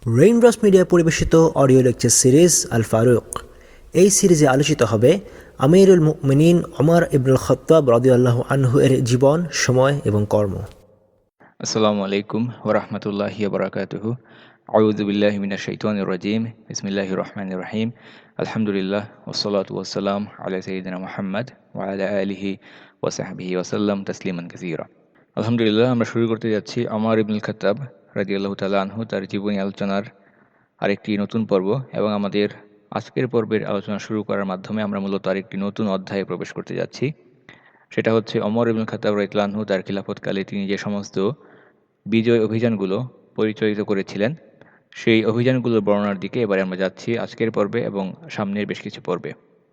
Raindrops media পরিবেশিত audio lecture series Al Farooq. এই সিরিজে আলোচিত হবে আমিরুল মুমিনিন ওমর ইবনুল খাত্তাব রাদিয়াল্লাহু আনহু এর জীবন, সময় এবং কর্ম। আসসালামু আলাইকুম ওরহমতুল্লাহি বারাকাতুহু। আউযু বিল্লাহি মিনাশ শাইতানির রাজিম। বিসমিল্লাহির রহমানির রহিম। আলহামদুলিল্লাহ ওয়াসসালাতু ওয়াসসালাম আলা সাইয়্যিদিনা মুহাম্মদ ওয়া আলা আলিহি ওয়া সাহবিহি ওয়া সাল্লাম তাসলিমান কাসীরা। আলহামদুলিল্লাহ, আমরা শুরু করতে যাচ্ছি ওমর ইবনুল খাত্তাব রাদিয়াল্লাহু তাআলা আনহু তার জীবনী আলোচনার আরেকটি নতুন পর্ব। এবং আমাদের আজকের পর্বের আলোচনা শুরু করার মাধ্যমে আমরা মূলত আরেকটি নতুন অধ্যায়ে প্রবেশ করতে যাচ্ছি। সেটা হচ্ছে ওমর ইবনুল খাত্তাব রাদিয়াল্লাহু আনহু তার খিলাফতকালে তিনি যে সমস্ত বিজয় অভিযানগুলো পরিচালিত করেছিলেন, সেই অভিযানগুলোর বর্ণনার দিকে এবারে আমরা যাচ্ছি আজকের পর্বে এবং সামনের বেশ কিছু পর্বে।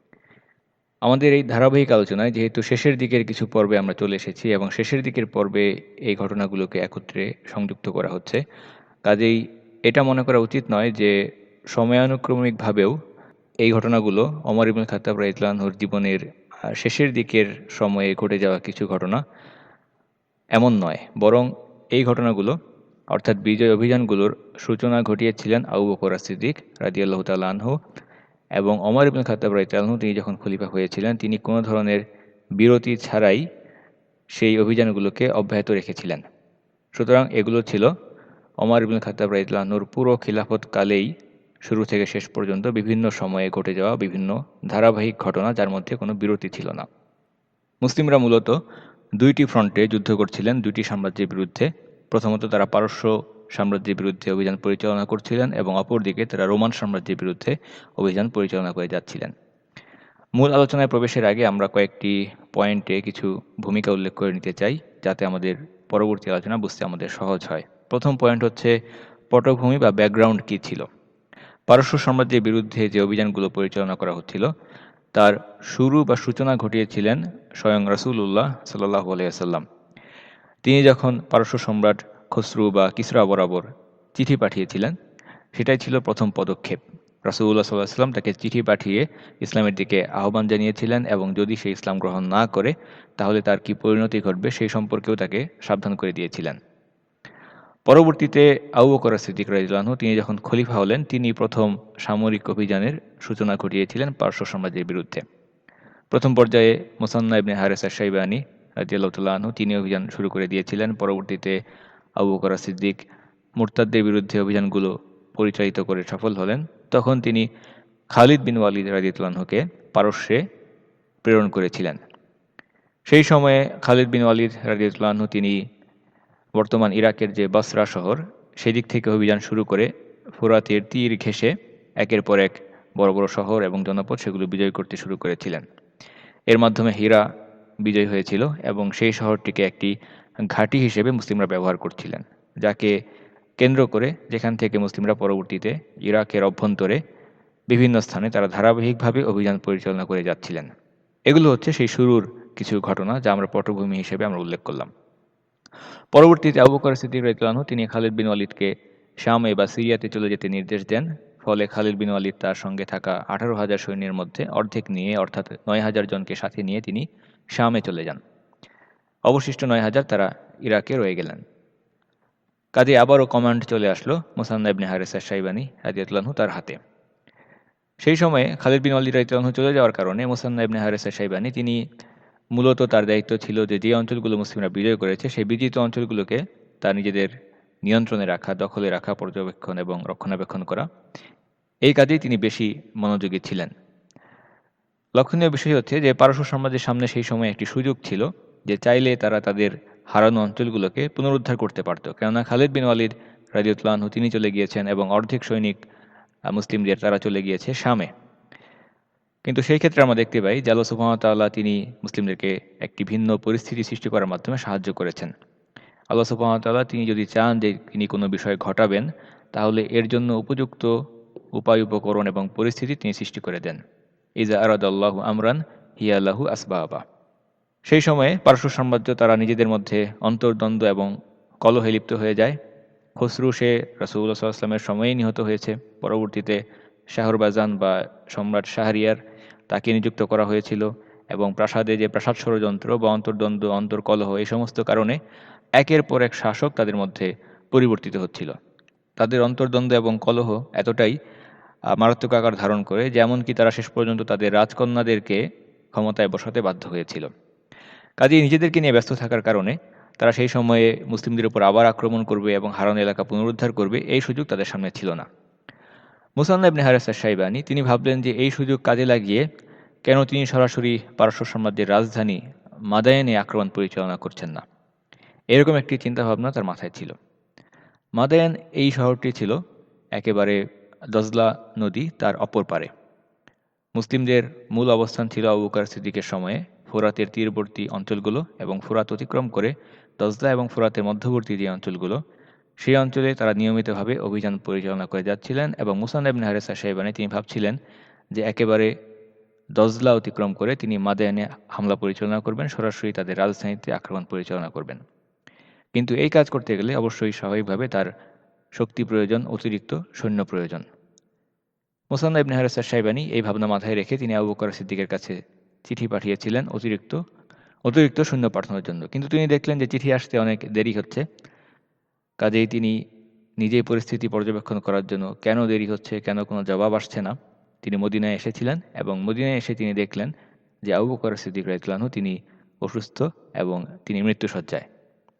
আমাদের এই ধারাবাহিক আলোচনায় যেহেতু শেষের দিকের কিছু পর্বে আমরা চলে এসেছি এবং শেষের দিকের পর্বে এই ঘটনাগুলোকে একত্রে সংযুক্ত করা হচ্ছে, কাজেই এটা মনে করা উচিত নয় যে সময়ানুক্রমিকভাবেও এই ঘটনাগুলো ওমর ইবনুল খাত্তাব রাদিয়াল্লাহু আনহুর জীবনের শেষের দিকের সময়ে ঘটে যাওয়া কিছু ঘটনা, এমন নয়। বরং এই ঘটনাগুলো অর্থাৎ বিজয় অভিযানগুলোর সূচনা ঘটিয়েছিলেন আবু বকর as-সিদ্দিক রাদিয়াল্লাহু তাআলা আনহু, এবং ওমর ইবনুল খাত্তাব রাদিয়াল্লাহু আনহু তিনি যখন খলিফা হয়েছিলেন তিনি কোনো ধরনের বিরতি ছাড়াই সেই অভিযানগুলোকে অব্যাহত রেখেছিলেন। সুতরাং এগুলো ছিল ওমর ইবনুল খাত্তাব রাদিয়াল্লাহু আনহুর পুরো খিলাফত কালেই শুরু থেকে শেষ পর্যন্ত বিভিন্ন সময়ে ঘটে যাওয়া বিভিন্ন ধারাবাহিক ঘটনা, যার মধ্যে কোনো বিরতি ছিল না। মুসলিমরা মূলত দুইটি ফ্রন্টে যুদ্ধ করছিলেন দুইটি সাম্রাজ্যের বিরুদ্ধে। প্রথমত তারা পারস্য সাম্রাজ্যের বিরুদ্ধে অভিযান পরিচালনা করছিলেন এবং অপরদিকে তারা রোমান সাম্রাজ্যের বিরুদ্ধে অভিযান পরিচালনা করে যাচ্ছিলেন। মূল আলোচনায় প্রবেশের আগে আমরা কয়েকটি পয়েন্টে কিছু ভূমিকা উল্লেখ করে নিতে চাই, যাতে আমাদের পরবর্তী আলোচনা বুঝতে আমাদের সহজ হয়। প্রথম পয়েন্ট হচ্ছে পটভূমি বা ব্যাকগ্রাউন্ড কী ছিল। পারস্য সাম্রাজ্যের বিরুদ্ধে যে অভিযানগুলো পরিচালনা করা হচ্ছিল তার শুরু বা সূচনা ঘটিয়েছিলেন স্বয়ং রাসূলুল্লাহ সাল্লাল্লাহু আলাইহি ওয়াসাল্লাম। তিনি যখন পারস্য সম্রাট খসরু বা কিসরা বরাবর চিঠি পাঠিয়েছিলেন, সেটাই ছিল প্রথম পদক্ষেপ। রাসূলুল্লাহ সাল্লাল্লাহু আলাইহি ওয়াসাল্লাম তাকে চিঠি পাঠিয়ে ইসলামের দিকে আহ্বান জানিয়েছিলেন এবং যদি সে ইসলাম গ্রহণ না করে তাহলে তার কি পরিণতি ঘটবে সেই সম্পর্কেও তাকে সাবধান করে দিয়েছিলেন। পরবর্তীতে আবু বকর as-সিদ্দিক রাদিয়াল্লাহু আনহু তিনি যখন খলিফা হলেন তিনি প্রথম সামরিক অভিযানের সূচনা ঘটিয়েছিলেন পারস্য সাম্রাজ্যের বিরুদ্ধে। প্রথম পর্যায়ে মুসান্না ইবনে হারিস আশ-শাইবানী রাদিয়াল্লাহু তাআলা আনহু তিনি অভিযান শুরু করে দিয়েছিলেন। পরবর্তীতে আবু বকর as-সিদ্দিক মুরতাদদের বিরুদ্ধে অভিযানগুলো পরিচালিত করে সফল হলেন। তখন তিনি খালিদ বিন ওয়ালিদ রাদিয়াল্লাহু আনহুকে পারস্যে প্রেরণ করেছিলেন। সেই সময়ে খালিদ বিন ওয়ালিদ রাদিয়াল্লাহু আনহু তিনি বর্তমান ইরাকের যে বসরা শহর সেদিক থেকে অভিযান শুরু করে ফোরাতের তীর ঘেঁষে একের পর এক বড় বড় শহর এবং জনপদ সেগুলো বিজয় করতে শুরু করেছিলেন। এর মাধ্যমে হীরা বিজয় হয়েছিল এবং সেই শহরটিকে একটি ঘাঁটি হিসেবে মুসলিমরা ব্যবহার করছিলেন, যাকে কেন্দ্র করে যেখান থেকে মুসলিমরা পরবর্তীতে ইরাকের অভ্যন্তরে বিভিন্ন স্থানে তারা ধারাবাহিকভাবে অভিযান পরিচালনা করে যাচ্ছিলেন। এগুলো হচ্ছে সেই শুরুর কিছু ঘটনা যা আমরা পটভূমি হিসেবে আমরা উল্লেখ করলাম। পরবর্তীতে আবু বকর সিদ্দিক রাদিয়াল্লাহু আনহু তিনি খালিদ বিন ওয়ালিদকে শামে বা সিরিয়াতে চলে যেতে নির্দেশ দেন। ফলে খালিদ বিন ওয়ালিদ তার সঙ্গে থাকা 18,000 সৈন্যের মধ্যে অর্ধেক নিয়ে অর্থাৎ 9,000 জনকে সাথে নিয়ে তিনি শামে চলে যান। অবশিষ্ট 9,000 তারা ইরাকে রয়ে গেলেন। কাজে আবারও কমান্ড চলে আসলো মুসান্না ইবনে হারিস আশ-শাইবানী রাদিয়াল্লাহু আনহু তার হাতে। সেই সময়ে খালিদ বিন ওয়ালিদ রাদিয়াল্লাহু আনহু চলে যাওয়ার কারণে মুসান্না ইবনে হারিস আশ-শাইবানী তিনি মূলত তার দায়িত্ব ছিল যে অঞ্চলগুলো মুসলিমরা বিজয় করেছে সেই বিজিত অঞ্চলগুলোকে তার নিজেদের নিয়ন্ত্রণে রাখা, দখলে রাখা, পর্যবেক্ষণ এবং রক্ষণাবেক্ষণ করা। এই কাজেই তিনি বেশি মনোযোগী ছিলেন। লক্ষণীয় বিষয় হচ্ছে যে পারস্য সাম্রাজ্যের সামনে সেই সময় একটি সুযোগ ছিল যে চাইলে তারা তাদের হারানো অঞ্চলগুলোকে পুনরুদ্ধার করতে পারত। কেননা খালিদ বিন ওয়ালিদ রাদিয়াল্লাহু আনহু তিনি চলে গিয়েছেন এবং অর্ধেক সৈনিক মুসলিমদের তারা চলে গিয়েছে শামে। কিন্তু সেই ক্ষেত্রে আমরা দেখতে পাই যে আল্লাহ সুবহানাহু ওয়া তাআলা তিনি মুসলিমদেরকে একটি ভিন্ন পরিস্থিতি সৃষ্টি করার মাধ্যমে সাহায্য করেছেন। আল্লাহ সুবহানাহু ওয়া তাআলা তিনি যদি চান যে তিনি কোনো বিষয় ঘটাবেন তাহলে এর জন্য উপযুক্ত উপায় উপকরণ এবং পরিস্থিতি তিনি সৃষ্টি করে দেন। ইজা আরাদাল্লাহু আমরান হিয়া লাহু আসবাবা। সেই সময়ে পারস্য সাম্রাজ্য তারা নিজেদের মধ্যে অন্তর্দ্বন্দ্ব এবং কলহে লিপ্ত হয়ে যায়। খসরু সে রাসূলুল্লাহ সাল্লাল্লাহু আলাইহি ওয়াসাল্লামের সময়েই নিহত হয়েছে। পরবর্তীতে শাহরবাজান বা সম্রাট শাহরিয়ার তাকে নিযুক্ত করা হয়েছিল এবং প্রাসাদে যে প্রাসাদ ষড়যন্ত্র বা অন্তর্দ্বন্দ্ব, অন্তর্কলহ এই সমস্ত কারণে একের পর এক শাসক তাদের মধ্যে পরিবর্তিত হচ্ছিল। তাদের অন্তর্দ্বন্দ্ব এবং কলহ এতটাই মারাত্মক আকার ধারণ করে যে এমনকি তারা শেষ পর্যন্ত তাদের রাজকন্যাদেরকে ক্ষমতায় বসাতে বাধ্য হয়েছিল। কাজেই নিজেদেরকে নিয়ে ব্যস্ত থাকার কারণে তারা সেই সময়ে মুসলিমদের উপর আবার আক্রমণ করবে এবং হারানো এলাকা পুনরুদ্ধার করবে, এই সুযোগ তাদের সামনে ছিল না। মুসান্না ইবনে হারিস আশ-শাইবানী তিনি ভাবলেন যে এই সুযোগ কাজে লাগিয়ে কেন তিনি সরাসরি পারস্য সাম্রাজ্যের রাজধানী মাদায়েনে আক্রমণ পরিচালনা করছেন না। এরকম একটি চিন্তাভাবনা তার মাথায় ছিল। মাদায়ান এই শহরটি ছিল একেবারে দজলা নদী তার অপর পারে। মুসলিমদের মূল অবস্থান ছিল আবু বকর সিদ্দিকের সময়ে ফোরাতের তীরবর্তী অঞ্চলগুলো এবং ফোরাত অতিক্রম করে দজলা এবং ফোরাতের মধ্যবর্তী যে অঞ্চলগুলো, সেই অঞ্চলে তারা নিয়মিতভাবে অভিযান পরিচালনা করে যাচ্ছিলেন এবং মুসান্না ইবনে হারিস আশ-শাইবানী তিনি ভাবছিলেন যে একেবারে দজলা অতিক্রম করে তিনি মাদায়ানে হামলা পরিচালনা করবেন, সরাসরি তাদের রাজধানীতে আক্রমণ পরিচালনা করবেন। কিন্তু এই কাজ করতে গেলে অবশ্যই স্বাভাবিকভাবে তার শক্তি প্রয়োজন, অতিরিক্ত সৈন্য প্রয়োজন। মুসান্না ইবনে হারিস আশ-শাইবানী এই ভাবনা মাথায় রেখে তিনি আবু বকর সিদ্দিকের কাছে চিঠি পাঠিয়েছিলেন অতিরিক্ত সৈন্য পাঠানোর জন্য। কিন্তু তিনি দেখলেন যে চিঠি আসতে অনেক দেরি হচ্ছে। কাজেই তিনি নিজেই পরিস্থিতি পর্যবেক্ষণ করার জন্য কেন দেরি হচ্ছে, কেন কোনো জবাব আসছে না, তিনি মদিনায় এসেছিলেন এবং মদিনায় এসে তিনি দেখলেন যে আবু বকর সিদ্দিক রাদিয়াল্লাহু আনহু তিনি অসুস্থ এবং তিনি মৃত্যুশয্যায়।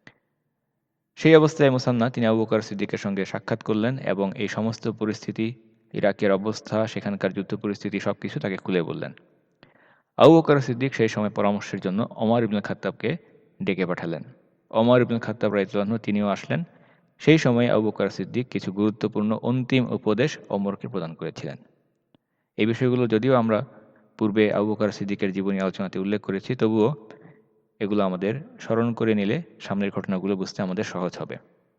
সেই অবস্থায় মুসান্না তিনি আবু বকর সিদ্দিকের সঙ্গে সাক্ষাৎ করলেন এবং এই সমস্ত পরিস্থিতি, ইরাকের অবস্থা, সেখানকার যুদ্ধ পরিস্থিতি সবকিছু তাকে খুলে বললেন। আবু বকর সিদ্দিক সেই সময় পরামর্শের জন্য ওমর ইবনুল খাত্তাবকে ডেকে পাঠালেন। ওমর ইবনুল খাত্তাব রাদিয়াল্লাহু আনহু তিনিও আসলেন। সেই সময় আবু বকর সিদ্দিক কিছু গুরুত্বপূর্ণ অন্তিম উপদেশ ওমরকে প্রদান করেছিলেন। এই বিষয়গুলো যদিও আমরা পূর্বে আবু বকর সিদ্দিকের জীবনী আলোচনাতে উল্লেখ করেছি, তবুও এগুলো আমাদের স্মরণ করে নিলে সামনের ঘটনাগুলো বুঝতে আমাদের সহজ হবে।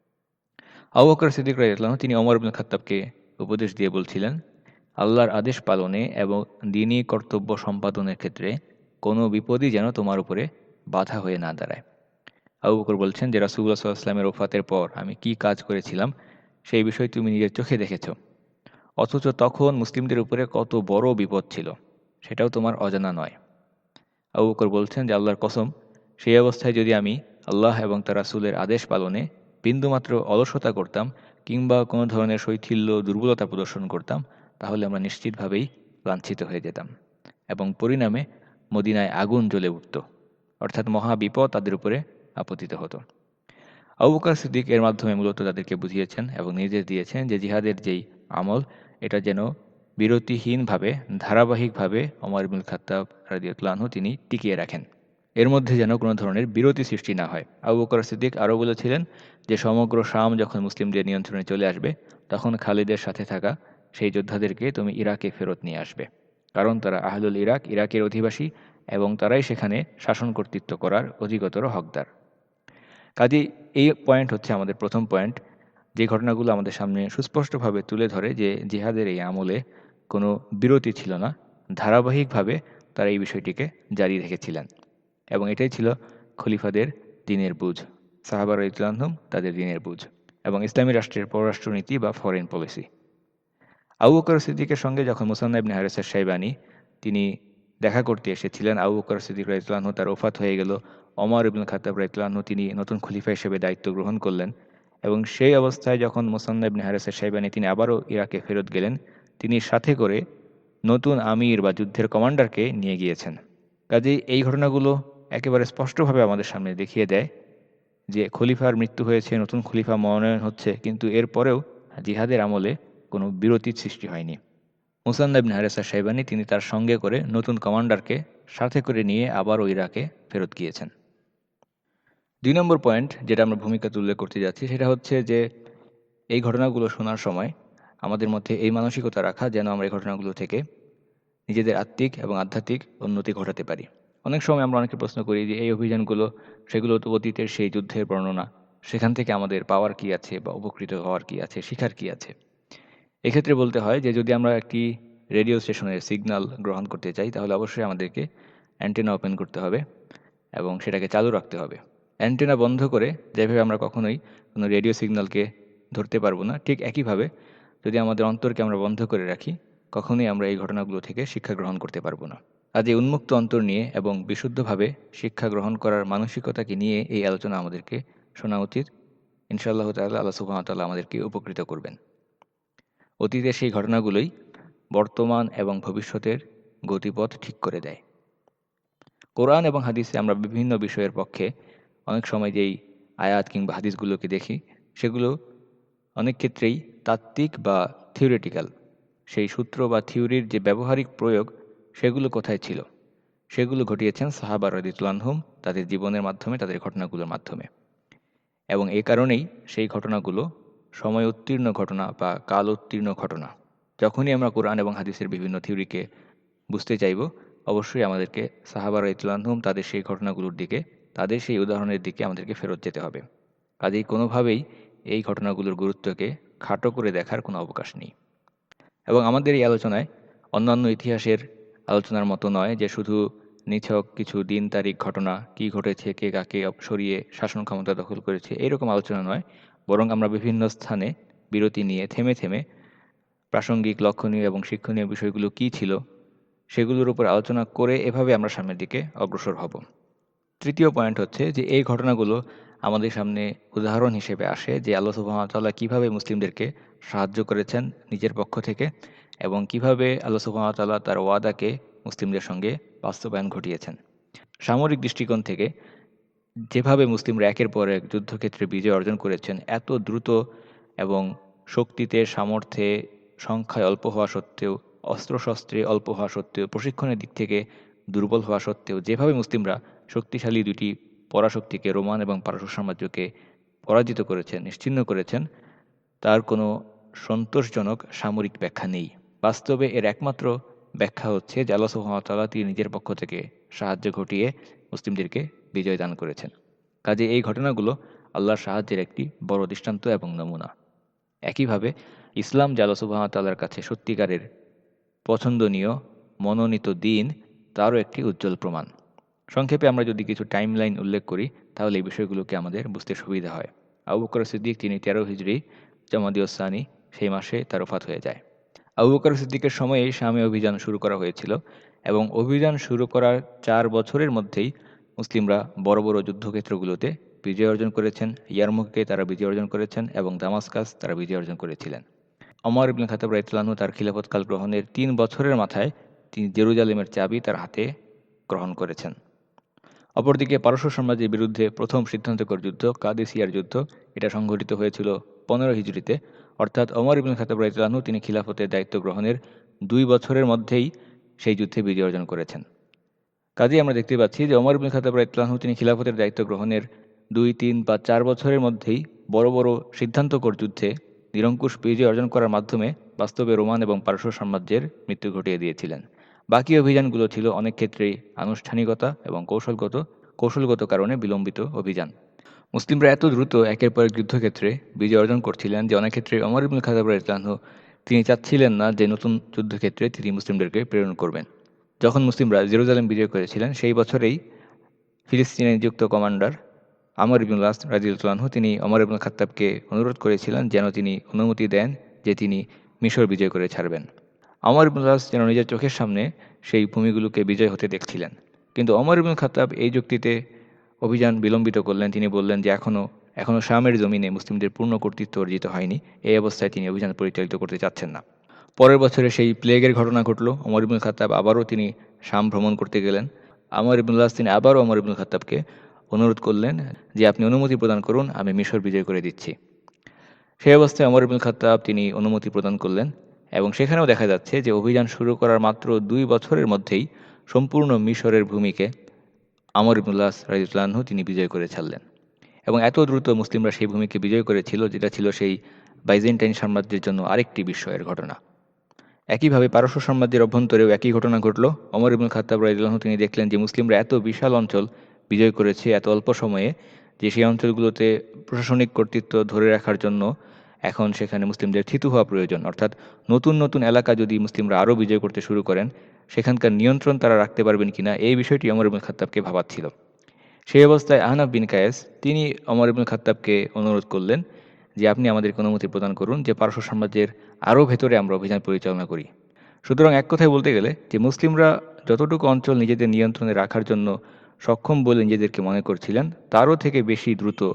আবু বকর সিদ্দিক রাদিয়াল্লাহু আনহু তিনি ওমর ইবনুল খাত্তাবকে উপদেশ দিয়ে বলছিলেন, আল্লাহর আদেশ পালনে এবং দ্বীনী কর্তব্য সম্পাদনের ক্ষেত্রে কোনো বিপদই যেন তোমার উপরে বাধা হয়ে না দাঁড়ায়। আবু বকর বলছেন যে রাসূলুল্লাহ সাল্লাল্লাহু আলাইহি ওয়াসাল্লামের ওফাতের পর আমি কি কাজ করেছিলাম সেই বিষয় তুমি নিজের চোখে দেখেছ, অথচ তখন মুসলিমদের উপরে কত বড় বিপদ ছিল সেটাও তোমার অজানা নয়। আবু বকর বলছেন যে আল্লাহর কসম, সেই অবস্থায় যদি আমি আল্লাহ এবং তার রাসূলের আদেশ পালনে বিন্দুমাত্র অলসতা করতাম কিংবা কোনো ধরনের শৈথিল্য দুর্বলতা প্রদর্শন করতাম, তাহলে আমরা নিশ্চিতভাবেই লাঞ্ছিত হয়ে যেতাম এবং পরিণামে মদিনায় আগুন জ্বলে উঠত, অর্থাৎ মহা বিপদ তাদের উপরে আপতিত হতো। আবু বকর সিদ্দিক এর মাধ্যমে মূলত তাদেরকে বুঝিয়েছেন এবং নির্দেশ দিয়েছেন যে জিহাদের যেই আমল, এটা যেন বিরতিহীনভাবে ধারাবাহিকভাবে ওমর ইবনুল খাত্তাব রাদিয়াল্লাহু আনহু তিনি টিকিয়ে রাখেন। এর মধ্যে যেন কোনো ধরনের বিরতি সৃষ্টি না হয়। আবু বকর সিদ্দিক আরও বলেছিলেন যে সমগ্র শাম যখন মুসলিমদের নিয়ন্ত্রণে চলে আসবে, তখন খালিদের সাথে থাকা সেই যোদ্ধাদেরকে তুমি ইরাকে ফেরত নিয়ে আসবে, কারণ তারা আহলুল ইরাক, ইরাকের অধিবাসী এবং তারাই সেখানে শাসন কর্তৃত্ব করার অধিকতর হকদার। কাজেই এই পয়েন্ট হচ্ছে আমাদের প্রথম পয়েন্ট, যে ঘটনাগুলো আমাদের সামনে সুস্পষ্টভাবে তুলে ধরে যে জিহাদের এই আমলে কোনো বিরতি ছিল না, ধারাবাহিকভাবে তারা এই বিষয়টিকে জারি রেখেছিলেন এবং এটাই ছিল খলিফাদের দ্বীনের বুঝ, সাহাবা রাদিয়াল্লাহু আনহুম তাদের দ্বীনের বুঝ এবং ইসলামী রাষ্ট্রের পররাষ্ট্রনীতি বা ফরেন পলিসি। আবু বকর সিদ্দিকের সঙ্গে যখন মুসান্না ইবনে হারিস আশ-শাইবানী তিনি দেখা করতে এসেছিলেন, আবু বকর সিদ্দিক রাদিয়াল্লাহু আনহু তার ওফাত হয়ে গেল, ওমর ইবনুল খাত্তাব রাদিয়াল্লাহু আনহু তিনি নতুন খলিফা হিসেবে দায়িত্ব গ্রহণ করলেন এবং সেই অবস্থায় যখন মুসান্না ইবনে হারিস আশ-শাইবানী তিনি আবারও ইরাকে ফেরত গেলেন, তিনি সাথে করে নতুন আমির বা যুদ্ধের কমান্ডারকে নিয়ে গিয়েছেন। কাজেই এই ঘটনাগুলো একেবারে স্পষ্টভাবে আমাদের সামনে দেখিয়ে দেয় যে খলিফার মৃত্যু হয়েছে, নতুন খলিফা মনোনয়ন হচ্ছে, কিন্তু এরপরেও জিহাদের আমলে কোনো বিরতির সৃষ্টি হয়নি। মুসান্না ইবনে হারিস আশ-শাইবানী তিনি তার সঙ্গে করে নতুন কমান্ডারকে সাথে করে নিয়ে আবারও ইরাকে ফেরত গিয়েছেন। ২ নম্বর পয়েন্ট যেটা আমরা ভূমিকাতে উল্লেখ করতে যাচ্ছি সেটা হচ্ছে যে এই ঘটনাগুলো শোনার সময় আমাদের মধ্যে এই মানসিকতা রাখা যেন আমরা এই ঘটনাগুলো থেকে নিজেদের আত্মিক এবং আধ্যাত্মিক উন্নতি ঘটাতে পারি। অনেক সময় আমরা অনেকে প্রশ্ন করি যে এই অভিযানগুলো, সেগুলো তো অতীতের সেই যুদ্ধের বর্ণনা, সেখান থেকে আমাদের পাওয়ার কি আছে বা উপকৃত হওয়ার কি আছে, শিখার কি আছে। এক্ষেত্রে বলতে হয় যে যদি আমরা একটি রেডিও স্টেশনের সিগন্যাল গ্রহণ করতে চাই, তাহলে অবশ্যই আমাদেরকে অ্যান্টেনা ওপেন করতে হবে এবং সেটাকে চালু রাখতে হবে। অ্যান্টেনা বন্ধ করে যেভাবে আমরা কখনোই কোনো রেডিও সিগন্যালকে ধরতে পারবো না, ঠিক একইভাবে যদি আমাদের অন্তরকে আমরা বন্ধ করে রাখি, কখনোই আমরা এই ঘটনাগুলো থেকে শিক্ষা গ্রহণ করতে পারবো না। আজ এই উন্মুক্ত অন্তর নিয়ে এবং বিশুদ্ধভাবে শিক্ষা গ্রহণ করার মানসিকতাকে নিয়ে এই আলোচনা আমাদেরকে শোনা উচিত ইনশাআল্লাহ তাআলা আল্লাহ সুবহানাহু ওয়া তাআলা আমাদেরকে উপকৃত করবেন। অতীতের সেই ঘটনাগুলোই বর্তমান এবং ভবিষ্যতের গতিপথ ঠিক করে দেয়। কোরআন এবং হাদিসে আমরা বিভিন্ন বিষয়ের পক্ষে অনেক সময় যেই আয়াত কিংবা হাদিসগুলোকে দেখি, সেগুলো অনেক ক্ষেত্রেই তাত্ত্বিক বা থিওরিটিক্যাল। সেই সূত্র বা থিওরির যে ব্যবহারিক প্রয়োগ, সেগুলো কোথায় ছিল? সেগুলো ঘটিয়েছেন সাহাবা রাদিয়াল্লাহু আনহুম তাদের জীবনের মাধ্যমে, তাদের ঘটনাগুলোর মাধ্যমে। এবং এ কারণেই সেই ঘটনাগুলো সময় উত্তীর্ণ ঘটনা বা কাল উত্তীর্ণ ঘটনা। যখনই আমরা কোরআন এবং হাদিসের বিভিন্ন থিওরিকে বুঝতে চাইব, অবশ্যই আমাদেরকে সাহাবা রাদিয়াল্লাহু আনহুম তাদের সেই ঘটনাগুলোর দিকে, তাদের সেই উদাহরণের দিকে আমাদেরকে ফেরত যেতে হবে। কাজেই কোনোভাবেই এই ঘটনাগুলোর গুরুত্বকে খাটো করে দেখার কোনো অবকাশ নেই। এবং আমাদের এই আলোচনায় অন্যান্য ইতিহাসের আলোচনার মতো নয় যে শুধু নিছক কিছু দিন তারিখ ঘটনা, কি ঘটেছে, কে কাকে সরিয়ে শাসন ক্ষমতা দখল করেছে, এইরকম আলোচনা নয়। বরং আমরা বিভিন্ন স্থানে বিরতি নিয়ে থেমে থেমে প্রাসঙ্গিক, লক্ষণীয় এবং শিক্ষণীয় বিষয়গুলো কী ছিল সেগুলোর উপর আলোচনা করে এভাবে আমরা সামনের দিকে অগ্রসর হব। তৃতীয় পয়েন্ট হচ্ছে যে এই ঘটনাগুলো আমাদের সামনে উদাহরণ হিসেবে আসে যে আল্লাহ সুবহানাহু ওয়া তাআলা কীভাবে মুসলিমদেরকে সাহায্য করেছেন নিজের পক্ষ থেকে, এবং কিভাবে আল্লাহ সুবহানাহু ওয়া তাআলা তার ওয়াদাকে মুসলিমদের সঙ্গে বাস্তবায়ন ঘটিয়েছেন। সামরিক দৃষ্টিকোণ থেকে যেভাবে মুসলিমরা একের পর এক যুদ্ধক্ষেত্রে বিজয় অর্জন করেছেন, এত দ্রুত এবং শক্তিতে, সামর্থ্যে, সংখ্যায় অল্প হওয়া সত্ত্বেও, অস্ত্রশস্ত্রে অল্প হওয়া সত্ত্বেও, প্রশিক্ষণের দিক থেকে দুর্বল হওয়া সত্ত্বেও যেভাবে মুসলিমরা শক্তিশালী দুটি পরাশক্তিকে, রোমান এবং পারস্য সাম্রাজ্যকে পরাজিত করেছেন, নিশ্চিহ্ন করেছেন, তার কোনো সন্তোষজনক সামরিক ব্যাখ্যা নেই। বাস্তবে এর একমাত্র ব্যাখ্যা হচ্ছে যে আল্লাহ সুবহানাহু ওয়া তাআলা তিনি নিজের পক্ষ থেকে সাহায্য ঘটিয়ে মুসলিমদেরকে বিজয় দান করেছেন। কাজে এই ঘটনাগুলো আল্লাহর সাহায্যের একটি বড় দৃষ্টান্ত এবং নমুনা। একইভাবে ইসলাম যে আল্লাহ সুবহানাহু ওয়া তাআলার কাছে সত্যিকারের পছন্দনীয়, মনোনীত দিন, তারও একটি উজ্জ্বল প্রমাণ। সংক্ষেপে আমরা যদি কিছু টাইমলাইন উল্লেখ করি, তাহলে এই বিষয়গুলোকে আমাদের বুঝতে সুবিধা হয়। আবু বকর সিদ্দিক তিনি 13 হিজরি জামাদিউস সানি সেই মাসে তার ওফাত হয়ে যায়। আবু বকর সিদ্দিকের সময়েই শামে অভিযান শুরু করা হয়েছিল, এবং অভিযান শুরু করার 4 বছরের মধ্যেই মুসলিমরা বড় বড় যুদ্ধক্ষেত্রগুলোতে বিজয় অর্জন করেছেন। ইয়ারমুকে তারা বিজয় অর্জন করেছেন এবং দামাস্কাস তারা বিজয় অর্জন করেছিলেন। ওমর ইবনে খাত্তাব রাদিয়াল্লাহু আনহু তার খিলাফতকাল গ্রহণের 3 বছরের মাথায় তিনি জেরুজালেমের চাবি তার হাতে গ্রহণ করেছেন। অপরদিকে পারস্য সাম্রাজ্যের বিরুদ্ধে প্রথম সিদ্ধান্তকর যুদ্ধ, কাদেসিয়ার যুদ্ধ, এটা সংঘটিত হয়েছিল 15 হিজরিতে। অর্থাৎ ওমর ইবনে খাত্তাব রাদিয়াল্লাহু আনহু তিনি খিলাফতের দায়িত্ব গ্রহণের 2 বছরের মধ্যেই সেই যুদ্ধে বিজয় অর্জন করেছেন। কাজেই আমরা দেখতে পাচ্ছি যে ওমর ইবনে খাত্তাব রাদিয়াল্লাহু আনহু তিনি খিলাফতের দায়িত্ব গ্রহণের 2, 3 বা 4 বছরের মধ্যেই বড় বড় সিদ্ধান্তকর যুদ্ধে নিরঙ্কুশ বিজয় অর্জন করার মাধ্যমে বাস্তবে রোমান এবং পারস্য সাম্রাজ্যের মৃত্যু ঘটিয়ে দিয়েছিলেন। বাকি অভিযানগুলো ছিল অনেক ক্ষেত্রেই আনুষ্ঠানিকতা এবং কৌশলগত কারণে বিলম্বিত অভিযান। মুসলিমরা এত দ্রুত একের পর এক যুদ্ধক্ষেত্রে বিজয় অর্জন করছিলেন যে অনেক ক্ষেত্রে ওমর ইবনুল খাত্তাব রাদিয়াল্লাহু আনহু তিনি চাচ্ছিলেন না যে নতুন যুদ্ধক্ষেত্রে তিনি মুসলিমদেরকে প্রেরণ করবেন। যখন মুসলিমরা জেরুজালেম বিজয় করেছিলেন, সেই বছরেই ফিলিস্তিনে নিযুক্ত কমান্ডার আমর ইবনুল আস রাদিয়াল্লাহু আনহু তিনি ওমর ইবনুল খাত্তাবকে অনুরোধ করেছিলেন যেন তিনি অনুমতি দেন যে তিনি মিশর বিজয় করে ছাড়বেন। আমর ইবনুল আস যেন নিজের চোখের সামনে সেই ভূমিগুলোকে বিজয় হতে দেখছিলেন। কিন্তু ওমর ইবনুল খাত্তাব এই যুক্তিতে অভিযান বিলম্বিত করলেন। তিনি বললেন যে এখনও শামের জমিনে মুসলিমদের পূর্ণ কর্তৃত্ব অর্জিত হয়নি, এই অবস্থায় তিনি অভিযান পরিচালিত করতে চাচ্ছেন না। পরের বছরে সেই প্লেগের ঘটনা ঘটল। ওমর ইবনুল খাত্তাব আবারও তিনি শাম ভ্রমণ করতে গেলেন। আমর ইবনুল আস তিনি আবারও ওমর ইবনুল খাত্তাবকে অনুরোধ করলেন যে আপনি অনুমতি প্রদান করুন, আমি মিশর বিজয় করে দিচ্ছি। সেই অবস্থায় ওমর ইবনুল খাত্তাব তিনি অনুমতি প্রদান করলেন, এবং সেখানেও দেখা যাচ্ছে যে অভিযান শুরু করার মাত্র 2 বছরের মধ্যেই সম্পূর্ণ মিশরের ভূমিকে আমর ইবনুল আস রাদিয়াল্লাহু আনহু তিনি বিজয় করে ছাড়লেন। এবং এত দ্রুত মুসলিমরা সেই ভূমিকে বিজয় করেছিল, যেটা ছিল সেই বাইজেন্টাইন সাম্রাজ্যের জন্য আরেকটি বিস্ময়ের ঘটনা। একইভাবে পারস্য সাম্রাজ্যের অভ্যন্তরেও একই ঘটনা ঘটল। ওমর ইবনুল খাত্তাব রাদিয়াল্লাহু আনহু তিনি দেখলেন যে মুসলিমরা এত বিশাল অঞ্চল বিজয় করেছে এত অল্প সময়ে, যে সেই অঞ্চলগুলোতে প্রশাসনিক কর্তৃত্ব ধরে রাখার জন্য এখন সেখানে মুসলিমদের থিতু হওয়া প্রয়োজন। অর্থাৎ নতুন নতুন এলাকা যদি মুসলিমরা আরও বিজয় করতে শুরু করেন, সেখানকার নিয়ন্ত্রণ তারা রাখতে পারবেন কিনা, এই বিষয়টি ওমর ইবনুল খাত্তাবকে ভাবাচ্ছিল। সেই অবস্থায় আহনাফ বিন কায়েস তিনি ওমর ইবনুল খাত্তাবকে অনুরোধ করলেন যে আপনি আমাদেরকে অনুমতি প্রদান করুন যে পারস্য সাম্রাজ্যের আরও ভেতরে আমরা অভিযান পরিচালনা করি। সুতরাং এক কথায় বলতে গেলে যে মুসলিমরা যতটুকু অঞ্চল নিজেদের নিয়ন্ত্রণে রাখার জন্য সক্ষম বলে নিজেদেরকে মনে করছিলেন, তারও থেকে বেশি দ্রুত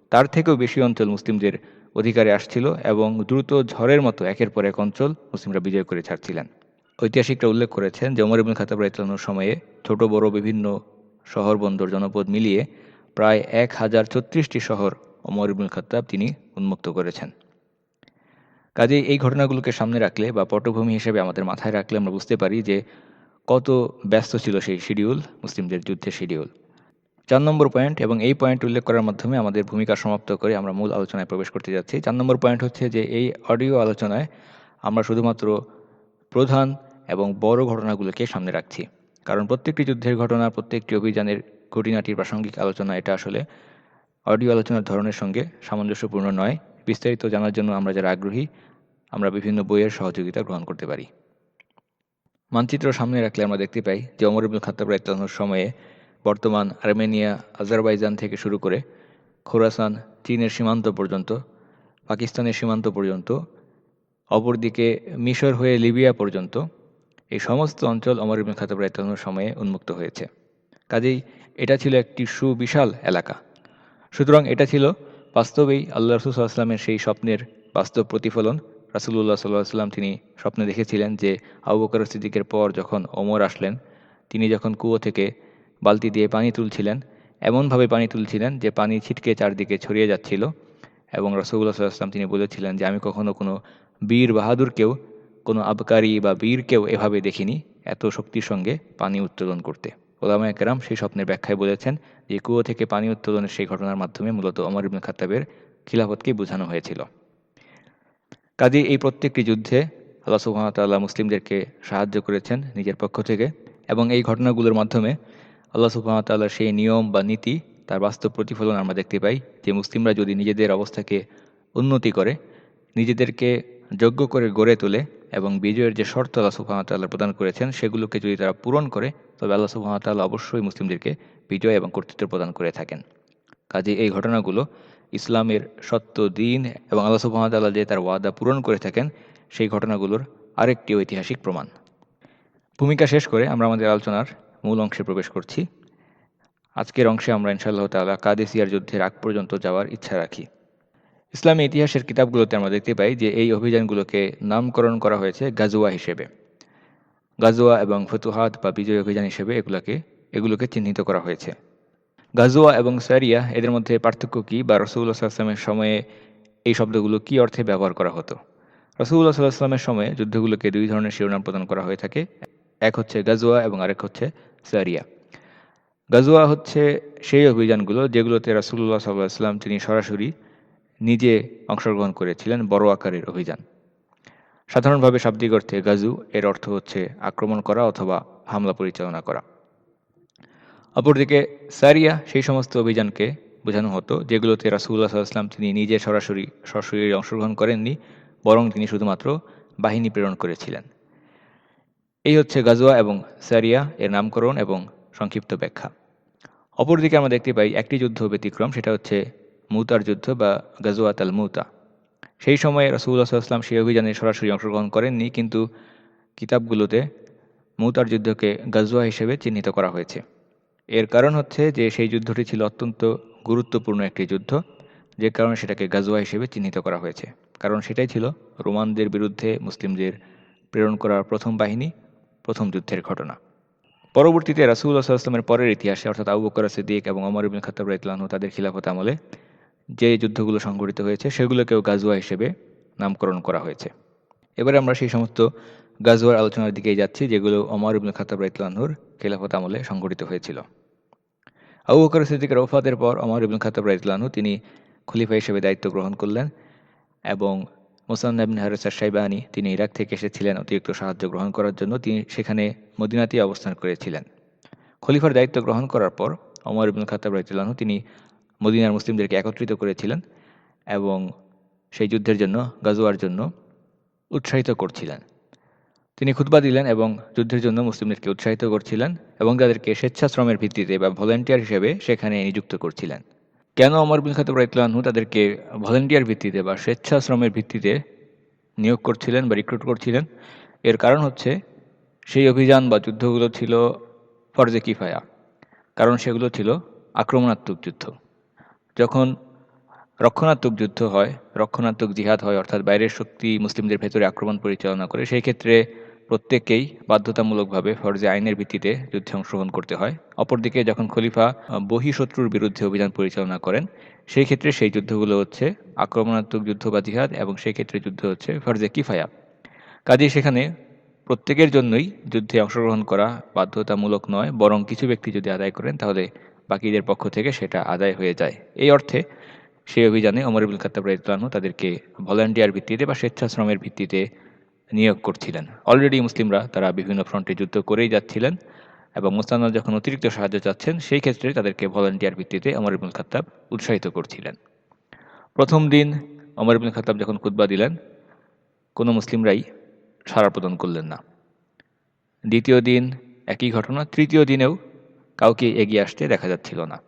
তার থেকেও বেশি অঞ্চল মুসলিমদের অধিকারে আসছিল এবং দ্রুত ঝড়ের মতো একের পর এক অঞ্চল মুসলিমরা বিজয় করে ছাড়ছিলেন। ঐতিহাসিকরা উল্লেখ করেছেন যে ওমর ইবনুল খাত্তাব রাদিয়াল্লাহু আনহুর সময়ে ছোট বড় বিভিন্ন শহর বন্দর জনপদ মিলিয়ে প্রায় 1036টি শহর ওমর ইবনুল খাত্তাব তিনি উন্মুক্ত করেছেন। কাজেই এই ঘটনাগুলোকে সামনে রাখলে বা পটভূমি হিসেবে আমাদের মাথায় রাখলে আমরা বুঝতে পারি যে কত ব্যস্ত ছিল সেই শিডিউল, মুসলিমদের যুদ্ধের শিডিউল। 4 নম্বর পয়েন্ট, এবং এই পয়েন্ট উল্লেখ করার মাধ্যমে আমাদের ভূমিকা সমাপ্ত করে আমরা মূল আলোচনায় প্রবেশ করতে যাচ্ছি। 4 নম্বর পয়েন্ট হচ্ছে যে এই অডিও আলোচনায় আমরা শুধুমাত্র প্রধান এবং বড় ঘটনাগুলোকে সামনে রাখছি। কারণ প্রত্যেকটি যুদ্ধের ঘটনা, প্রত্যেকটি অভিযানের খুঁটিনাটির প্রাসঙ্গিক আলোচনা এটা আসলে অডিও আলোচনার ধরনের সঙ্গে সামঞ্জস্যপূর্ণ নয়। বিস্তারিত জানার জন্য আমরা যারা আগ্রহী, আমরা বিভিন্ন বইয়ের সহযোগিতা গ্রহণ করতে পারি। মানচিত্র সামনে রাখলে আমরা দেখতে পাই যে ওমর ইবনুল খাত্তাব রাদিয়াল্লাহু আনহুর সময়ে বর্তমান আর্মেনিয়া, আজারবাইজান থেকে শুরু করে খোরাসান, চীনের সীমান্ত পর্যন্ত, পাকিস্তানের সীমান্ত পর্যন্ত, অপরদিকে মিশর হয়ে লিবিয়া পর্যন্ত এই সমস্ত অঞ্চল ওমর ইবনুল খাত্তাব রাদিয়াল্লাহু আনহুর সময়ে উন্মুক্ত হয়েছে। কাজেই এটা ছিল একটি সুবিশাল এলাকা। সুতরাং এটা ছিল বাস্তবেই আল্লাহ রাসূল সাল্লাল্লাহু আলাইহি ওয়াসাল্লামের সেই স্বপ্নের বাস্তব প্রতিফলন। রাসূলুল্লাহ সাল্লাল্লাহু আলাইহি ওয়াসাল্লাম তিনি স্বপ্নে দেখেছিলেন যে আবু বকর সিদ্দিকের পর যখন ওমর আসলেন, তিনি যখন কুয়ো থেকে বালতি দিয়ে পানি তুলছিলেন, এমনভাবে পানি তুলছিলেন যে পানি ছিটকে চারদিকে ছড়িয়ে যাচ্ছিল, এবং রাসূলুল্লাহ সাল্লাল্লাহু আলাইহি ওয়াসাল্লাম তিনি বলেছিলেন যে আমি কখনো কোনো বীর বাহাদুরকেও, কোনো আবকারী বা বীরকেও এভাবে দেখিনি এত শক্তির সঙ্গে পানি উত্তোলন করতে। ওলামায়ে কেরাম সেই স্বপ্নের ব্যাখ্যায় বলেছেন যে কুয়ো থেকে পানি উত্তোলনের সেই ঘটনার মাধ্যমে মূলত ওমর ইবনুল খাত্তাবের খিলাফতকেই বোঝানো হয়েছিল। কাজেই এই প্রত্যেকটি যুদ্ধে আল্লাহ সুবহানাহু ওয়া তাআলা মুসলিমদেরকে সাহায্য করেছেন নিজের পক্ষ থেকে, এবং এই ঘটনাগুলোর মাধ্যমে আল্লাহ সুবহানাহু ওয়া তাআলার সেই নিয়ম বা নীতি তার বাস্তব প্রতিফলন আমরা দেখতে পাই যে মুসলিমরা যদি নিজেদের অবস্থাকে উন্নতি করে, নিজেদেরকে যোগ্য করে গড়ে তোলে এবং বিজয়ের যে শর্ত আল্লাহ সুবহানাহু ওয়া তাআলা প্রদান করেছেন সেগুলোকে যদি তারা পূরণ করে, তবে আল্লাহ সুবহানাহু ওয়া তাআলা অবশ্যই মুসলিমদেরকে বিজয় এবং কর্তৃত্ব প্রদান করে থাকেন। কাজেই এই ঘটনাগুলো ইসলামের সত্য দিন এবং আল্লাহ সুবহানাহু ওয়া তাআলা যে তার ওয়াদা পূরণ করে থাকেন সেই ঘটনাগুলোর আরেকটি ঐতিহাসিক প্রমাণ। ভূমিকা শেষ করে আমরা আমাদের আলোচনার মূল অংশে প্রবেশ করছি। আজকের অংশে আমরা ইনশাআল্লাহ তাআলা কাদেসিয়ার যুদ্ধের আগ পর্যন্ত যাওয়ার ইচ্ছা রাখি। ইসলামী ইতিহাসের কিতাবগুলোতে আমরা দেখতে পাই যে এই অভিযানগুলোকে নামকরণ করা হয়েছে গাজওয়া হিসেবে। গাজওয়া এবং ফুতুহাত বা বিজয় অভিযান হিসেবে এগুলোকে চিহ্নিত করা হয়েছে। গাজওয়া এবং সারিয়া এদের মধ্যে পার্থক্য কী, বা রাসূলুল্লাহ সাল্লাল্লাহু আলাইহি ওয়াসাল্লামের সময়ে এই শব্দগুলো কী অর্থে ব্যবহার করা হতো? রাসূলুল্লাহ সাল্লাল্লাহু আলাইহি ওয়াসাল্লামের সময়ে যুদ্ধগুলোকে দুই ধরনের শিরোনাম প্রদান করা হয়ে থাকে। এক হচ্ছে গাজওয়া এবং আরেক হচ্ছে সারিয়া। গাজওয়া হচ্ছে সেই অভিযানগুলো যেগুলোতে রাসূলুল্লাহ সাল্লাল্লাহু আলাইহি ওয়াসাল্লাম তিনি সরাসরি নিজে অংশগ্রহণ করেছিলেন, বড় আকারের অভিযান। সাধারণভাবে শাব্দিক অর্থে গাজু এর অর্থ হচ্ছে আক্রমণ করা অথবা হামলা পরিচালনা করা। অপরদিকে সারিয়া সেই সমস্ত অভিযানকে বোঝানো হতো যেগুলোতে রাসূলুল্লাহ সাল্লাল্লাহু আলাইহি ওয়াসাল্লাম তিনি নিজে সরাসরি অংশগ্রহণ করেননি, বরং তিনি শুধুমাত্র বাহিনী প্রেরণ করেছিলেন। এই হচ্ছে গাজওয়া এবং সারিয়া এর নামকরণ এবং সংক্ষিপ্ত ব্যাখ্যা। অপরদিকে আমরা দেখতে পাই একটি যুদ্ধ ব্যতিক্রম, সেটা হচ্ছে মুতার যুদ্ধ বা গাজওয়াত আল মুতা। সেই সময়ে রাসূলুল্লাহ সাল্লাল্লাহু আলাইহি ওয়াসাল্লাম সেই অভিযানে সরাসরি অংশগ্রহণ করেননি, কিন্তু কিতাবগুলোতে মুতার যুদ্ধকে গাজওয়া হিসেবে চিহ্নিত করা হয়েছে। এর কারণ হচ্ছে যে সেই যুদ্ধটি ছিল অত্যন্ত গুরুত্বপূর্ণ একটি যুদ্ধ, যে কারণে সেটাকে গাজওয়া হিসেবে চিহ্নিত করা হয়েছে। কারণ সেটাই ছিল রোমানদের বিরুদ্ধে মুসলিমদের প্রেরণ করা প্রথম বাহিনী, প্রথম যুদ্ধের ঘটনা। পরবর্তীতে রাসূলুল্লাহ সাল্লাল্লাহু আলাইহি ওয়াসাল্লামের পরের ইতিহাসে, অর্থাৎ আবু বকর সিদ্দিক এবং ওমর ইবনুল খাত্তাব রাদিয়াল্লাহু আনহু তাদের খিলাফত আমলে যে যুদ্ধগুলো সংঘটিত হয়েছে সেগুলোকেও গাজওয়া হিসেবে নামকরণ করা হয়েছে। এবারে আমরা সেই সমস্ত গাজওয়ার আলোচনার দিকেই যাচ্ছি যেগুলো ওমর ইবনুল খাত্তাব রাদিয়াল্লাহু আনহুর খিলাফত আমলে সংঘটিত হয়েছিল। আবু বকর সিদ্দিকের ওফাতের পর ওমর ইবনুল খাত্তাব রাদিয়াল্লাহু আনহু তিনি খলিফা হিসেবে দায়িত্ব গ্রহণ করলেন, এবং মুসান্নাদ ইবনে হারিস আশ-শাইবানী তিনি ইরাক থেকে এসেছিলেন অতিরিক্ত সাহায্য গ্রহণ করার জন্য। তিনি সেখানে মদিনাতেই অবস্থান করেছিলেন। খলিফার দায়িত্ব গ্রহণ করার পর ওমর ইবনুল খাত্তাব রাদিয়াল্লাহু আনহু তিনি মদিনার মুসলিমদেরকে একত্রিত করেছিলেন এবং সেই যুদ্ধের জন্য, গাজওয়ার জন্য উৎসাহিত করছিলেন। তিনি খুতবা দিলেন এবং যুদ্ধের জন্য মুসলিমদেরকে উৎসাহিত করছিলেন এবং তাদেরকে স্বেচ্ছাশ্রমের ভিত্তিতে বা ভলেন্টিয়ার হিসেবে সেখানে নিযুক্ত করছিলেন। কেন ওমর ইবনুল খাত্তাব রাদিয়াল্লাহু আনহু তাদেরকে ভলেন্টিয়ার ভিত্তিতে বা স্বেচ্ছাশ্রমের ভিত্তিতে নিয়োগ করছিলেন বা রিক্রুট করছিলেন? এর কারণ হচ্ছে সেই অভিযান বা যুদ্ধগুলো ছিল ফরজে কিফায়া, কারণ সেগুলো ছিল আক্রমণাত্মক যুদ্ধ। যখন রক্ষণাত্মক যুদ্ধ হয়, রক্ষণাত্মক জিহাদ হয়, অর্থাৎ বাইরের শক্তি মুসলিমদের ভেতরে আক্রমণ পরিচালনা করে, সেই ক্ষেত্রে প্রত্যেককেই বাধ্যতামূলকভাবে ফরজে আইনের ভিত্তিতে যুদ্ধে অংশগ্রহণ করতে হয়। অপরদিকে যখন খলিফা বহিঃশত্রুর বিরুদ্ধে অভিযান পরিচালনা করেন, সেই ক্ষেত্রে সেই যুদ্ধগুলো হচ্ছে আক্রমণাত্মক যুদ্ধ বা জিহাদ, এবং সেই ক্ষেত্রে যুদ্ধ হচ্ছে ফরজে কিফায়া। কাজেই সেখানে প্রত্যেকের জন্যই যুদ্ধে অংশগ্রহণ করা বাধ্যতামূলক নয়, বরং কিছু ব্যক্তি যদি আদায় করেন তাহলে বাকিদের পক্ষ থেকে সেটা আদায় হয়ে যায়। এই অর্থে সেই অভিযানে ওমর ইবনুল খাত্তাব রাদিয়াল্লাহু আনহু তাদেরকে ভলান্টিয়ার ভিত্তিতে বা স্বেচ্ছাশ্রমের ভিত্তিতে নিয়োগ করছিলেন। অলরেডি মুসলিমরা তারা বিভিন্ন ফ্রন্টে যুদ্ধ করেই যাচ্ছিলেন, এবং মুসলমানরা যখন অতিরিক্ত সাহায্য চাচ্ছেন সেই ক্ষেত্রে তাদেরকে ভলান্টিয়ার ভিত্তিতে ওমর ইবনুল খাত্তাব উৎসাহিত করছিলেন। প্রথম দিন ওমর ইবনুল খাত্তাব যখন খুতবা দিলেন, কোনো মুসলিমরাই সাড়া প্রদান করলেন না। দ্বিতীয় দিন একই ঘটনা, তৃতীয় দিনেও কাউকে এগিয়ে আসতে দেখা যাচ্ছিল না।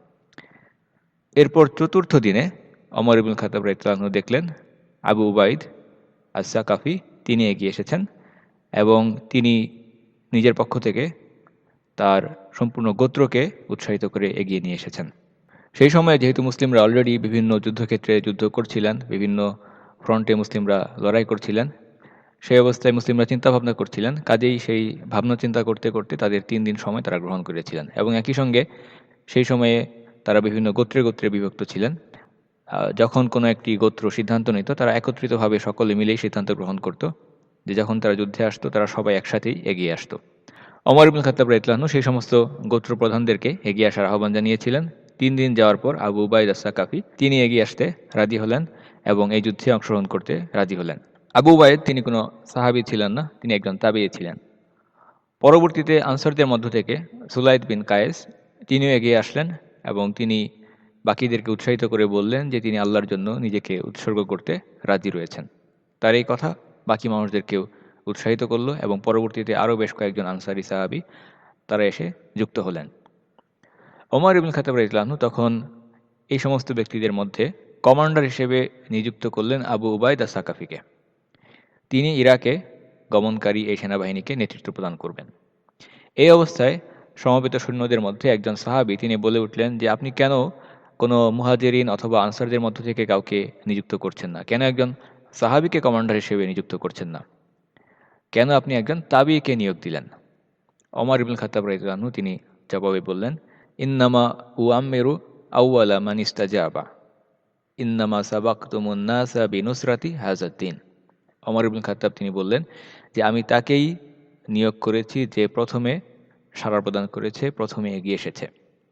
এরপর চতুর্থ দিনে ওমর ইবনুল খাত্তাব রাদিয়াল্লাহু আনহু দেখলেন আবু উবাইদ আস-সাকাফি তিনি এগিয়ে এসেছেন, এবং তিনি নিজের পক্ষ থেকে তার সম্পূর্ণ গোত্রকে উৎসাহিত করে এগিয়ে নিয়ে এসেছেন। সেই সময়ে যেহেতু মুসলিমরা অলরেডি বিভিন্ন যুদ্ধক্ষেত্রে যুদ্ধ করছিলেন, বিভিন্ন ফ্রন্টে মুসলিমরা লড়াই করছিলেন, সেই অবস্থায় মুসলিমরা চিন্তাভাবনা করছিলেন, কাজেই সেই ভাবনা চিন্তা করতে করতে তাদের 3 দিন সময় তারা গ্রহণ করেছিলেন, এবং একই সঙ্গে সেই সময়ে তারা বিভিন্ন গোত্রে গোত্রে বিভক্ত ছিলেন। যখন কোনো একটি গোত্র সিদ্ধান্ত নিত, তারা একত্রিতভাবে সকলে মিলেই সিদ্ধান্ত গ্রহণ করত যে যখন তারা যুদ্ধে আসতো তারা সবাই একসাথেই এগিয়ে আসতো। ওমর ইবনুল খাত্তাব রাদিয়াল্লাহু আনহু সেই সমস্ত গোত্র প্রধানদেরকে এগিয়ে আসার আহ্বান জানিয়েছিলেন। 3 দিন যাওয়ার পর আবু উবাইদ আস-সাকাফি তিনি এগিয়ে আসতে রাজি হলেন এবং এই যুদ্ধে অংশগ্রহণ করতে রাজি হলেন। আবু উবাইদ তিনি কোনো সাহাবী ছিলেন না, তিনি একজন তাবিঈ ছিলেন। পরবর্তীতে আনসারদের মধ্য থেকে সুলাইদ বিন কায়েস তিনিও এগিয়ে আসলেন, এবং তিনি বাকিদেরকে উৎসাহিত করে বললেন যে তিনি আল্লাহর জন্য নিজেকে উৎসর্গ করতে রাজি রয়েছেন। তার এই কথা বাকি মানুষদেরকেও উৎসাহিত করল, এবং পরবর্তীতে আরও বেশ কয়েকজন আনসারী সাহাবী তারা এসে যুক্ত হলেন। ওমর ইবনুল খাত্তাব রাদিয়াল্লাহু আনহু তখন এই সমস্ত ব্যক্তিদের মধ্যে কমান্ডার হিসেবে নিযুক্ত করলেন আবু উবাইদ আস-সাকাফিকে। তিনি ইরাকে গমনকারী এই সেনাবাহিনীকে নেতৃত্ব প্রদান করবেন। এই অবস্থায় সমবেত সৈন্যদের মধ্যে একজন সাহাবী তিনি বলে উঠলেন যে আপনি কেন কোনো মুহাজিরিন অথবা আনসারদের মধ্য থেকে কাউকে নিযুক্ত করছেন না? কেন একজন সাহাবীকে কমান্ডার হিসেবে নিযুক্ত করছেন না? কেন আপনি একজন তাবিঈকে নিয়োগ দিলেন? ওমর ইবনুল খাত্তাব রাদিয়াল্লাহু আনহু তিনি জবাবে বললেন, ইন্নামা উআম্মিরু আউওয়ালা মান ইস্তাজাবা ইন্নামা সাবাকতুমুন নাসা বিনুসরাতি হাযাদ দ্বীন। ওমর ইবনুল খাত্তাব তিনি বললেন যে আমি তাকেই নিয়োগ করেছি যে প্রথমে সাড়া প্রদান করেছে, প্রথমে এগিয়ে এসেছে।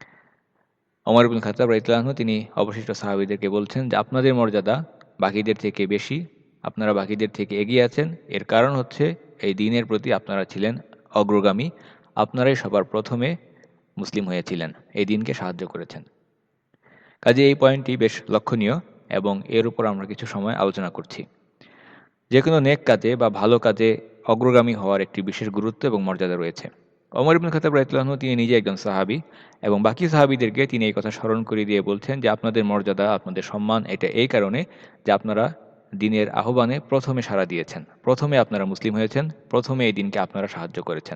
ওমর ইবনুল খাত্তাব রাদিয়াল্লাহু আনহু তিনি অবশিষ্ট সাহাবীদেরকে বলছেন যে আপনাদের মর্যাদা বাকিদের থেকে বেশি, আপনারা বাকিদের থেকে এগিয়ে আছেন, এর কারণ হচ্ছে এই দ্বীনের প্রতি আপনারা ছিলেন অগ্রগামী, আপনারাই সবার প্রথমে মুসলিম হয়েছিলেন, এই দ্বীনকে সাহায্য করেছেন। কাজে এই পয়েন্টটি বেশ লক্ষণীয়, এবং এর উপর আমরা কিছু সময় আলোচনা করছি। যে কোনো নেক কাজে বা ভালো কাজে অগ্রগামী হওয়ার একটি বিশেষ গুরুত্ব এবং মর্যাদা রয়েছে। ওমর ইবনুল খাত্তাব রাদিয়াল্লাহু আনহু তিনি নিজে একজন সাহাবী, এবং বাকি সাহাবীদেরকে তিনি এই কথা স্মরণ করিয়ে দিয়ে বলছেন যে আপনাদের মর্যাদা, আপনাদের সম্মান এটা এই কারণে যে আপনারা দ্বীনের আহ্বানে প্রথমে সাড়া দিয়েছেন, প্রথমে আপনারা মুসলিম হয়েছেন, প্রথমে এই দ্বীনকে আপনারা সাহায্য করেছেন।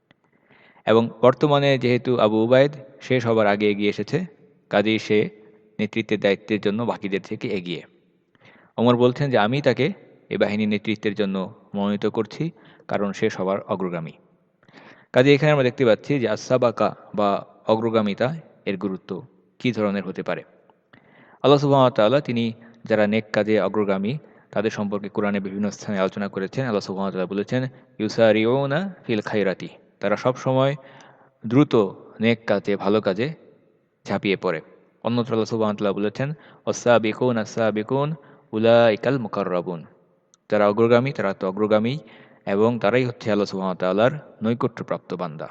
এবং বর্তমানে যেহেতু আবু উবাইদ সে সবার আগে এগিয়ে এসেছে, কাজেই সে নেতৃত্বের দায়িত্বের জন্য বাকিদের থেকে এগিয়ে। ওমর বলছেন যে আমি তাকে এই বাহিনীর নেতৃত্বের জন্য মনোনীত করছি, কারণ সে সবার অগ্রগামী। কাজে এখানে আমরা দেখতে পাচ্ছি যে আস-সাবাকা বা অগ্রগামিতা এর গুরুত্ব কী ধরনের হতে পারে। আল্লাহ সুবহানাহু ওয়া তাআলা তিনি যারা নেক কাজে অগ্রগামী তাদের সম্পর্কে কোরআনে বিভিন্ন স্থানে আলোচনা করেছেন। আল্লাহ সুবহানাহু ওয়া তাআলা বলেছেন ইউসারিউনা ফিল খায়রাতি, তারা সব সময় দ্রুত নেক কাজে ভালো কাজে ঝাঁপিয়ে পড়ে। অন্যত্র আল্লাহ সুবহানাহু ওয়া তাআলা বলেছেন ওয়াস-সাবিকুন আস-সাবিকুন উলাইকাল মুকাররাবুন, যারা অগ্রগামী তারা তো অগ্রগামী, এবং তারাই হচ্ছে আল্লাহ সুবহানাহু ওয়া তাআলার নৈকট্যপ্রাপ্ত বান্দা।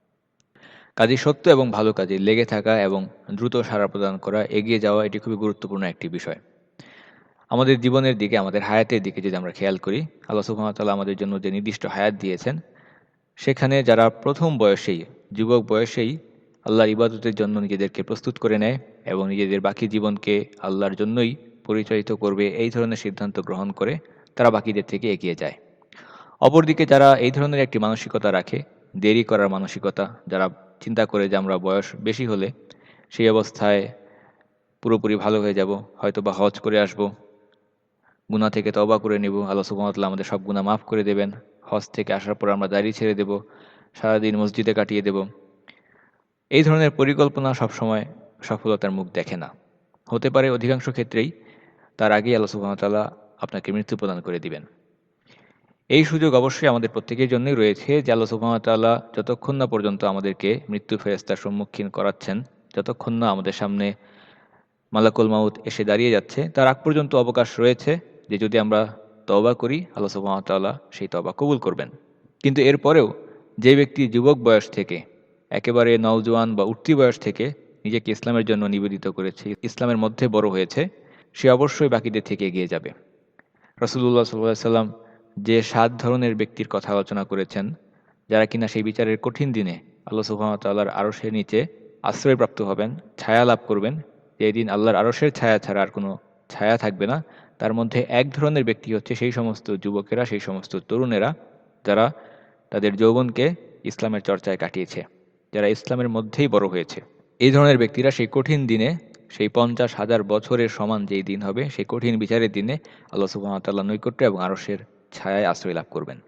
কাজে সত্য এবং ভালো কাজে লেগে থাকা এবং দ্রুত সাড়া প্রদান করা, এগিয়ে যাওয়া এটি খুবই গুরুত্বপূর্ণ একটি বিষয়। আমাদের জীবনের দিকে, আমাদের হায়াতের দিকে যদি আমরা খেয়াল করি, আল্লাহ সুবহানাহু ওয়া তাআলা আমাদের জন্য যে নির্দিষ্ট হায়াত দিয়েছেন, সেখানে যারা প্রথম বয়সেই, যুবক বয়সেই আল্লাহর ইবাদতের জন্য নিজেদেরকে প্রস্তুত করে নেয় এবং নিজেদের বাকি জীবনকে আল্লাহর জন্যই পরিচালিত করবে এই ধরনের সিদ্ধান্ত গ্রহণ করে, তারা বাকিদের থেকে এগিয়ে যায়। অপরদিকে যারা এই ধরনের একটি মানসিকতা রাখে, দেরি করার মানসিকতা, যারা চিন্তা করে যে আমরা বয়স বেশি হলে সেই অবস্থায় পুরোপুরি ভালো হয়ে যাব, হয়তো বা হজ করে আসব, গুনাহ থেকে তওবা করে নেব, আল্লাহ সুবহানাহু ওয়া তাআলা আমাদের সব গুনাহ মাফ করে দেবেন, হজ থেকে আসার পর আমরা দাড়ি ছেড়ে দেব, সারাদিন মসজিদে কাটিয়ে দেব। এই ধরনের পরিকল্পনা সবসময় সফলতার মুখ দেখে না। হতে পারে অধিকাংশ ক্ষেত্রেই তার আগেই আল্লাহ সুবহানাহু ওয়া তাআলা আপনাকে মৃত্যু প্রদান করে দিবেন। এই সুযোগ অবশ্যই আমাদের প্রত্যেকের জন্যই রয়েছে যে আল্লাহ সুবহানাহু ওয়া তাআলা যতক্ষণ না পর্যন্ত আমাদেরকে মৃত্যু ফেরেশতার সম্মুখীন করাচ্ছেন, যতক্ষণ না আমাদের সামনে মালাকুল মাউত এসে দাঁড়িয়ে যাচ্ছে, তার আগ পর্যন্ত অবকাশ রয়েছে যে যদি আমরা তওবা করি, আল্লাহ সুবহানাহু ওয়া তাআলা সেই তওবা কবুল করবেন। কিন্তু এরপরেও যে ব্যক্তি যুবক বয়স থেকে, একেবারে নওজোয়ান বা উঠতি বয়স থেকে নিজেকে ইসলামের জন্য নিবেদিত করেছে, ইসলামের মধ্যে বড় হয়েছে, সে অবশ্যই বাকিদের থেকে এগিয়ে যাবে। রাসূলুল্লাহ সাল্লাল্লাহু আলাইহি ওয়াসাল্লাম যে ৭ ধরনের ব্যক্তির কথা আলোচনা করেছেন, যারা কিনা সেই বিচারের কঠিন দিনে আল্লাহ সুবহানাহু ওয়া তাআলার আরশের নিচে আশ্রয়প্রাপ্ত হবেন, ছায়া লাভ করবেন, যে দিন আল্লাহর আরশের ছায়া ছাড়া আর কোনো ছায়া থাকবে না, তার মধ্যে এক ধরনের ব্যক্তি হচ্ছে সেই সমস্ত যুবকেরা, সেই সমস্ত তরুণেরা যারা তাদের যৌবনকে ইসলামের চর্চায় কাটিয়েছে, যারা ইসলামের মধ্যেই বড় হয়েছে। এই ধরনের ব্যক্তিরা সেই কঠিন দিনে, সেই ৫০,০০০ বছরের সমান যেই দিন হবে, সেই কঠিন বিচারের দিনে আল্লাহ সুবহানাহু ওয়া তাআলার নৈকট্য এবং আরশের ছায়ায় আশ্রয় লাভ করবেন।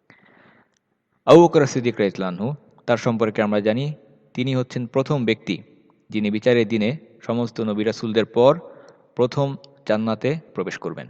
আবু বকর সিদ্দিক রাদিয়াল্লাহু আনহু, তার সম্পর্কে আমরা জানি তিনি হচ্ছেন প্রথম ব্যক্তি যিনি বিচারের দিনে সমস্ত নবী রাসূলদের পর প্রথম জান্নাতে প্রবেশ করবেন।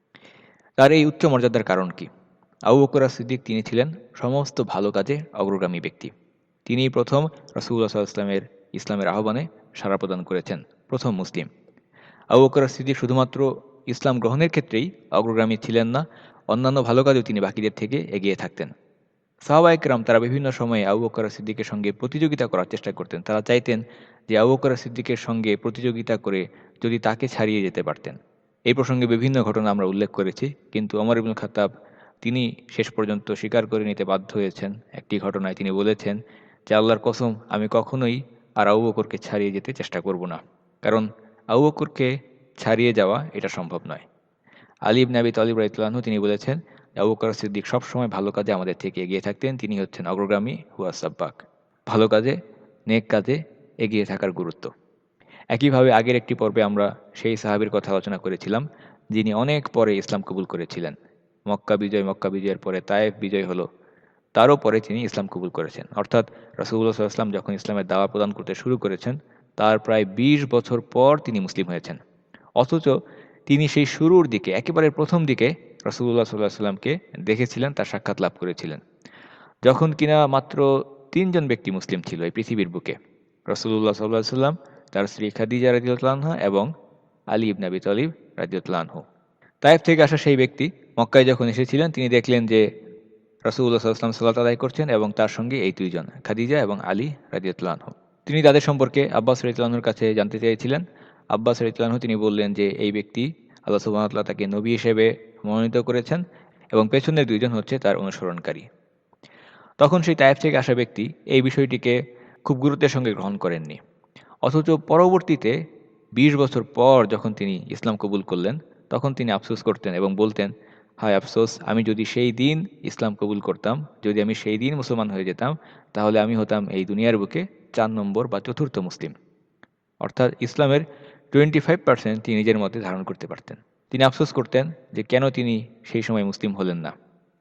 তার এই উচ্চ মর্যাদার কারণ কি? আবু বকর সিদ্দিক তিনি ছিলেন সমস্ত ভালো কাজে অগ্রগামী ব্যক্তি। তিনিই প্রথম রাসূলুল্লাহ সাল্লাল্লাহু আলাইহি ওয়াসাল্লামের ইসলামের আহ্বানে সাড়া প্রদান করেছেন, প্রথম মুসলিম। আবু বকর সিদ্দিক শুধুমাত্র ইসলাম গ্রহণের ক্ষেত্রেই অগ্রগামী ছিলেন না, অন্যান্য ভালো কাজেও তিনি বাকিদের থেকে এগিয়ে থাকতেন। সাহাবায়ে কেরাম তারা বিভিন্ন সময়ে আবু বকর সিদ্দিকের সঙ্গে প্রতিযোগিতা করার চেষ্টা করতেন। তারা চাইতেন যে আবু বকর সিদ্দিকের সঙ্গে প্রতিযোগিতা করে যদি তাকে ছাড়িয়ে যেতে পারতেন। এই প্রসঙ্গে বিভিন্ন ঘটনা আমরা উল্লেখ করেছি, কিন্তু ওমর ইবনুল খাত্তাব তিনি শেষ পর্যন্ত স্বীকার করে নিতে বাধ্য হয়েছেন। একটি ঘটনায় তিনি বলেছেন যে আল্লাহর কসম, আমি কখনোই আর আবু বকরকে ছাড়িয়ে যেতে চেষ্টা করব না, কারণ আবু বকরকে ছাড়িয়ে যাওয়া এটা সম্ভব নয়। আলী ইবনে আবি তালিব রাদিয়াল্লাহু আনহু তিনি বলেছেন, আবু বকর সিদ্দিক সবসময় ভালো কাজে আমাদের থেকে এগিয়ে থাকতেন, তিনি হচ্ছেন অগ্রগামী হুয়া সাব্বাক। ভালো কাজে, নেক কাজে এগিয়ে থাকার গুরুত্ব। একইভাবে আগের একটি পর্বে আমরা সেই সাহাবীর কথা আলোচনা করেছিলাম যিনি অনেক পরে ইসলাম কবুল করেছিলেন। মক্কা বিজয়ের পরে তায়েফ বিজয় হলো, তারও পরে তিনি ইসলাম কবুল করেছেন। অর্থাৎ রাসূলুল্লাহ সাল্লাল্লাহু আলাইহি ওয়াসাল্লাম যখন ইসলামের দাওয়া প্রদান করতে শুরু করেছেন, তার প্রায় ২০ বছর পর তিনি মুসলিম হয়েছেন। অথচ তিনি সেই শুরুর দিকে, একেবারে প্রথম দিকে রাসূলুল্লাহ সাল্লাল্লাহু আলাইহি ওয়াসাল্লামকে দেখেছিলেন, তার সাক্ষাৎ লাভ করেছিলেন। যখন কিনা মাত্র ৩ জন ব্যক্তি মুসলিম ছিল এই পৃথিবীর বুকে, রাসূলুল্লাহ সাল্লাল্লাহু আলাইহি ওয়াসাল্লাম, তার স্ত্রী খাদিজা রাদিয়াল্লাহু আনহা এবং আলী ইবনে আবি তালিব রাদিয়াল্লাহু আনহু। তায়েফ থেকে আসা সেই ব্যক্তি মক্কায় যখন এসেছিলেন, তিনি দেখলেন যে রাসূলুল্লাহ সাল্লাল্লাহু আলাইহি ওয়াসাল্লাম সালাত আদায় করছেন এবং তার সঙ্গে এই ২ জন, খাদিজা এবং আলী রাদিয়াল্লাহু আনহু। তিনি তাদের সম্পর্কে আব্বাস রাদিয়াল্লাহু আনহুর কাছে জানতে চেয়েছিলেন। আব্বাস রাদিয়াল্লাহু আনহু তিনি বললেন যে এই ব্যক্তি, আল্লাহ সুবহানাহু ওয়া তাআলা তাকে নবী হিসেবে মনোনীত করেছেন এবং পেছনের ২ জন হচ্ছে তার অনুসরণকারী। তখন সেই তায়েফ থেকে আসা ব্যক্তি এই বিষয়টিকে খুব গুরুত্বের সঙ্গে গ্রহণ করেননি। অথচ পরবর্তীতে ২০ বছর পর যখন তিনি ইসলাম কবুল করলেন, তখন তিনি আফসোস করতেন এবং বলতেন, হায় আফসোস, আমি যদি সেই দিন ইসলাম কবুল করতাম, যদি আমি সেই দিন মুসলমান হয়ে যেতাম, তাহলে আমি হতাম এই দুনিয়ার বুকে ৪ নম্বর বা চতুর্থ মুসলিম। অর্থাৎ ইসলামের 25% তিনি নিজের মধ্যে ধারণ করতে পারতেন। তিনি আফসোস করতেন যে কেন তিনি সেই সময় মুসলিম হলেন না,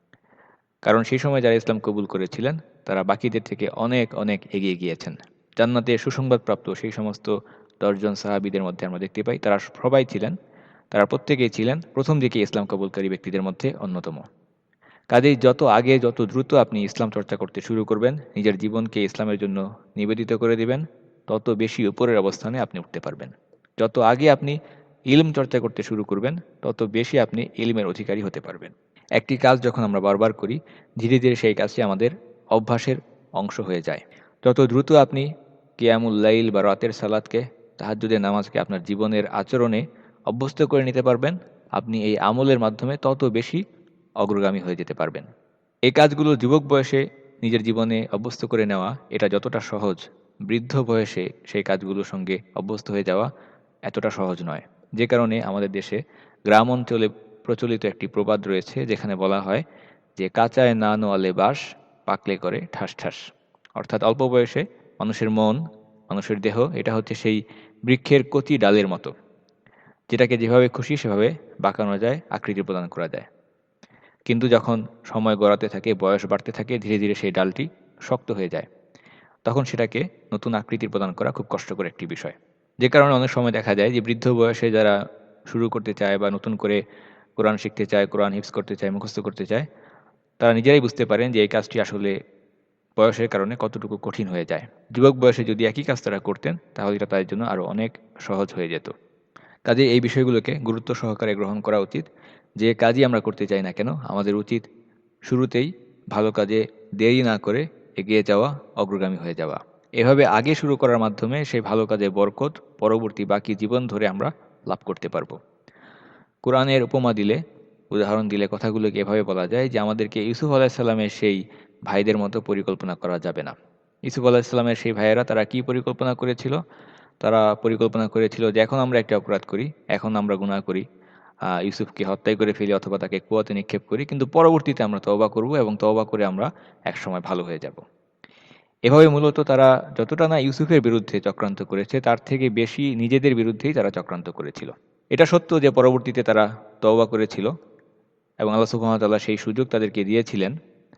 কারণ সেই সময় যারা ইসলাম কবুল করেছিলেন তারা বাকিদের থেকে অনেক অনেক এগিয়ে গিয়েছেন। জান্নাতে সুসংবাদপ্রাপ্ত সেই সমস্ত ১০ জন সাহাবীদের মধ্যে আমরা দেখতে পাই তারা সবাই ছিলেন, তারা প্রত্যেকেই ছিলেন প্রথম দিকে ইসলাম কবুলকারী ব্যক্তিদের মধ্যে অন্যতম। কাজেই যত আগে, যত দ্রুত আপনি ইসলাম চর্চা করতে শুরু করবেন, নিজের জীবনকে ইসলামের জন্য নিবেদিত করে দিবেন, তত বেশি উপরের অবস্থানে আপনি উঠতে পারবেন। যত আগে আপনি ইলম চর্চা করতে শুরু করবেন, তত বেশি আপনি ইলমের অধিকারী হতে পারবেন। একটি কাজ যখন আমরা বারবার করি, ধীরে ধীরে সেই কাজটি আমাদের অভ্যাসের অংশ হয়ে যায়। যত দ্রুত আপনি কিয়ামুল লাইল বা রাতের সালাতকে, তাহাজ্জুদের নামাজকে আপনার জীবনের আচরণে অভ্যস্ত করে নিতে পারবেন, আপনি এই আমলের মাধ্যমে তত বেশি অগ্রগামী হয়ে যেতে পারবেন। এই কাজগুলো যুবক বয়সে নিজের জীবনে অভ্যস্ত করে নেওয়া এটা যতটা সহজ, বৃদ্ধ বয়সে সেই কাজগুলোর সঙ্গে অভ্যস্ত হয়ে যাওয়া এতটা সহজ নয়। যে কারণে আমাদের দেশে গ্রাম অঞ্চলে প্রচলিত একটি প্রবাদ রয়েছে, যেখানে বলা হয় যে কাঁচায় না নোয়ালে বাঁশ, পাকলে করে ঠাস ঠাস। অর্থাৎ অল্প বয়সে মানুষের মন, মানুষের দেহ, এটা হচ্ছে সেই বৃক্ষের কচি ডালের মতো, যেটাকে যেভাবে খুশি সেভাবে বাঁকানো যায়, আকৃতি প্রদান করা যায়। কিন্তু যখন সময় গড়াতে থাকে, বয়স বাড়তে থাকে, ধীরে ধীরে সেই ডালটি শক্ত হয়ে যায়। তখন সেটাকে নতুন আকৃতি প্রদান করা খুব কষ্টকর একটি বিষয়। যে কারণে অনেক সময় দেখা যায় যে বৃদ্ধ বয়সে যারা শুরু করতে চায় বা নতুন করে কোরআন শিখতে চায়, কোরআন হিফজ করতে চায়, মুখস্থ করতে চায়, তারা নিজেরাই বুঝতে পারেন যে এই কাজটি আসলে বয়সের কারণে কতটুকু কঠিন হয়ে যায়। যুবক বয়সে যদি একই কাজ তারা করতেন, তাহলে এটা তাদের জন্য আরও অনেক সহজ হয়ে যেত। কাজে এই বিষয়গুলোকে গুরুত্ব সহকারে গ্রহণ করা উচিত। যে কাজই আমরা করতে চাই না কেন, আমাদের উচিত শুরুতেই ভালো কাজে দেরি না করে এগিয়ে যাওয়া, অগ্রগামী হয়ে যাওয়া। এভাবে আগে শুরু করার মাধ্যমে সেই ভালো কাজের বরকত পরবর্তী বাকি জীবন ধরে আমরা লাভ করতে পারবো। কোরআনের উপমা দিলে, উদাহরণ দিলে কথাগুলোকে এভাবে বলা যায় যে আমাদেরকে ইউসুফ আলাহিসাল্লামের সেই ভাইদের মতো পরিকল্পনা করা যাবে না। ইউসুফ আলাহিসাল্লামের সেই ভাইয়েরা তারা কি পরিকল্পনা করেছিল? তারা পরিকল্পনা করেছিল যে এখন আমরা একটা অপরাধ করি, এখন আমরা গুনাহ করি, ইউসুফকে হত্যাই করে ফেলি অথবা তাকে কুয়াতে নিক্ষেপ করি, কিন্তু পরবর্তীতে আমরা তওবা করব এবং তওবা করে আমরা একসময় ভালো হয়ে যাব। এভাবে মূলত তারা যতটা না ইউসুফের বিরুদ্ধে চক্রান্ত করেছে, তার থেকে বেশি নিজেদের বিরুদ্ধেই তারা চক্রান্ত করেছিল। এটা সত্য যে পরবর্তীতে তারা তওবা করেছিল এবং আল্লাহ সুবহানাহু ওয়া তাআলা সেই সুযোগ তাদেরকে দিয়েছিলেন।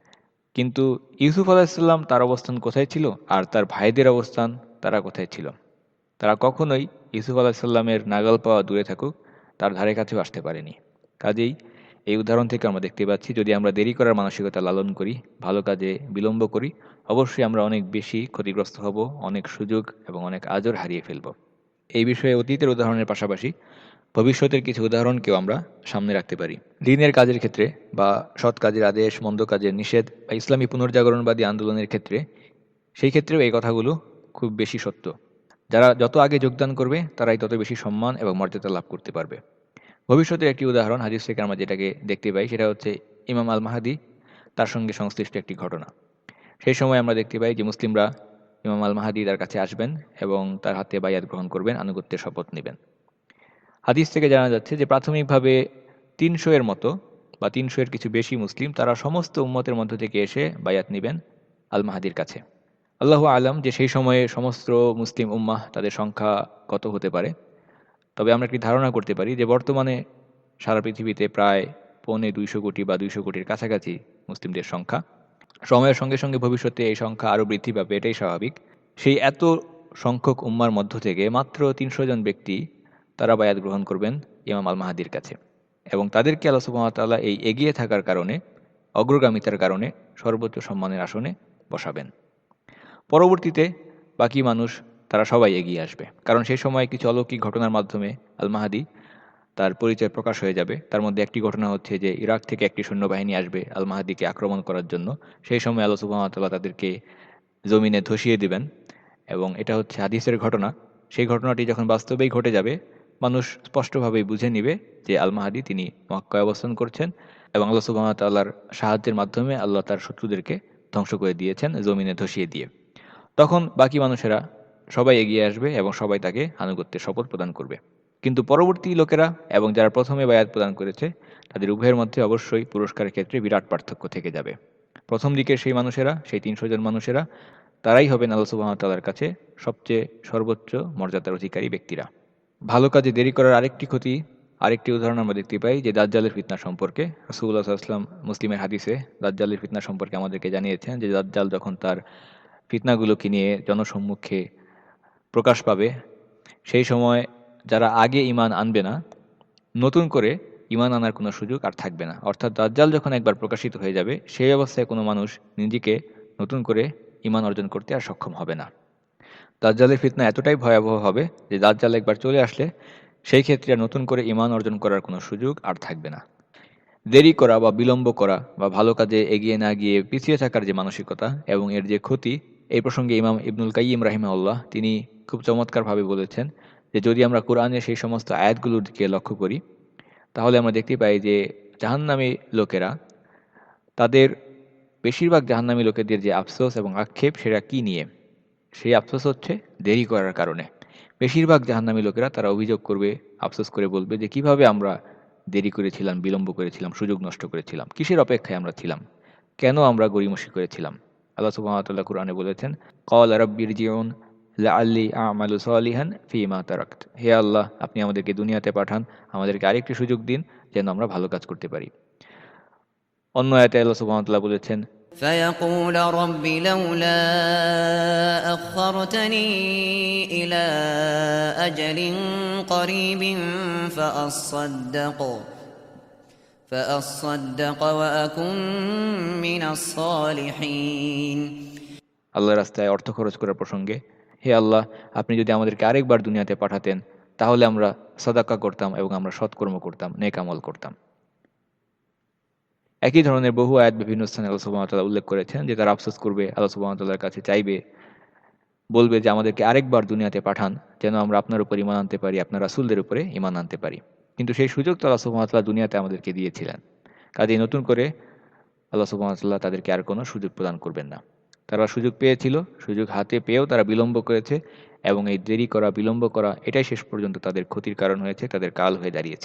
কিন্তু ইউসুফ আলাইহিসসালাম তার অবস্থান কোথায় ছিল আর তার ভাইদের অবস্থান তারা কোথায় ছিল? তারা কখনোই ইউসুফ আলাহিসাল্লামের নাগাল পাওয়া দূরে থাকুক, তার ধারে কাছেও আসতে পারেনি। কাজেই এই উদাহরণ থেকে আমরা দেখতে পাচ্ছি, যদি আমরা দেরি করার মানসিকতা লালন করি, ভালো কাজে বিলম্ব করি, অবশ্যই আমরা অনেক বেশি ক্ষতিগ্রস্ত হব, অনেক সুযোগ এবং অনেক আজর হারিয়ে ফেলব। এই বিষয়ে অতীতের উদাহরণের পাশাপাশি ভবিষ্যতের কিছু উদাহরণকেও আমরা সামনে রাখতে পারি। দিনের কাজের ক্ষেত্রে বা সৎ কাজের আদেশ, মন্দ কাজের নিষেধ বা ইসলামী পুনর্জাগরণবাদী আন্দোলনের ক্ষেত্রে, সেই ক্ষেত্রেও এই কথাগুলো খুব বেশি সত্য। যারা যত আগে যোগদান করবে, তারাই তত বেশি সম্মান এবং মর্যাদা লাভ করতে পারবে। ভবিষ্যতের একটি উদাহরণ হাদিস থেকে আমরা যেটাকে দেখতে পাই, সেটা হচ্ছে ইমাম আল মাহাদি, তার সঙ্গে সংশ্লিষ্ট একটি ঘটনা। সেই সময় আমরা দেখতে পাই যে মুসলিমরা ইমাম আল মাহাদি তার কাছে আসবেন এবং তার হাতে বায়াত গ্রহণ করবেন, আনুগত্যের শপথ নেবেন। হাদিস থেকে জানা যাচ্ছে যে প্রাথমিকভাবে ৩০০ এর মতো বা ৩০০ এর কিছু বেশি মুসলিম তারা সমস্ত উম্মতের মধ্য থেকে এসে বায়াত নেবেন আল মাহাদির কাছে। আল্লাহু আলাম যে সেই সময়ে সমস্ত মুসলিম উম্মাহ তাদের সংখ্যা কত হতে পারে। তবে আমরা একটি ধারণা করতে পারি যে বর্তমানে সারা পৃথিবীতে প্রায় ২৫০ কোটি বা ২০০ কোটির কাছাকাছি মুসলিমদের সংখ্যা। সময়ের সঙ্গে সঙ্গে ভবিষ্যতে এই সংখ্যা আরও বৃদ্ধি পাবে, এটাই স্বাভাবিক। সেই এত সংখ্যক উম্মার মধ্য থেকে মাত্র ৩০০ জন ব্যক্তি তারা বায়াত গ্রহণ করবেন ইমাম আল মাহাদির কাছে এবং তাদেরকে আল্লাহ সুবহানাহু ওয়া তাআলা এই এগিয়ে থাকার কারণে, অগ্রগামিতার কারণে সর্বোচ্চ সম্মানের আসনে বসাবেন। পরবর্তীতে বাকি মানুষ তারা সবাই এগিয়ে আসবে, কারণ সেই সময় কিছু অলৌকিক ঘটনার মাধ্যমে আল মাহাদি তার পরিচয় প্রকাশ হয়ে যাবে। তার মধ্যে একটি ঘটনা হচ্ছে যে ইরাক থেকে একটি সৈন্যবাহিনী আসবে আল মাহাদিকে আক্রমণ করার জন্য। সেই সময় আল্লাহ সুবহানাহু ওয়া তাআলা তাদেরকে জমিনে ধসিয়ে দিবেন এবং এটা হচ্ছে হাদিসের ঘটনা। সেই ঘটনাটি যখন বাস্তবেই ঘটে যাবে, মানুষ স্পষ্টভাবেই বুঝে নিবে যে আল মাহাদি তিনি মক্কায় অবস্থান করছেন এবং আল্লাহ সুবহানাহু ওয়া তাআলার সাহায্যের মাধ্যমে আল্লাহ তার শত্রুদেরকে ধ্বংস করে দিয়েছেন জমিনে ধসিয়ে দিয়ে। তখন বাকি মানুষেরা সবাই এগিয়ে আসবে এবং সবাই তাকে আনুগত্যের শপথ প্রদান করবে। কিন্তু পরবর্তী লোকেরা এবং যারা প্রথমে বায়াত প্রদান করেছে, তাদের উভয়ের মধ্যে অবশ্যই পুরস্কারের ক্ষেত্রে বিরাট পার্থক্য থেকে যাবে। প্রথম দিকের সেই মানুষেরা, সেই ৩০০ জন মানুষেরা, তারাই হবেন আল্লাহ সুবহানাহু ওয়া তাআলার কাছে সবচেয়ে সর্বোচ্চ মর্যাদার অধিকারী ব্যক্তিরা। ভালো কাজে দেরি করার আরেকটি উদাহরণ আমরা দেখতে পাই যে দাজ্জালের ফিতনা সম্পর্কে। রাসূলুল্লাহ সাল্লাল্লাহু আলাইহি ওয়াসাল্লাম মুসলিমের হাদিসে দাজ্জালের ফিতনা সম্পর্কে আমাদেরকে জানিয়েছেন যে দাজ্জাল যখন তার ফিতনাগুলোকে নিয়ে জনসম্মুখে প্রকাশ পাবে, সেই সময় যারা আগে ঈমান আনবে না, নতুন করে ঈমান আনার কোনো সুযোগ আর থাকবে না। অর্থাৎ দাজ্জাল যখন একবার প্রকাশিত হয়ে যাবে, সেই অবস্থায় কোনো মানুষ নিজেকে নতুন করে ঈমান অর্জন করতে আর সক্ষম হবে না। দাজ্জালের ফিতনা এতটাই ভয়াবহ হবে যে দাজ্জাল একবার চলে আসলে সেই ক্ষেত্রে আর নতুন করে ঈমান অর্জন করার কোনো সুযোগ আর থাকবে না। দেরি করা বা বিলম্ব করা বা ভালো কাজে এগিয়ে না গিয়ে পিছিয়ে থাকার যে মানসিকতা এবং এর যে ক্ষতি, এই প্রসঙ্গে ইমাম ইবনুল কাইয়িম রাহিমাহুল্লাহ তিনি খুব চমৎকারভাবে বলেছেন যে যদি আমরা কোরআনের সেই সমস্ত আয়াতগুলোর দিকে লক্ষ্য করি, তাহলে আমরা দেখতে পাই যে জাহান্নামী লোকেরা, তাদের বেশিরভাগ জাহান্নামী লোকেদের যে আফসোস এবং আক্ষেপ, সেটা কি নিয়ে? সেই আফসোস হচ্ছে দেরি করার কারণে। বেশিরভাগ জাহান্নামী লোকেরা তারা অভিযোগ করবে, আফসোস করে বলবে যে কিভাবে আমরা দেরি করেছিলাম, বিলম্ব করেছিলাম, সুযোগ নষ্ট করেছিলাম, কিসের অপেক্ষায় আমরা ছিলাম, কেন আমরা গড়িমসি করেছিলাম। আল্লাহ সুবহানাহু ওয়া তাআলা কুরআনে বলেছেন, ক্বালা রাব্বিরজিউন লাআল্লি আমালু সালিহান ফীমা তারাকত। হে আল্লাহ, আপনি আমাদেরকে দুনিয়াতে পাঠান, আমাদেরকে আরেকটি সুযোগ দিন যেন আমরা ভালো কাজ করতে পারি। অন্য আয়াতে আল্লাহ সুবহানাহু ওয়া তাআলা বলেছেন, فيقول رب لولا أخرتني إلى أجل قريب فأصدق وأكن من الصالحين। আল্লাহর রাস্তায় অর্থ খরচ করার প্রসঙ্গে, হে আল্লাহ, আপনি যদি আমাদেরকে আরেকবার দুনিয়াতে পাঠাতেন তাহলে আমরা সাদাকা করতাম এবং আমরা সৎকর্ম করতাম, নেক আমল করতাম। একই ধরনের বহু আয়াত বিভিন্ন স্থানে আল্লাহ সুবহানাহু ওয়া তাআলা উল্লেখ করেছেন যে তারা আফসোস করবে, আল্লাহ সুবহানাহু ওয়া তাআলার কাছে চাইবে, বলবে যে আমাদেরকে আরেকবার দুনিয়াতে পাঠান যেন আমরা আপনার উপর ঈমান আনতে পারি, আপনার রাসূলদের উপরে ঈমান আনতে পারি। কিন্তু সেই সুযোগ তো আল্লাহ সুবহানাহু ওয়া তাআলা দুনিয়াতে আমাদেরকে দিয়েছিলেন। কাজেই নতুন করে আল্লাহ সুবহানাহু ওয়া তাআলা তাদেরকে আর কোনো সুযোগ প্রদান করবেন না। তারা সুযোগ পেয়েছিল, সুযোগ হাতে পেয়েও তারা বিলম্ব করেছে এবং এই দেরি করা, বিলম্ব করা এটাই শেষ পর্যন্ত তাদের ক্ষতির কারণ হয়েছে, তাদের কাল হয়ে দাঁড়িয়েছে।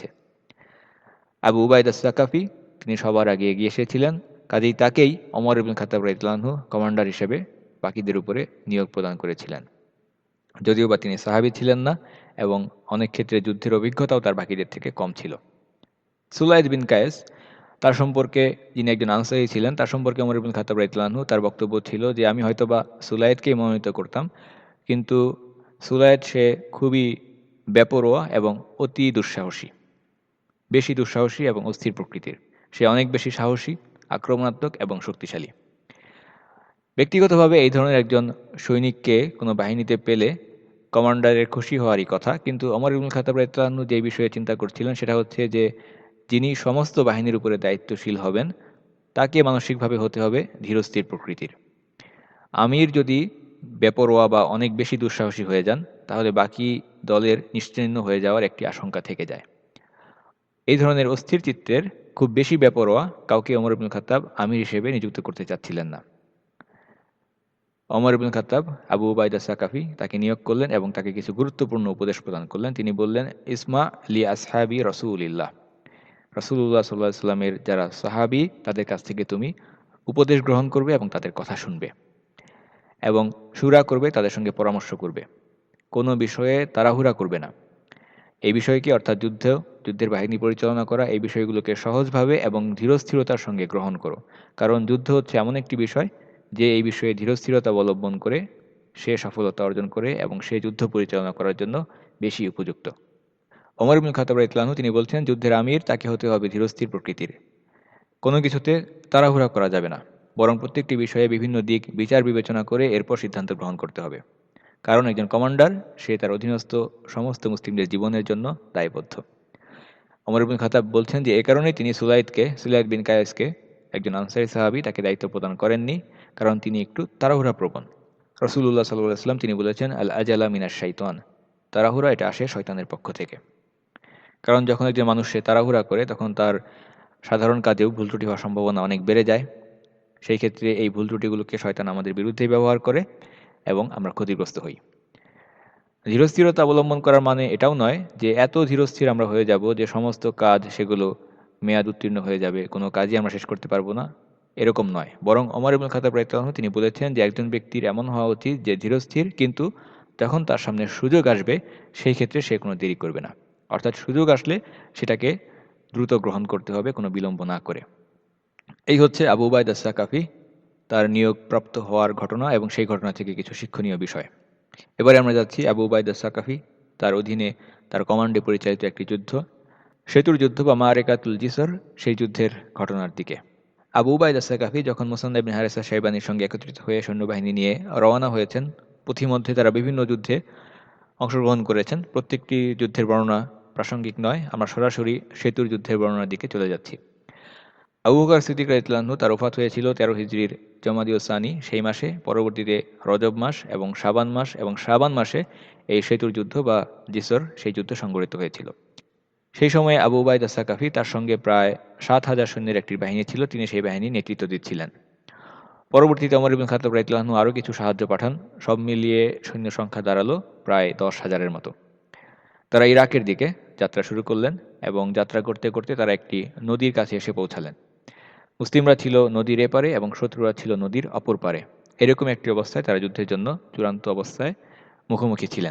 আবু উবাইদা সাকাফি তিনি সবার আগে এগিয়ে এসেছিলেন, কাজেই তাকেই ওমর ইবনে খাত্তাব রাদিয়াল্লাহু আনহু কমান্ডার হিসেবে বাকিদের উপরে নিয়োগ প্রদান করেছিলেন। যদিও বা তিনি সাহাবী ছিলেন না এবং অনেক ক্ষেত্রে যুদ্ধের অভিজ্ঞতাও তার বাকিদের থেকে কম ছিল। সুলাইদ বিন কায়েস, তার সম্পর্কে, যিনি একজন আনসারী ছিলেন, তার সম্পর্কে ওমর ইবনে খাত্তাব রাদিয়াল্লাহু আনহু তার বক্তব্য ছিল যে আমি হয়তোবা সুলাইদকেই মনোনীত করতাম, কিন্তু সুলাইদ সে খুবই বেপরোয়া এবং অতি দুঃসাহসী, বেশি দুঃসাহসী এবং অস্থির প্রকৃতির। সে অনেক বেশি সাহসী, আক্রমণাত্মক এবং শক্তিশালী। ব্যক্তিগতভাবে এই ধরনের একজন সৈনিককে কোনো বাহিনীতে পেলে কমান্ডারের খুশি হওয়ারই কথা, কিন্তু ওমর ইবনুল খাত্তাব রাদিয়াল্লাহু আনহু যে বিষয়ে চিন্তা করছিলেন সেটা হচ্ছে যে যিনি সমস্ত বাহিনীর উপরে দায়িত্বশীল হবেন তাকে মানসিকভাবে হতে হবে ধীরস্থির প্রকৃতির। আমির যদি বেপরোয়া বা অনেক বেশি দুঃসাহসী হয়ে যান তাহলে বাকি দলের নিশ্চিহ্ন হয়ে যাওয়ার একটি আশঙ্কা থেকে যায়। এই ধরনের অস্থির চিত্তের, খুব বেশি বেপরোয়া কাউকে ওমর ইবনুল খাত্তাব আমির হিসেবে নিযুক্ত করতে চাচ্ছিলেন না। ওমর ইবনুল খাত্তাব আবু উবাইদা সাকাফি তাকে নিয়োগ করলেন এবং তাকে কিছু গুরুত্বপূর্ণ উপদেশ প্রদান করলেন। তিনি বললেন, ইসমা লি আসহাবি রাসূলিল্লাহ, রাসূলুল্লাহ সাল্লাল্লাহু আলাইহি ওয়াসাল্লামের যারা সাহাবী তাদের কাছ থেকে তুমি উপদেশ গ্রহণ করবে এবং তাদের কথা শুনবে এবং শুরা করবে, তাদের সঙ্গে পরামর্শ করবে, কোনো বিষয়ে তাড়াহুড়া করবে না। এই বিষয়কে, অর্থাৎ যুদ্ধের বাহিনী পরিচালনা করা, এই বিষয়গুলোকে সহজভাবে এবং ধীরস্থিরতার সঙ্গে গ্রহণ করো, কারণ যুদ্ধ হচ্ছে এমন একটি বিষয় যে এই বিষয়ে ধীরস্থিরতা অবলম্বন করে সে সফলতা অর্জন করে এবং সে যুদ্ধ পরিচালনা করার জন্য বেশি উপযুক্ত। ওমর ইবনুল খাত্তাব রাদিয়াল্লাহু আনহু তিনি বলছেন, যুদ্ধের আমির তাকে হতে হবে ধীরস্থির প্রকৃতির, কোনো কিছুতে তাড়াহুড়া করা যাবে না, বরং প্রত্যেকটি বিষয়ে বিভিন্ন দিক বিচার বিবেচনা করে এরপর সিদ্ধান্ত গ্রহণ করতে হবে, কারণ একজন কমান্ডার সে তার অধীনস্থ সমস্ত মুসলিমদের জীবনের জন্য দায়বদ্ধ। ওমর ইবনুল খাত্তাব বলছেন যে এ কারণেই তিনি সুলাইদ বিন কায়েসকে, একজন আনসারী সাহাবী, তাকে দায়িত্ব প্রদান করেননি, কারণ তিনি একটু তাড়াহুড়া প্রবণ। রাসূলুল্লাহ সাল্লাল্লাহু আলাইহি ওয়াসাল্লাম তিনি বলেছেন, আল আজালা মিনাশ শাইতান, তাড়াহুড়া এটা আসে শয়তানের পক্ষ থেকে। কারণ যখন একজন মানুষ সে তাড়াহুড়া করে তখন তার সাধারণ কাজেও ভুল ত্রুটি হওয়ার সম্ভাবনা অনেক বেড়ে যায়। সেই ক্ষেত্রে এই ভুল ত্রুটিগুলোকে শয়তান আমাদের বিরুদ্ধেই ব্যবহার করে এবং আমরা ক্ষতিগ্রস্ত হই। ধীরস্থিরতা অবলম্বন করার মানে এটাও নয় যে এত ধীরস্থির আমরা হয়ে যাব যে সমস্ত কাজ সেগুলো মেয়াদ উত্তীর্ণ হয়ে যাবে, কোনো কাজই আমরা শেষ করতে পারবো না, এরকম নয়। বরং ওমর ইবনুল খাত্তাব রাদিয়াল্লাহু আনহু তিনি বলেছেন যে একজন ব্যক্তির এমন হওয়া উচিত যে ধীরস্থির, কিন্তু যখন তার সামনে সুযোগ আসবে সেই ক্ষেত্রে সে কোনো দেরি করবে না, অর্থাৎ সুযোগ আসলে সেটাকে দ্রুত গ্রহণ করতে হবে, কোনো বিলম্ব না করে। এই হচ্ছে আবু উবাইদা সাকাফি, তার নিয়োগপ্রাপ্ত হওয়ার ঘটনা এবং সেই ঘটনা থেকে কিছু শিক্ষণীয় বিষয়। এবারে আমরা যাচ্ছি আবু উবাইদা সাকাফি, তার অধীনে তার কমান্ডে পরিচালিত একটি যুদ্ধ, সেতুর যুদ্ধ বা মারেকাতুল জিসর, সেই যুদ্ধের ঘটনার দিকে। আবু উবাইদা সাকাফি যখন মুসান্নাদ ইবনে হারিসা শাইবানির সঙ্গে একত্রিত হয়ে সৈন্যবাহিনী নিয়ে রওনা হয়েছেন, পথিমধ্যে তারা বিভিন্ন যুদ্ধে অংশগ্রহণ করেছেন। প্রত্যেকটি যুদ্ধের বর্ণনা প্রাসঙ্গিক নয়, আমরা সরাসরি সেতুর যুদ্ধের বর্ণনার দিকে চলে যাচ্ছি। আবু বকর সিদ্দিক রাদিয়াল্লাহু আনহু তার ওফাত হয়েছিল 13 হিজরির জমাদিউ সানি সেই মাসে। পরবর্তীতে রজব মাস এবং শাবান মাসে এই সেতুর যুদ্ধ বা জিসর সেই যুদ্ধ সংঘটিত হয়েছিল। সেই সময়ে আবু উবাইদা সাকাফি তার সঙ্গে প্রায় 7,000 সৈন্যের একটি বাহিনী ছিল, তিনি সেই বাহিনীর নেতৃত্ব দিচ্ছিলেন। পরবর্তীতে ওমর ইবনে খাত্তাব রাদিয়াল্লাহু আনহু আরও কিছু সাহায্য পাঠান, সব মিলিয়ে সৈন্য সংখ্যা দাঁড়ালো প্রায় 10,000-এর মতো। তারা ইরাকের দিকে যাত্রা শুরু করলেন এবং যাত্রা করতে করতে তারা একটি নদীর কাছে এসে পৌঁছালেন। মুসলিমরা ছিল নদীর এপারে এবং শত্রুরা ছিল নদীর অপর পারে। এরকম একটি অবস্থায় তারা যুদ্ধের জন্য চূড়ান্ত অবস্থায় মুখোমুখি ছিলেন।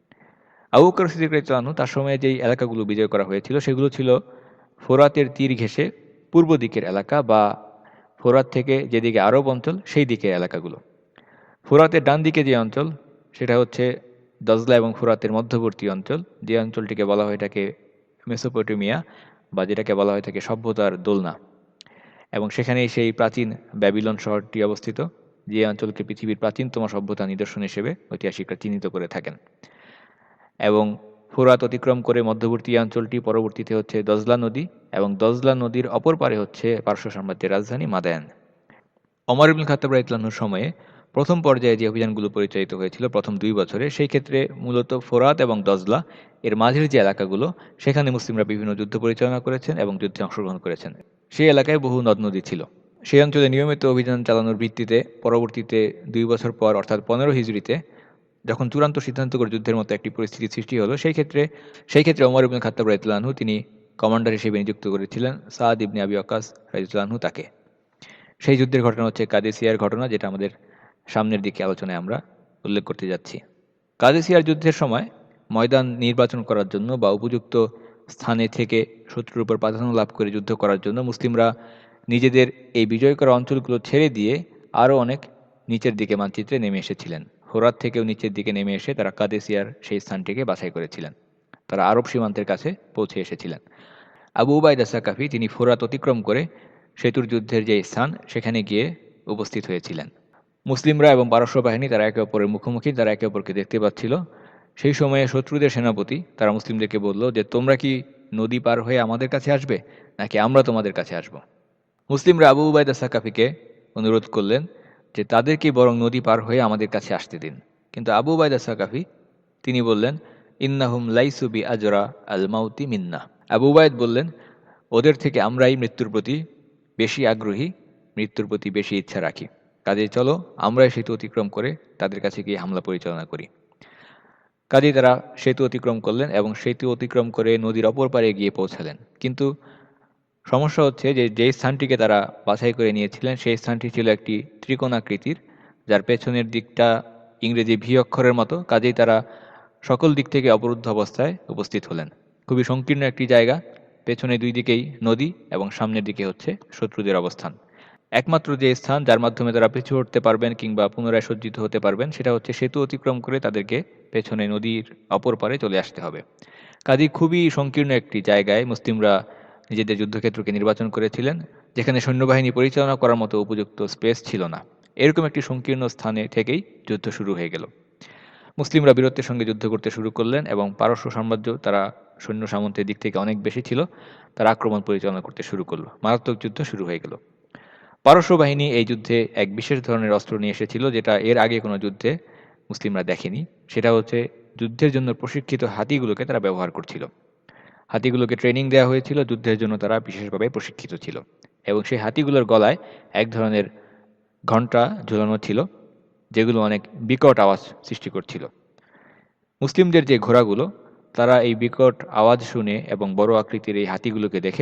আবু বকর সিদ্দিক রাদিয়াল্লাহু আনহু তার সময়ে যেই এলাকাগুলো বিজয় করা হয়েছিল সেগুলো ছিল ফোরাতের তীর ঘেঁষে পূর্ব দিকের এলাকা বা ফোরাত থেকে যেদিকে আরব অঞ্চল সেই দিকের এলাকাগুলো। ফোরাতের ডান দিকে যে অঞ্চল সেটা হচ্ছে দজলা এবং ফোরাতের মধ্যবর্তী অঞ্চল, যে অঞ্চলটিকে বলা হয় থাকে মেসোপটেমিয়া বা যেটাকে বলা হয় থাকে সভ্যতার দোলনা, এবং সেখানেই সেই প্রাচীন ব্যাবিলন শহরটি অবস্থিত, যে অঞ্চলকে পৃথিবীর প্রাচীনতম সভ্যতা নিদর্শন হিসেবে ঐতিহাসিকরা চিহ্নিত করে থাকেন। এবং ফোরাত অতিক্রম করে মধ্যবর্তী অঞ্চলটি পরবর্তীতে হচ্ছে দজলা নদী, এবং দজলা নদীর অপর পারে হচ্ছে পারস্য সাম্রাজ্যের রাজধানী মাদায়ান। ওমর ইবনুল খাত্তাব রাদিয়াল্লাহু আনহুর সময়ে প্রথম পর্যায়ে যে অভিযানগুলো পরিচালিত হয়েছিল প্রথম 2 বছরে, সেই ক্ষেত্রে মূলত ফোরাত এবং দজলা এর মাঝের যে এলাকাগুলো সেখানে মুসলিমরা বিভিন্ন যুদ্ধ পরিচালনা করেছেন এবং যুদ্ধে অংশগ্রহণ করেছেন। সেই এলাকায় বহু নদ নদী ছিল। সেই অঞ্চলে নিয়মিত অভিযান চালানোর ভিত্তিতে পরবর্তীতে 2 বছর পর অর্থাৎ 15 হিজরিতে যখন চূড়ান্ত সিদ্ধান্ত করে যুদ্ধের মতো একটি পরিস্থিতির সৃষ্টি হলো, সেই ক্ষেত্রে ওমর ইবনুল খাত্তাব রাদিয়াল্লাহু আনহু তিনি কমান্ডার হিসেবে নিযুক্ত করেছিলেন সাদ ইবনে আবি ওয়াক্কাস রাদিয়াল্লাহু আনহু তাকে। সেই যুদ্ধের ঘটনা হচ্ছে কাদেসিয়ার ঘটনা, যেটা আমাদের সামনের দিকে আলোচনায় আমরা উল্লেখ করতে যাচ্ছি। কাদেসিয়ার যুদ্ধের সময় ময়দান নির্বাচন করার জন্য বা উপযুক্ত স্থানে থেকে শত্রুর উপর প্রাধান্য লাভ করে যুদ্ধ করার জন্য মুসলিমরা নিজেদের এই বিজয় করা অঞ্চলগুলো ছেড়ে দিয়ে আরও অনেক নিচের দিকে মানচিত্রে নেমে এসেছিলেন। ফোরাত থেকেও নিচের দিকে নেমে এসে তারা কাদেসিয়ার সেই স্থানটিকে বাছাই করেছিলেন। তারা আরব সীমান্তের কাছে পৌঁছে এসেছিলেন। আবু উবাইদা সাকাফি তিনি ফোরাত অতিক্রম করে সেতুর যুদ্ধের যে স্থান সেখানে গিয়ে উপস্থিত হয়েছিলেন। মুসলিমরা এবং পারস্য বাহিনী তারা একে অপরের মুখোমুখি, তারা একে অপরকে দেখতে পাচ্ছিল। সেই সময়ে শত্রুদের সেনাপতি তারা মুসলিমদেরকে বলল যে তোমরা কি নদী পার হয়ে আমাদের কাছে আসবে নাকি আমরা তোমাদের কাছে আসব। মুসলিমরা আবু উবাইদা সাকাফিকে অনুরোধ করলেন যে তাদেরকে বরং নদী পার হয়ে আমাদের কাছে আসতে দিন। কিন্তু আবু উবাইদা সাকাফি তিনি বললেন ইন্নাহুম লাইসু বি আজরা আল মাউতি মিন্না। আবু উবাইদ বললেন ওদের থেকে আমরাই মৃত্যুর প্রতি বেশি আগ্রহী, মৃত্যুর প্রতি বেশি ইচ্ছা রাখি, কাজেই চলো আমরাই সেতু অতিক্রম করে তাদের কাছে গিয়ে হামলা পরিচালনা করি। কাজেই তারা সেতু অতিক্রম করলেন এবং সেতু অতিক্রম করে নদীর অপর পারে গিয়ে পৌঁছালেন। কিন্তু সমস্যা হচ্ছে যে যেই স্থানটিকে তারা বাছাই করে নিয়েছিলেন সেই স্থানটি ছিল একটি ত্রিকোণাকৃতির, যার পেছনের দিকটা ইংরেজি ভি অক্ষরের মতো। কাজেই তারা সকল দিক থেকে অবরুদ্ধ অবস্থায় উপস্থিত হলেন। খুবই সংকীর্ণ একটি জায়গা, পেছনে দুই দিকেই নদী এবং সামনের দিকে হচ্ছে শত্রুদের অবস্থান। একমাত্র যে স্থান যার মাধ্যমে তারা পিছু হটতে পারবেন কিংবা পুনরায় সজ্জিত হতে পারবেন সেটা হচ্ছে সেতু অতিক্রম করে তাদেরকে পেছনে নদীর অপর পারে চলে আসতে হবে। কাজেই খুবই সংকীর্ণ একটি জায়গায় মুসলিমরা নিজেদের যুদ্ধক্ষেত্রকে নির্বাচন করেছিলেন, যেখানে সৈন্যবাহিনী পরিচালনা করার মতো উপযুক্ত স্পেস ছিল না। এরকম একটি সংকীর্ণ স্থানে থেকেই যুদ্ধ শুরু হয়ে গেল। মুসলিমরা বীরত্বের সঙ্গে যুদ্ধ করতে শুরু করলেন এবং পারস্য সাম্রাজ্য তারা সৈন্য সামন্তের দিক থেকে অনেক বেশি ছিল, তারা আক্রমণ পরিচালনা করতে শুরু করলো। মারাত্মক যুদ্ধ শুরু হয়ে গেল। পারস্য বাহিনী এই যুদ্ধে এক বিশেষ ধরনের অস্ত্র নিয়ে এসেছিল, যেটা এর আগে কোনো যুদ্ধে মুসলিমরা দেখেনি। সেটা হচ্ছে যুদ্ধের জন্য প্রশিক্ষিত হাতিগুলোকে তারা ব্যবহার করছিল। হাতিগুলোকে ট্রেনিং দেওয়া হয়েছিল, যুদ্ধের জন্য তারা বিশেষভাবে প্রশিক্ষিত ছিল, এবং সেই হাতিগুলোর গলায় এক ধরনের ঘণ্টা ঝুলানো ছিল, যেগুলো অনেক বিকট আওয়াজ সৃষ্টি করছিল। মুসলিমদের যে ঘোড়াগুলো তারা এই বিকট আওয়াজ শুনে এবং বড় আকৃতির এই হাতিগুলোকে দেখে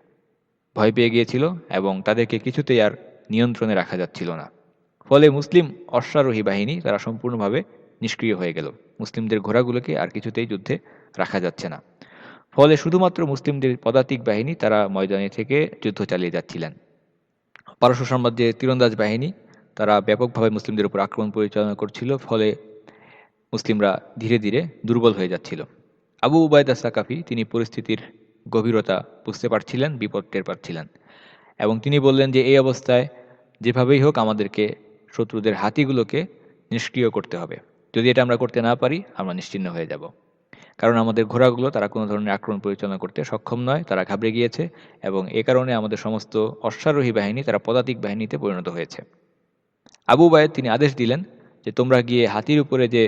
ভয় পেয়ে গিয়েছিল এবং তাদেরকে কিছুতেই আর নিয়ন্ত্রণে রাখা যাচ্ছিল না। ফলে মুসলিম অশ্বারোহী বাহিনী তারা সম্পূর্ণভাবে নিষ্ক্রিয় হয়ে গেল। মুসলিমদের ঘোড়াগুলোকে আর কিছুতেই যুদ্ধে রাখা যাচ্ছে না। ফলে শুধুমাত্র মুসলিমদের পদাতিক বাহিনী তারা ময়দানে থেকে যুদ্ধ চালিয়ে যাচ্ছিলেন। পারস্য সাম্রাজ্যের তীরন্দাজ বাহিনী তারা ব্যাপকভাবে মুসলিমদের উপর আক্রমণ পরিচালনা করছিল, ফলে মুসলিমরা ধীরে ধীরে দুর্বল হয়ে যাচ্ছিল। আবু উবায়দা সাকাফি তিনি পরিস্থিতির গভীরতা বুঝতে পারছিলেন, বিপদ টের পাচ্ছিলেন, এবং তিনি বললেন যে এই অবস্থায় যেভাবেই হোক আমাদেরকে শত্রুদের হাতিগুলোকে নিষ্ক্রিয় করতে হবে। যদি এটা আমরা করতে না পারি আমরা নিশ্চিহ্ন হয়ে যাব, কারণ আমাদের ঘোড়াগুলো তারা কোনো ধরনের আক্রমণ পরিচালনা করতে সক্ষম নয়, তারা ঘাবড়ে গিয়েছে, এবং এ কারণে আমাদের সমস্ত অশ্বারোহী বাহিনী তারা পদাতিক বাহিনীতে পরিণত হয়েছে। আবু উবায়দ তিনি আদেশ দিলেন যে তোমরা গিয়ে হাতির উপরে যে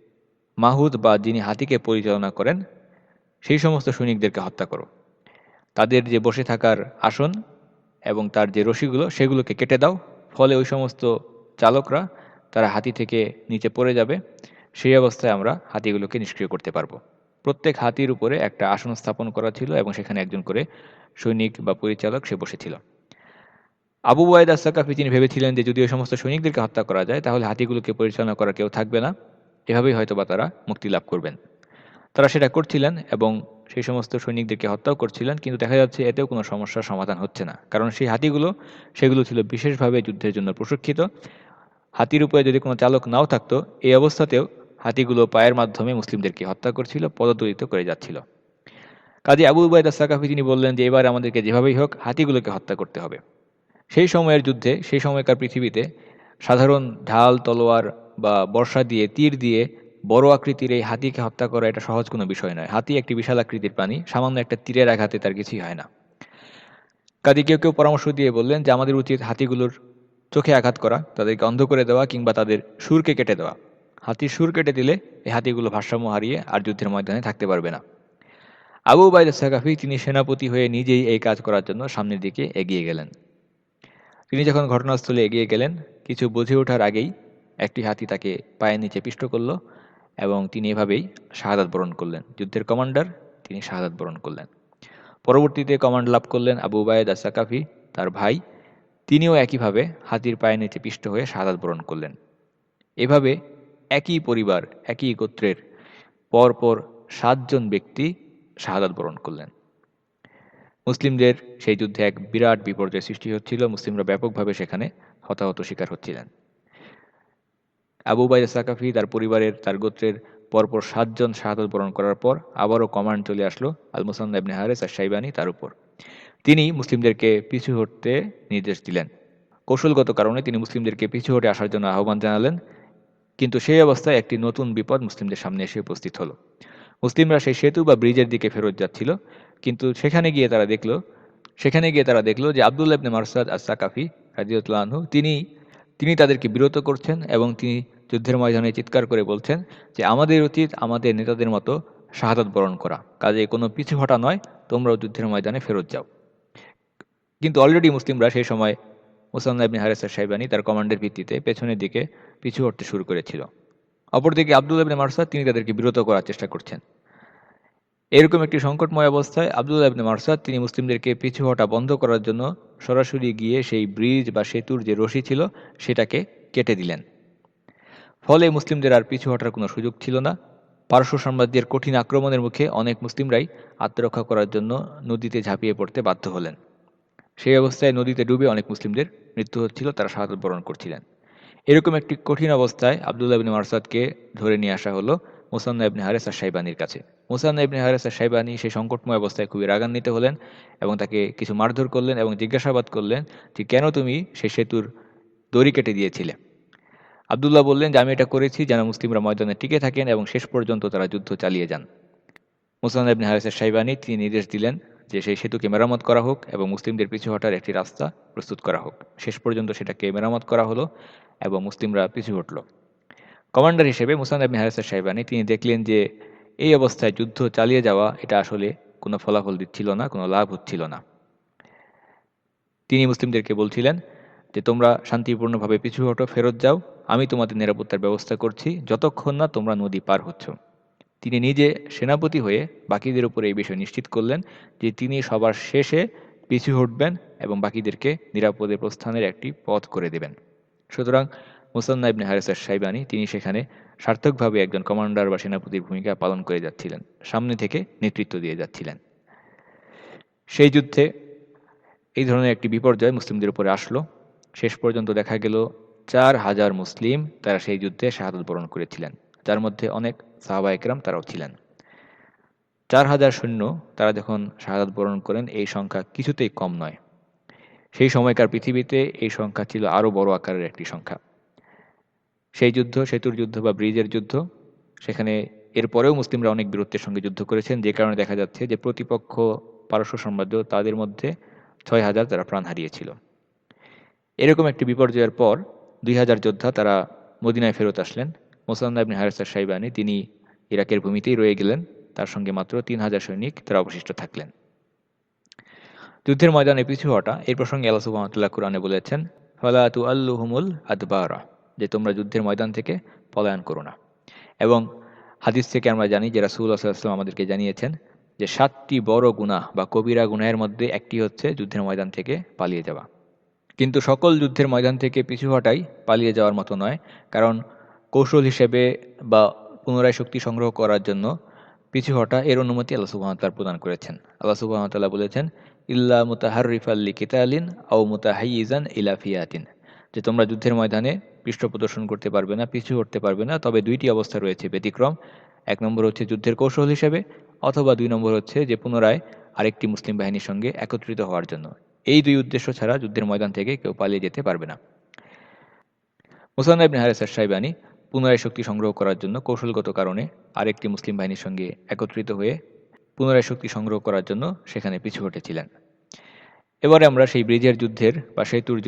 মাহুদ বা যিনি হাতিকে পরিচালনা করেন সেই সমস্ত সৈনিকদেরকে হত্যা করো। তাদের যে বসে থাকার আসন এবং তার যে রশিগুলো সেগুলোকে কেটে দাও, ফলে ওই সমস্ত চালকরা তারা হাতি থেকে নিচে পড়ে যাবে। সেই অবস্থায় আমরা হাতিগুলোকে নিষ্ক্রিয় করতে পারবো। প্রত্যেক হাতির উপরে একটা আসন স্থাপন করা ছিল এবং সেখানে একজন করে সৈনিক বা পরিচালক সে বসেছিল। আবু ওয়াইদ আস-সাকাফি তিনি ভেবেছিলেন যে যদি ওই সমস্ত সৈনিকদেরকে হত্যা করা যায় তাহলে হাতিগুলোকে পরিচালনা করার কেউ থাকবে না, এভাবেই হয়তোবা তারা মুক্তি লাভ করবেন। তারা সেটা করছিলেন এবং সেই সমস্ত সৈনিকদেরকে হত্যাও করছিলেন, কিন্তু দেখা যাচ্ছে এতেও কোনো সমস্যার সমাধান হচ্ছে না। কারণ সেই হাতিগুলো সেগুলো ছিল বিশেষভাবে যুদ্ধের জন্য প্রশিক্ষিত। হাতির উপরে যদি কোনো চালক নাও থাকতো, এই অবস্থাতেও হাতিগুলো পায়ের মাধ্যমে মুসলিমদেরকে হত্যা করছিল, পদদলিত করে যাচ্ছিল। কাজী আবু উবাইদা সাকাফি তিনি বললেন যে এবার আমাদেরকে যেভাবেই হোক হাতিগুলোকে হত্যা করতে হবে। সেই সময়ের যুদ্ধে, সেই সময়কার পৃথিবীতে সাধারণ ঢাল, তলোয়ার বা বর্শা দিয়ে, তীর দিয়ে বড় আকৃতির এই হাতিকে হত্যা করা এটা সহজ কোনো বিষয় নয়। হাতি একটি বিশাল আকৃতির প্রাণী, সামান্য একটা তীরের আঘাতে তার কিছুই হয় না। কাজী কেউ কেউ পরামর্শ দিয়ে বললেন যে আমাদের উচিত হাতিগুলোর চোখে আঘাত করা, তাদেরকে অন্ধ করে দেওয়া কিংবা তাদের সুরকে কেটে দেওয়া। হাতির সুর কেটে দিলে এই হাতিগুলো ভারসাম্য হারিয়ে আর যুদ্ধের ময়দানে থাকতে পারবে না। আবু উবাইদা সাকাফি তিনি সেনাপতি হয়ে নিজেই এই কাজ করার জন্য সামনের দিকে এগিয়ে গেলেন। তিনি যখন ঘটনাস্থলে এগিয়ে গেলেন, কিছু বুঝে ওঠার আগেই একটি হাতি তাকে পায়ের নিচে পিষ্ট করল এবং তিনি এভাবেই শাহাদাত বরণ করলেন। যুদ্ধের কমান্ডার তিনি শাহাদাত বরণ করলেন। পরবর্তীতে কমান্ড লাভ করলেন আবু উবাইদা সাকাফি, তার ভাই, তিনিও একইভাবে হাতির পায়ের নিচে পিষ্ট হয়ে শাহাদাত বরণ করলেন। এভাবে একই পরিবার, একই গোত্রের পরপর ৭ জন ব্যক্তি শাহাদাত বরণ করলেন। মুসলিমদের সেই যুদ্ধে এক বিরাট বিপর্যয় সৃষ্টি হচ্ছিল, মুসলিমরা ব্যাপকভাবে সেখানে হতাহত শিকার হচ্ছিলেন। আবু উবাইদা সাকাফি তার পরিবারের, তার গোত্রের পরপর ৭ জন শাহাদাত বরণ করার পর আবারও কমান্ড চলে আসলো আল মুসান্না ইবনে হারিস আশ-শাইবানী তার উপর। তিনি মুসলিমদেরকে পিছু হটতে নির্দেশ দিলেন। কৌশলগত কারণে তিনি মুসলিমদেরকে পিছু হটে আসার জন্য আহ্বান জানালেন, কিন্তু সেই অবস্থায় একটি নতুন বিপদ মুসলিমদের সামনে এসে উপস্থিত হলো। মুসলিমরা সেই সেতু বা ব্রিজের দিকে ফেরত যাচ্ছিল, কিন্তু সেখানে গিয়ে তারা দেখলো যে আব্দুল্লাহ ইবনে মারসাদ আস-সাকাফি রাদিয়াল্লাহু আনহু তিনি তাদেরকে বিরত করছেন এবং তিনি যুদ্ধের ময়দানে চিৎকার করে বলছেন যে আমাদের উচিত আমাদের নেতাদের মতো শাহাদাত বরণ করা, কাজে কোনো পিছু হটা নয়, তোমরাও যুদ্ধের ময়দানে ফেরত যাও। কিন্তু অলরেডি মুসলিমরা সেই সময় মুসান্না ইবনে হারিস আশ-শাইবানী তার কমান্ডের ভিত্তিতে পেছনের দিকে পিছু হটতে শুরু করেছিল। অপরদিকে আব্দুল্লাহ ইবনে মারসাদ তিনি তাদেরকে বিরত করার চেষ্টা করছেন। এরকম একটি সংকটময় অবস্থায় আব্দুল্লাহ ইবনে মারসাদ তিনি মুসলিমদেরকে পিছু হটা বন্ধ করার জন্য সরাসরি গিয়ে সেই ব্রিজ বা সেতুর যে রশি ছিল সেটাকে কেটে দিলেন। ফলে মুসলিমদের আর পিছু হটার কোনো সুযোগ ছিল না। পারস্য সাম্রাজ্যের কঠিন আক্রমণের মুখে অনেক মুসলিমরাই আত্মরক্ষা করার জন্য নদীতে ঝাঁপিয়ে পড়তে বাধ্য হলেন। সেই অবস্থায় নদীতে ডুবে অনেক মুসলিমদের মৃত্যু হচ্ছিল, তারা শাহাদাত বরণ করছিলেন। এরকম একটি কঠিন অবস্থায় আব্দুল্লাহ ইবনে মারসাদকে ধরে নিয়ে আসা হলো মুসান্না ইবনে হারিস আশ-শাইবানীর কাছে। মুসান্না ইবনে হারিস আশ-শাইবানী সেই সংকটময় অবস্থায় খুবই রাগান্বিত হলেন এবং তাকে কিছু মারধর করলেন এবং জিজ্ঞাসাবাদ করলেন যে কেন তুমি সেই সেতুর দড়ি কেটে দিয়েছিলে। আব্দুল্লাহ বললেন যে আমি এটা করেছি যেন মুসলিমরা ময়দানে টিকে থাকেন এবং শেষ পর্যন্ত তারা যুদ্ধ চালিয়ে যান। মুসান্না ইবনে হারিস আশ-শাইবানী তিনি নির্দেশ দিলেন যে সেই সেতুকে মেরামত করা হোক এবং মুসলিমদের পিছু হটার একটি রাস্তা প্রস্তুত করা হোক। শেষ পর্যন্ত সেটাকে মেরামত করা হলো এবং মুসলিমরা পিছু হটল। কমান্ডার হিসেবে মুসান্না ইবনে হারিস আশ-শাইবানী তিনি দেখলেন যে এই অবস্থায় যুদ্ধ চালিয়ে যাওয়া এটা আসলে কোনো ফলাফল দিচ্ছিল না, কোনো লাভ হচ্ছিল না। তিনি মুসলিমদেরকে বলছিলেন যে তোমরা শান্তিপূর্ণভাবে পিছু হটো, ফেরত যাও, আমি তোমাদের নিরাপত্তার ব্যবস্থা করছি যতক্ষণ না তোমরা নদী পার হচ্ছ। তিনি নিজে সেনাপতি হয়ে বাকিদের উপরে এই বিষয় নিশ্চিত করলেন যে তিনি সবার শেষে পিছু হটবেন এবং বাকিদেরকে নিরাপদে প্রস্থানের একটি পথ করে দেবেন। সুতরাং মুসান্না ইবনে হারিস আশ-শাইবানী তিনি সেখানে সার্থকভাবে একজন কমান্ডার বা সেনাপতির ভূমিকা পালন করে যাচ্ছিলেন, সামনে থেকে নেতৃত্ব দিয়ে যাচ্ছিলেন। সেই যুদ্ধে এই ধরনের একটি বিপর্যয় মুসলিমদের উপরে আসলো। শেষ পর্যন্ত দেখা গেল ৪,০০০ মুসলিম তারা সেই যুদ্ধে শাহাদাত বরণ করেছিলেন, যার মধ্যে অনেক সাহাবা একরাম তারাও ছিলেন। ৪,০০০ সৈন্য তারা যখন শাহাদাত বরণ করেন, এই সংখ্যা কিছুতেই কম নয়। সেই সময়কার পৃথিবীতে এই সংখ্যা ছিল আরও বড় আকারের একটি সংখ্যা। সেই যুদ্ধ সেতুর যুদ্ধ বা ব্রিজের যুদ্ধ, সেখানে এরপরেও মুসলিমরা অনেক বীরত্বের সঙ্গে যুদ্ধ করেছেন, যে কারণে দেখা যাচ্ছে যে প্রতিপক্ষ পারস্য সাম্রাজ্য তাদের মধ্যে ৬,০০০ তারা প্রাণ হারিয়েছিল। এরকম একটি বিপর্যয়ের পর ২,০০০ যোদ্ধা তারা মদিনায় ফেরত আসলেন। মুসান্না ইবনে হারিস আশ-শাইবানী তিনি ইরাকের ভূমিতেই রয়ে গেলেন, তার সঙ্গে মাত্র ৩,০০০ সৈনিক তারা অবশিষ্ট থাকলেন। যুদ্ধের ময়দানে পিছু হটা এই প্রসঙ্গে আল্লাহ সুবহানাহু ওয়া তাআলা কুরআনে বলেছেন, ফালা তুআল্লুহুমুল আদবারা, যে তোমরা যুদ্ধের ময়দান থেকে পলায়ন করো না। এবং হাদিস থেকে আমরা জানি যে রাসূলুল্লাহ সাল্লাল্লাহু আলাইহি ওয়াসাল্লাম আমাদেরকে জানিয়েছেন যে ৭টি বড় গুনাহ বা কবিরা গুনাহের মধ্যে একটি হচ্ছে যুদ্ধের ময়দান থেকে পালিয়ে যাওয়া। কিন্তু সকল যুদ্ধের ময়দান থেকে পিছু হটাই পালিয়ে যাওয়ার মতো নয়, কারণ কৌশল হিসেবে বা পুনরায় শক্তি সংগ্রহ করার জন্য পিছু হটা, এর অনুমতি আল্লাহ সুবহানাহু ওয়া তাআলা প্রদান করেছেন। আল্লাহ সুবহানাহু ওয়া তাআলা বলেছেন, ইল্লা মুতাহাররিফাল লিকিতালিন আও মুতাহাইয়িজান ইলা ফিয়াতিন, যে তোমরা যুদ্ধের ময়দানে পৃষ্ঠ প্রদর্শন করতে পারবে না, পিছু হটতে পারবে না, তবে দুইটি অবস্থা রয়েছে ব্যতিক্রম। এক নম্বর হচ্ছে যুদ্ধের কৌশল হিসেবে, অথবা দুই নম্বর হচ্ছে যে পুনরায় আরেকটি মুসলিম বাহিনীর সঙ্গে একত্রিত হওয়ার জন্য। এই দুই উদ্দেশ্য ছাড়া যুদ্ধের ময়দান থেকে কেউ পালিয়ে যেতে পারবে না। মুসান্নাদ ইবনে হারিস আশ-শাইবানী পুনরায় শক্তি সংগ্রহ করার জন্য কৌশলগত কারণে আরেকটি মুসলিম বাহিনীর সঙ্গে একত্রিত হয়ে পুনরায় শক্তি সংগ্রহ করার জন্য সেখানে পিছু হটেছিলেন। এবারে আমরা সেই ব্রিজের যুদ্ধের বা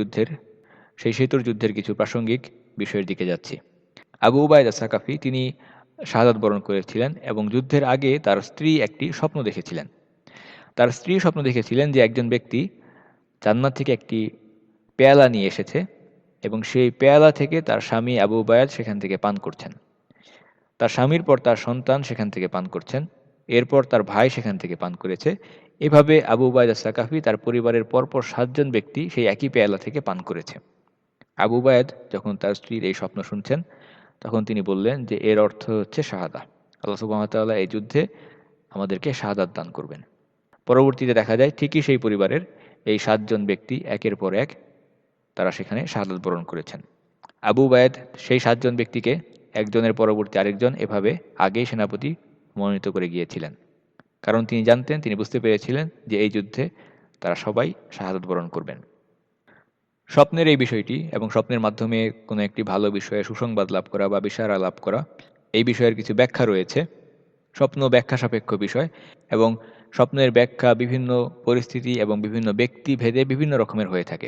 সেতুর যুদ্ধের কিছু প্রাসঙ্গিক বিষয়ের দিকে যাচ্ছি। আবু উবায়দা সাকাফি তিনি শাহাদাত বরণ করেছিলেন এবং যুদ্ধের আগে তার স্ত্রী একটি স্বপ্ন দেখেছিলেন। তার স্ত্রী স্বপ্ন দেখেছিলেন যে একজন ব্যক্তি জান্নাত থেকে একটি পেয়ালা নিয়ে এসেছে এবং সেই পেয়ালা থেকে তার স্বামী আবু উবায়দ সেখান থেকে পান করছেন। তার স্বামীর পর তার সন্তান সেখান থেকে পান করছেন, এরপর তার ভাই সেখান থেকে পান করেছে। এভাবে আবু উবায়দা সাকাফি তার পরিবারের পরপর ৭ জন ব্যক্তি সেই একই পেয়ালা থেকে পান করেছে। আবু উবায়দ যখন তার স্ত্রীর এই স্বপ্ন শুনছেন, তখন তিনি বললেন যে এর অর্থ হচ্ছে শাহাদা। আল্লাহ সুবহানাহু ওয়া তাআলা এই যুদ্ধে আমাদেরকে শাহাদাত দান করবেন। পরবর্তীতে দেখা যায় ঠিকই সেই পরিবারের এই ৭ জন ব্যক্তি একের পর এক তারা সেখানে শাহাদাত বরণ করেছেন। আবু উবায়দ সেই ৭ জন ব্যক্তিকে একজনের পরবর্তী আরেকজন এভাবে আগেই সেনাপতি মনোনীত করে গিয়েছিলেন, কারণ তিনি জানতেন, তিনি বুঝতে পেরেছিলেন যে এই যুদ্ধে তারা সবাই শাহাদাত বরণ করবেন। স্বপ্নের এই বিষয়টি এবং স্বপ্নের মাধ্যমে কোনো একটি ভালো বিষয়ে সুসংবাদ লাভ করা বা বিশারা লাভ করা, এই বিষয়ের কিছু ব্যাখ্যা রয়েছে। স্বপ্ন ব্যাখ্যা সাপেক্ষ বিষয় এবং স্বপ্নের ব্যাখ্যা বিভিন্ন পরিস্থিতি এবং বিভিন্ন ব্যক্তি ভেদে বিভিন্ন রকমের হয়ে থাকে।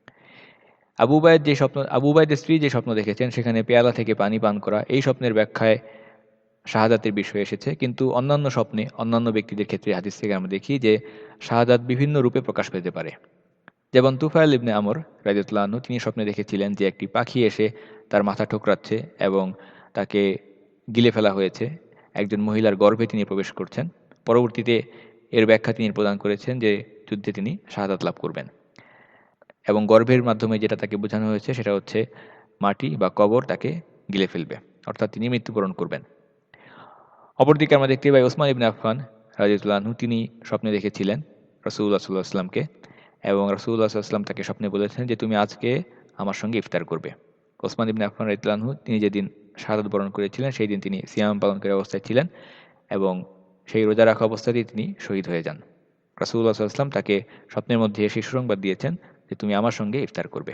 আবু উবায়দের স্ত্রী যে স্বপ্ন দেখেছেন সেখানে পেয়ালা থেকে পানি পান করা, এই স্বপ্নের ব্যাখ্যায় শাহাদাতের বিষয় এসেছে, কিন্তু অন্যান্য স্বপ্নে অন্যান্য ব্যক্তিদের ক্ষেত্রে হাদিস থেকে আমরা দেখি যে শাহাদাত বিভিন্ন রূপে প্রকাশ পেতে পারে। যেমন তুফাইল ইবনে আমর রাদিয়াল্লাহু আনহু তিনি স্বপ্নে দেখেছিলেন যে একটি পাখি এসে তার মাথা ঠোকরাচ্ছে এবং তাকে গিলে ফেলা হয়েছে, একজন মহিলার গর্ভে তিনি প্রবেশ করছেন। পরবর্তীতে এর ব্যাখ্যা তিনি প্রদান করেছেন যে যুদ্ধে তিনি শাহাদাত লাভ করবেন এবং গর্ভের মাধ্যমে যেটা তাকে বোঝানো হয়েছে সেটা হচ্ছে মাটি বা কবর তাকে গিলে ফেলবে, অর্থাৎ তিনি মৃত্যুবরণ করবেন। অপরদিকে আমরা দেখতে পাই ওসমান ইবনে আফফান রাদিয়াল্লাহু আনহু তিনি স্বপ্নে দেখেছিলেন রাসূলুল্লাহ সাল্লাল্লাহু আলাইহি ওয়াসাল্লামকে এবং রাসূলুল্লাহ সাল্লাল্লাহু আলাইহি ওয়াসাল্লাম তাকে স্বপ্নে বলেছেন যে তুমি আজকে আমার সঙ্গে ইফতার করবে। ওসমান ইবনে আফফান রাদিয়াল্লাহু আনহু তিনি যেদিন শাহাদাত বরণ করেছিলেন সেই দিন তিনি সিয়াম পালনকারী অবস্থায় ছিলেন এবং সেই রোজা রাখা অবস্থাতেই তিনি শহীদ হয়ে যান। রাসূলুল্লাহ সাল্লাল্লাহু আলাইহি ওয়াসাল্লাম তাকে স্বপ্নের মধ্যে এসে সুসংবাদ দিয়েছেন যে তুমি আমার সঙ্গে ইফতার করবে।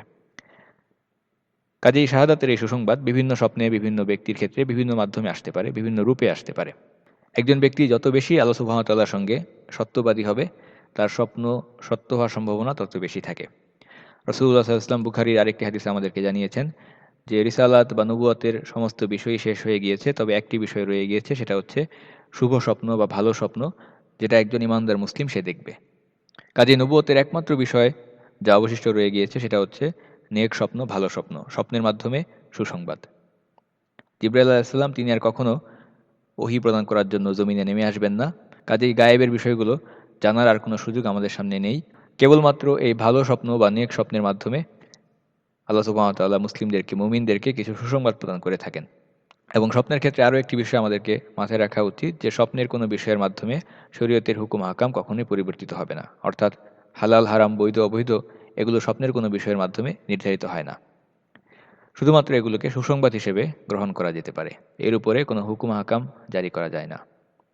কাজেই শাহাদাতের এই সুসংবাদ বিভিন্ন স্বপ্নে বিভিন্ন ব্যক্তির ক্ষেত্রে বিভিন্ন মাধ্যমে আসতে পারে, বিভিন্ন রূপে আসতে পারে। একজন ব্যক্তি যত বেশি আল্লাহ সুবহানাহু ওয়া তাআলার সঙ্গে সত্যবাদী হবে, তার স্বপ্ন সত্য হওয়ার সম্ভাবনা তত বেশি থাকে। রাসূলুল্লাহ সাল্লাল্লাহু আলাইহি ওয়াসাল্লাম বুখারীর আরেকটি হাদিসে আমাদেরকে জানিয়েছেন যে রিসালাত বা নবুয়তের সমস্ত বিষয়ই শেষ হয়ে গিয়েছে, তবে একটি বিষয় রয়ে গিয়েছে, সেটা হচ্ছে শুভ স্বপ্ন বা ভালো স্বপ্ন, যেটা একজন ঈমানদার মুসলিম সে দেখবে। কাজেই নবুয়তের একমাত্র বিষয় যা অবশিষ্ট রয়ে গিয়েছে সেটা হচ্ছে নেক স্বপ্ন, ভালো স্বপ্ন, স্বপ্নের মাধ্যমে সুসংবাদ। জিবরাইল আলাইহিস সালাম তিনি আর কখনো ওহী প্রদান করার জন্য জমিনে নেমে আসবেন না। কাজেই গায়েবের বিষয়গুলো জানার আর কোনো সুযোগ আমাদের সামনে নেই। কেবলমাত্র এই ভালো স্বপ্ন বা নেক স্বপ্নের মাধ্যমে আল্লাহ সুবহানাহু ওয়া তাআলা মুসলিমদেরকে, মুমিনদেরকে কিছু সুসংবাদ প্রদান করে থাকেন। এবং স্বপ্নের ক্ষেত্রে আরও একটি বিষয় আমাদেরকে মাথায় রাখা উচিত যে স্বপ্নের কোনো বিষয়ের মাধ্যমে শরীয়তের হুকুম আহকাম কখনোই পরিবর্তিত হবে না, অর্থাৎ হালাল হারাম বৈধ অবৈধ এগুলো স্বপ্নের কোনো বিষয়ের মাধ্যমে নির্ধারিত হয় না। শুধুমাত্র এগুলোকে সুসংবাদ হিসেবে গ্রহণ করা যেতে পারে, এর উপরে কোনো হুকুম আহকাম জারি করা যায় না।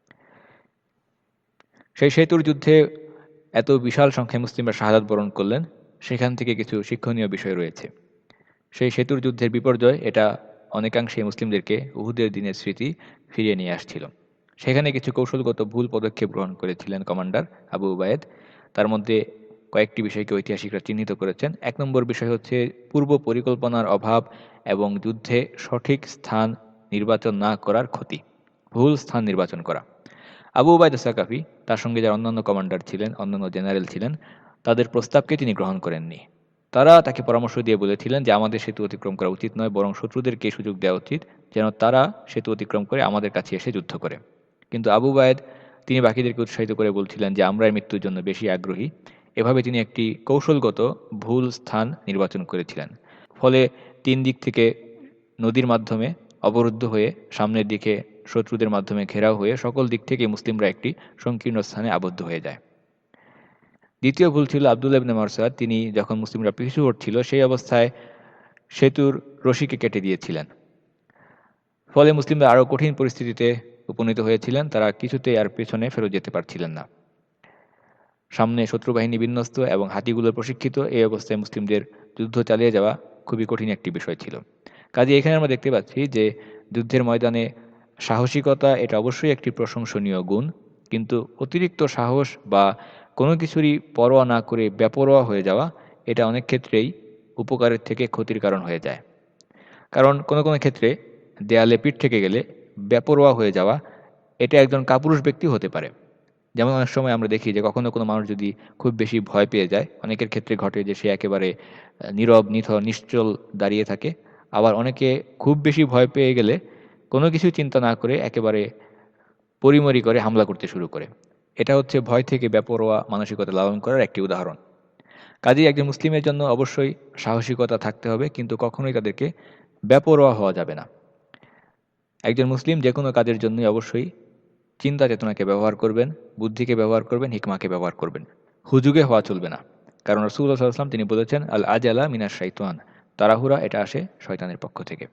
সেই সেতুর যুদ্ধে এত বিশাল সংখ্যায় মুসলিমরা শাহাদাত বরণ করলেন, সেখান থেকে কিছু শিক্ষণীয় বিষয় রয়েছে। সেই সেতুর যুদ্ধের বিপর্যয় এটা অনেকাংশে মুসলিমদেরকে উহুদের দিনের স্মৃতি ফিরিয়ে নিয়ে আসছিল। সেখানে কিছু কৌশলগত ভুল পদক্ষেপ গ্রহণ করেছিলেন কমান্ডার আবু উবায়েদ। তার মধ্যে কয়েকটি বিষয়কে ঐতিহাসিকরা চিহ্নিত করেছেন। ১ নম্বর বিষয় হচ্ছে পূর্ব পরিকল্পনার অভাব এবং যুদ্ধে সঠিক স্থান নির্বাচন না করার ক্ষতি, ভুল স্থান নির্বাচন করা। আবু উবায়দা সাকাফি তার সঙ্গে যারা অন্যান্য কমান্ডার ছিলেন, অন্যান্য জেনারেল ছিলেন, তাদের প্রস্তাবকে তিনি গ্রহণ করেননি। তারা তাকে পরামর্শ দিয়ে বলেছিলেন যে আমাদের সেতু অতিক্রম করা উচিত নয়, বরং শত্রুদেরকে সুযোগ দেওয়া উচিত যেন তারা সেতু অতিক্রম করে আমাদের কাছে এসে যুদ্ধ করে। কিন্তু আবু উবায়েদ তিনি বাকিদেরকে উৎসাহিত করে বলছিলেন যে আমরাই মৃত্যুর জন্য বেশি আগ্রহী। এভাবে তিনি একটি কৌশলগত ভুল স্থান নির্বাচন করেছিলেন। ফলে 3 দিক থেকে নদীর মাধ্যমে অবরুদ্ধ হয়ে সামনের দিকে শত্রুদের মাধ্যমে ঘেরাও হয়ে সকল দিক থেকে মুসলিমরা একটি সংকীর্ণ স্থানে আবদ্ধ হয়ে যায়। দ্বিতীয় ভুল ছিল আবদুল্লাহ ইবনে মারসাদ, তিনি যখন মুসলিমরা পিছু হটছিল সেই অবস্থায় সেতুর রশিকে কেটে দিয়েছিলেন। ফলে মুসলিমরা আরও কঠিন পরিস্থিতিতে উপনীত হয়েছিলেন, তারা কিছুতেই আর পেছনে ফেরত যেতে পারছিলেন না। সামনে শত্রু বাহিনী বিন্যস্ত এবং হাতিগুলো প্রশিক্ষিত, এই অবস্থায় মুসলিমদের যুদ্ধ চালিয়ে যাওয়া খুবই কঠিন একটি বিষয় ছিল। কাজে এখানে আমরা দেখতে পাচ্ছি যে যুদ্ধের ময়দানে সাহসিকতা এটা অবশ্যই একটি প্রশংসনীয় গুণ, কিন্তু অতিরিক্ত সাহস বা কোনো কিছুরই পরোয়া না করে বেপরোয়া হয়ে যাওয়া এটা অনেক ক্ষেত্রেই উপকারের থেকে ক্ষতির কারণ হয়ে যায়। কারণ কোনো কোনো ক্ষেত্রে দেয়ালে পিঠ থেকে গেলে বেপরোয়া হয়ে যাওয়া এটা একজন কাপুরুষ ব্যক্তি হতে পারে। যেমন অনেক সময় আমরা দেখি যে কখনো কোনো মানুষ যদি খুব বেশি ভয় পেয়ে যায়, অনেকের ক্ষেত্রে ঘটে যে সে একেবারে নীরব নিথর নিশ্চল দাঁড়িয়ে থাকে। আবার অনেকে খুব বেশি ভয় পেয়ে গেলে কোনো কিছু চিন্তা না করে একেবারে পরিমরি করে হামলা করতে শুরু করে। এটা হচ্ছে ভয় থেকে বেপরোয়া মানসিকতা লালন করার একটি উদাহরণ। কাজেই একজন মুসলিমের জন্য অবশ্যই সাহসিকতা থাকতে হবে, কিন্তু কখনোই তাদেরকে বেপরোয়া হওয়া যাবে না। একজন মুসলিম যে কোনো কাজের জন্যই অবশ্যই চিন্তা চেতনাকে ব্যবহার করবেন, বুদ্ধিকে ব্যবহার করবেন, হিকমাকে ব্যবহার করবেন। হুজুগে হওয়া চলবে না। কারণ রাসূলুল্লাহ সাল্লাল্লাহু আলাইহি ওয়াসাল্লাম তিনি বলেছেন, আল আজালা মিনাশ শাইতান, তাড়াহুড়া এটা আসে শয়তানের পক্ষ থেকে।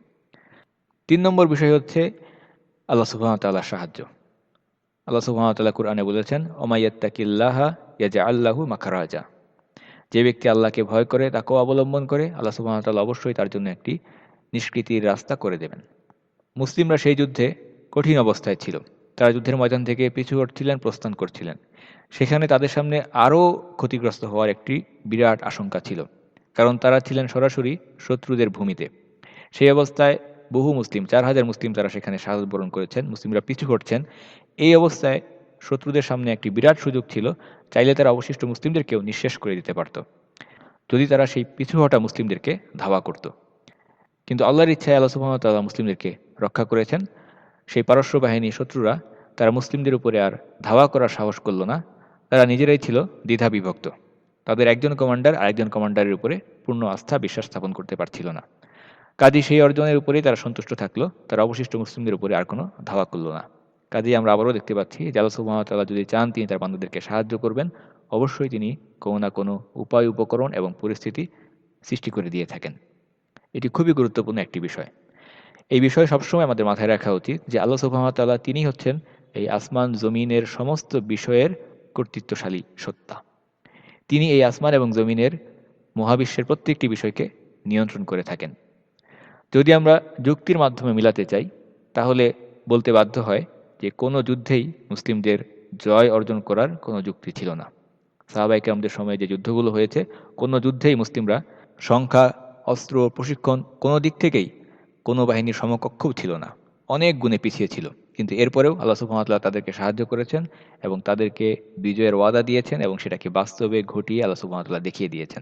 ৩ নম্বর বিষয় হচ্ছে আল্লাহ সুবহানাহু ওয়া তাআলার সাহায্য। আল্লাহ সুবহানাহু ওয়া তাআলা কুরআনে বলেছেন, ওমাইয়াত্তাকিল্লাহা ইয়াজআল লাহু মাখরাজা। যে ব্যক্তি আল্লাহকে ভয় করে, তাকেও অবলম্বন করে, আল্লাহ সুবহানাহু ওয়া তাআলা অবশ্যই তার জন্য একটি নিষ্কৃতির রাস্তা করে দেবেন। মুসলিমরা সেই যুদ্ধে কঠিন অবস্থায় ছিল। তারা যুদ্ধের ময়দান থেকে পিছু হটছিলেন, প্রস্থান করছিলেন। সেখানে তাদের সামনে আরও ক্ষতিগ্রস্ত হওয়ার একটি বিরাট আশঙ্কা ছিল, কারণ তারা ছিলেন সরাসরি শত্রুদের ভূমিতে। সেই অবস্থায় বহু মুসলিম, ৪,০০০ মুসলিম তারা সেখানে শাহাদাত বরণ করেছেন, মুসলিমরা পিছু হটছেন। এই অবস্থায় শত্রুদের সামনে একটি বিরাট সুযোগ ছিল, চাইলে তারা অবশিষ্ট মুসলিমদেরকেও নিঃশেষ করে দিতে পারত, যদি তারা সেই পিছু হটা মুসলিমদেরকে ধাওয়া করত। কিন্তু আল্লাহর ইচ্ছায় আল্লাহ সুবহানাহু ওয়া তাআলা মুসলিমদেরকে রক্ষা করেছেন। সেই পারস্য বাহিনী শত্রুরা তারা মুসলিমদের উপরে আর ধাওয়া করার সাহস করল না। তারা নিজেরাই ছিল দ্বিধা বিভক্ত। তাদের একজন কমান্ডার আরেকজন কমান্ডারের উপরে পূর্ণ আস্থা বিশ্বাস স্থাপন করতে পারছিল না। কাজেই সেই অর্জনের উপরেই তারা সন্তুষ্ট থাকলো, তারা অবশিষ্ট মুসলিমদের উপরে আর কোনো ধাওয়া করল না। কাজেই আমরা আবারও দেখতে পাচ্ছি যে আল্লাহ সুবহানাহু ওয়া তাআলা যদি চান তিনি তার বান্দাদেরকে সাহায্য করবেন, অবশ্যই তিনি কোনো না কোনো উপায় উপকরণ এবং পরিস্থিতি সৃষ্টি করে দিয়ে থাকেন। এটি খুবই গুরুত্বপূর্ণ একটি বিষয়। এই বিষয়ে সবসময় আমাদের মাথায় রাখা উচিত যে আল্লাহ সুবহানাহু ওয়া তাআলা তিনি হচ্ছেন এই আসমান জমিনের সমস্ত বিষয়ের কর্তৃত্বশালী সত্তা। তিনি এই আসমান এবং জমিনের মহাবিশ্বের প্রত্যেকটি বিষয়কে নিয়ন্ত্রণ করে থাকেন। যদি আমরা যুক্তির মাধ্যমে মিলাতে চাই, তাহলে বলতে বাধ্য হয় যে কোনো যুদ্ধেই মুসলিমদের জয় অর্জন করার কোনো যুক্তি ছিল না। সাহাবায়ে কেরামদের সময়ে যে যুদ্ধগুলো হয়েছে, কোনো যুদ্ধেই মুসলিমরা সংখ্যা, অস্ত্র, প্রশিক্ষণ কোনো দিক থেকেই কোনো বাহিনীর সমকক্ষও ছিল না, অনেক গুণে পিছিয়ে ছিল। কিন্তু এরপরেও আল্লাহ সুবহানাহু ওয়া তাআলা তাদেরকে সাহায্য করেছেন এবং তাদেরকে বিজয়ের ওয়াদা দিয়েছেন এবং সেটাকে বাস্তবে ঘটিয়ে আল্লাহ সুবহানাহু ওয়া তাআলা দেখিয়ে দিয়েছেন।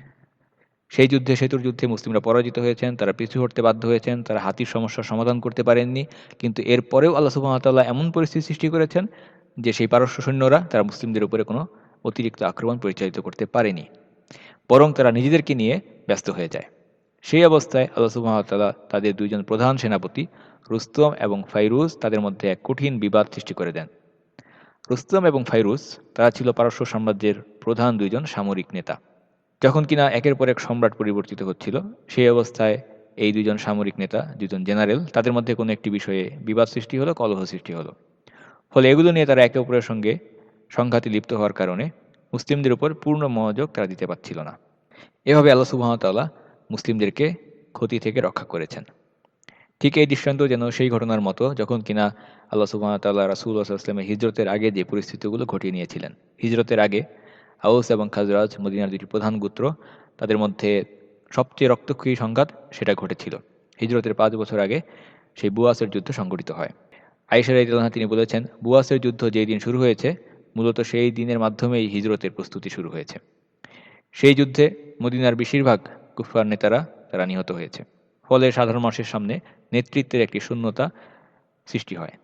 সেই যুদ্ধে, সেতুর যুদ্ধে মুসলিমরা পরাজিত হয়েছেন, তারা পিছু হটতে বাধ্য হয়েছেন, তারা হাতির সমস্যার সমাধান করতে পারেননি। কিন্তু এরপরেও আল্লাহ সুবহানাহু ওয়া তাআলা এমন পরিস্থিতি সৃষ্টি করেছেন যে সেই পারস্য সৈন্যরা তারা মুসলিমদের উপরে কোনো অতিরিক্ত আক্রমণ পরিচালিত করতে পারেনি, বরং তারা নিজেদেরকে নিয়ে ব্যস্ত হয়ে যায়। সেই অবস্থায় আল্লাহ সুবহানাহু ওয়া তাআলা তাদের দুইজন প্রধান সেনাপতি রুস্তম এবং ফাইরুজ তাদের মধ্যে এক কঠিন বিবাদ সৃষ্টি করে দেন। রুস্তম এবং ফাইরুজ তারা ছিল পারস্য সাম্রাজ্যের প্রধান দুইজন সামরিক নেতা। যখন কিনা একের পর এক সম্রাট পরিবর্তিত হচ্ছিল, সেই অবস্থায় এই দুইজন সামরিক নেতা, দুজন জেনারেল, তাদের মধ্যে কোনো একটি বিষয়ে বিবাদ সৃষ্টি হলো, কলহ সৃষ্টি হলো। ফলে এগুলো নিয়ে তারা একে অপরের সঙ্গে সংঘাতে লিপ্ত হওয়ার কারণে মুসলিমদের উপর পূর্ণ মনোযোগ তারা দিতে পারছিল না। এভাবে আল্লাহ সুবহানাহু ওয়া তাআলা মুসলিমদেরকে ক্ষতি থেকে রক্ষা করেছেন। ঠিক এই দৃষ্টান্ত যেন সেই ঘটনার মতো যখন কিনা আল্লাহ সুবহানাহু ওয়া তাআলা রাসূলুল্লাহ সাল্লাল্লাহু আলাইহি ওয়াসাল্লামের হিজরতের আগে যে পরিস্থিতিগুলো ঘটিয়ে নিয়েছিলেন। হিজরতের আগে আউস এবং খাজরাজ, মদিনার দুটি প্রধান গোত্র, তাদের মধ্যে সবচেয়ে রক্তক্ষয়ী সংঘাত সেটা ঘটেছিল। হিজরতের 5 বছর আগে সেই বুয়াসের যুদ্ধ সংঘটিত হয়। আয়েশা রাদিয়াল্লাহু আনহা তিনি বলেছেন, বুয়াসের যুদ্ধ যেই দিন শুরু হয়েছে, মূলত সেই দিনের মাধ্যমেই হিজরতের প্রস্তুতি শুরু হয়েছে। সেই যুদ্ধে মদিনার বেশিরভাগ কুফফার নেতারা তারা নিহত হয়েছে। ফলে সাধারণ মানুষের সামনে নেতৃত্বের একটি শূন্যতা সৃষ্টি হয়,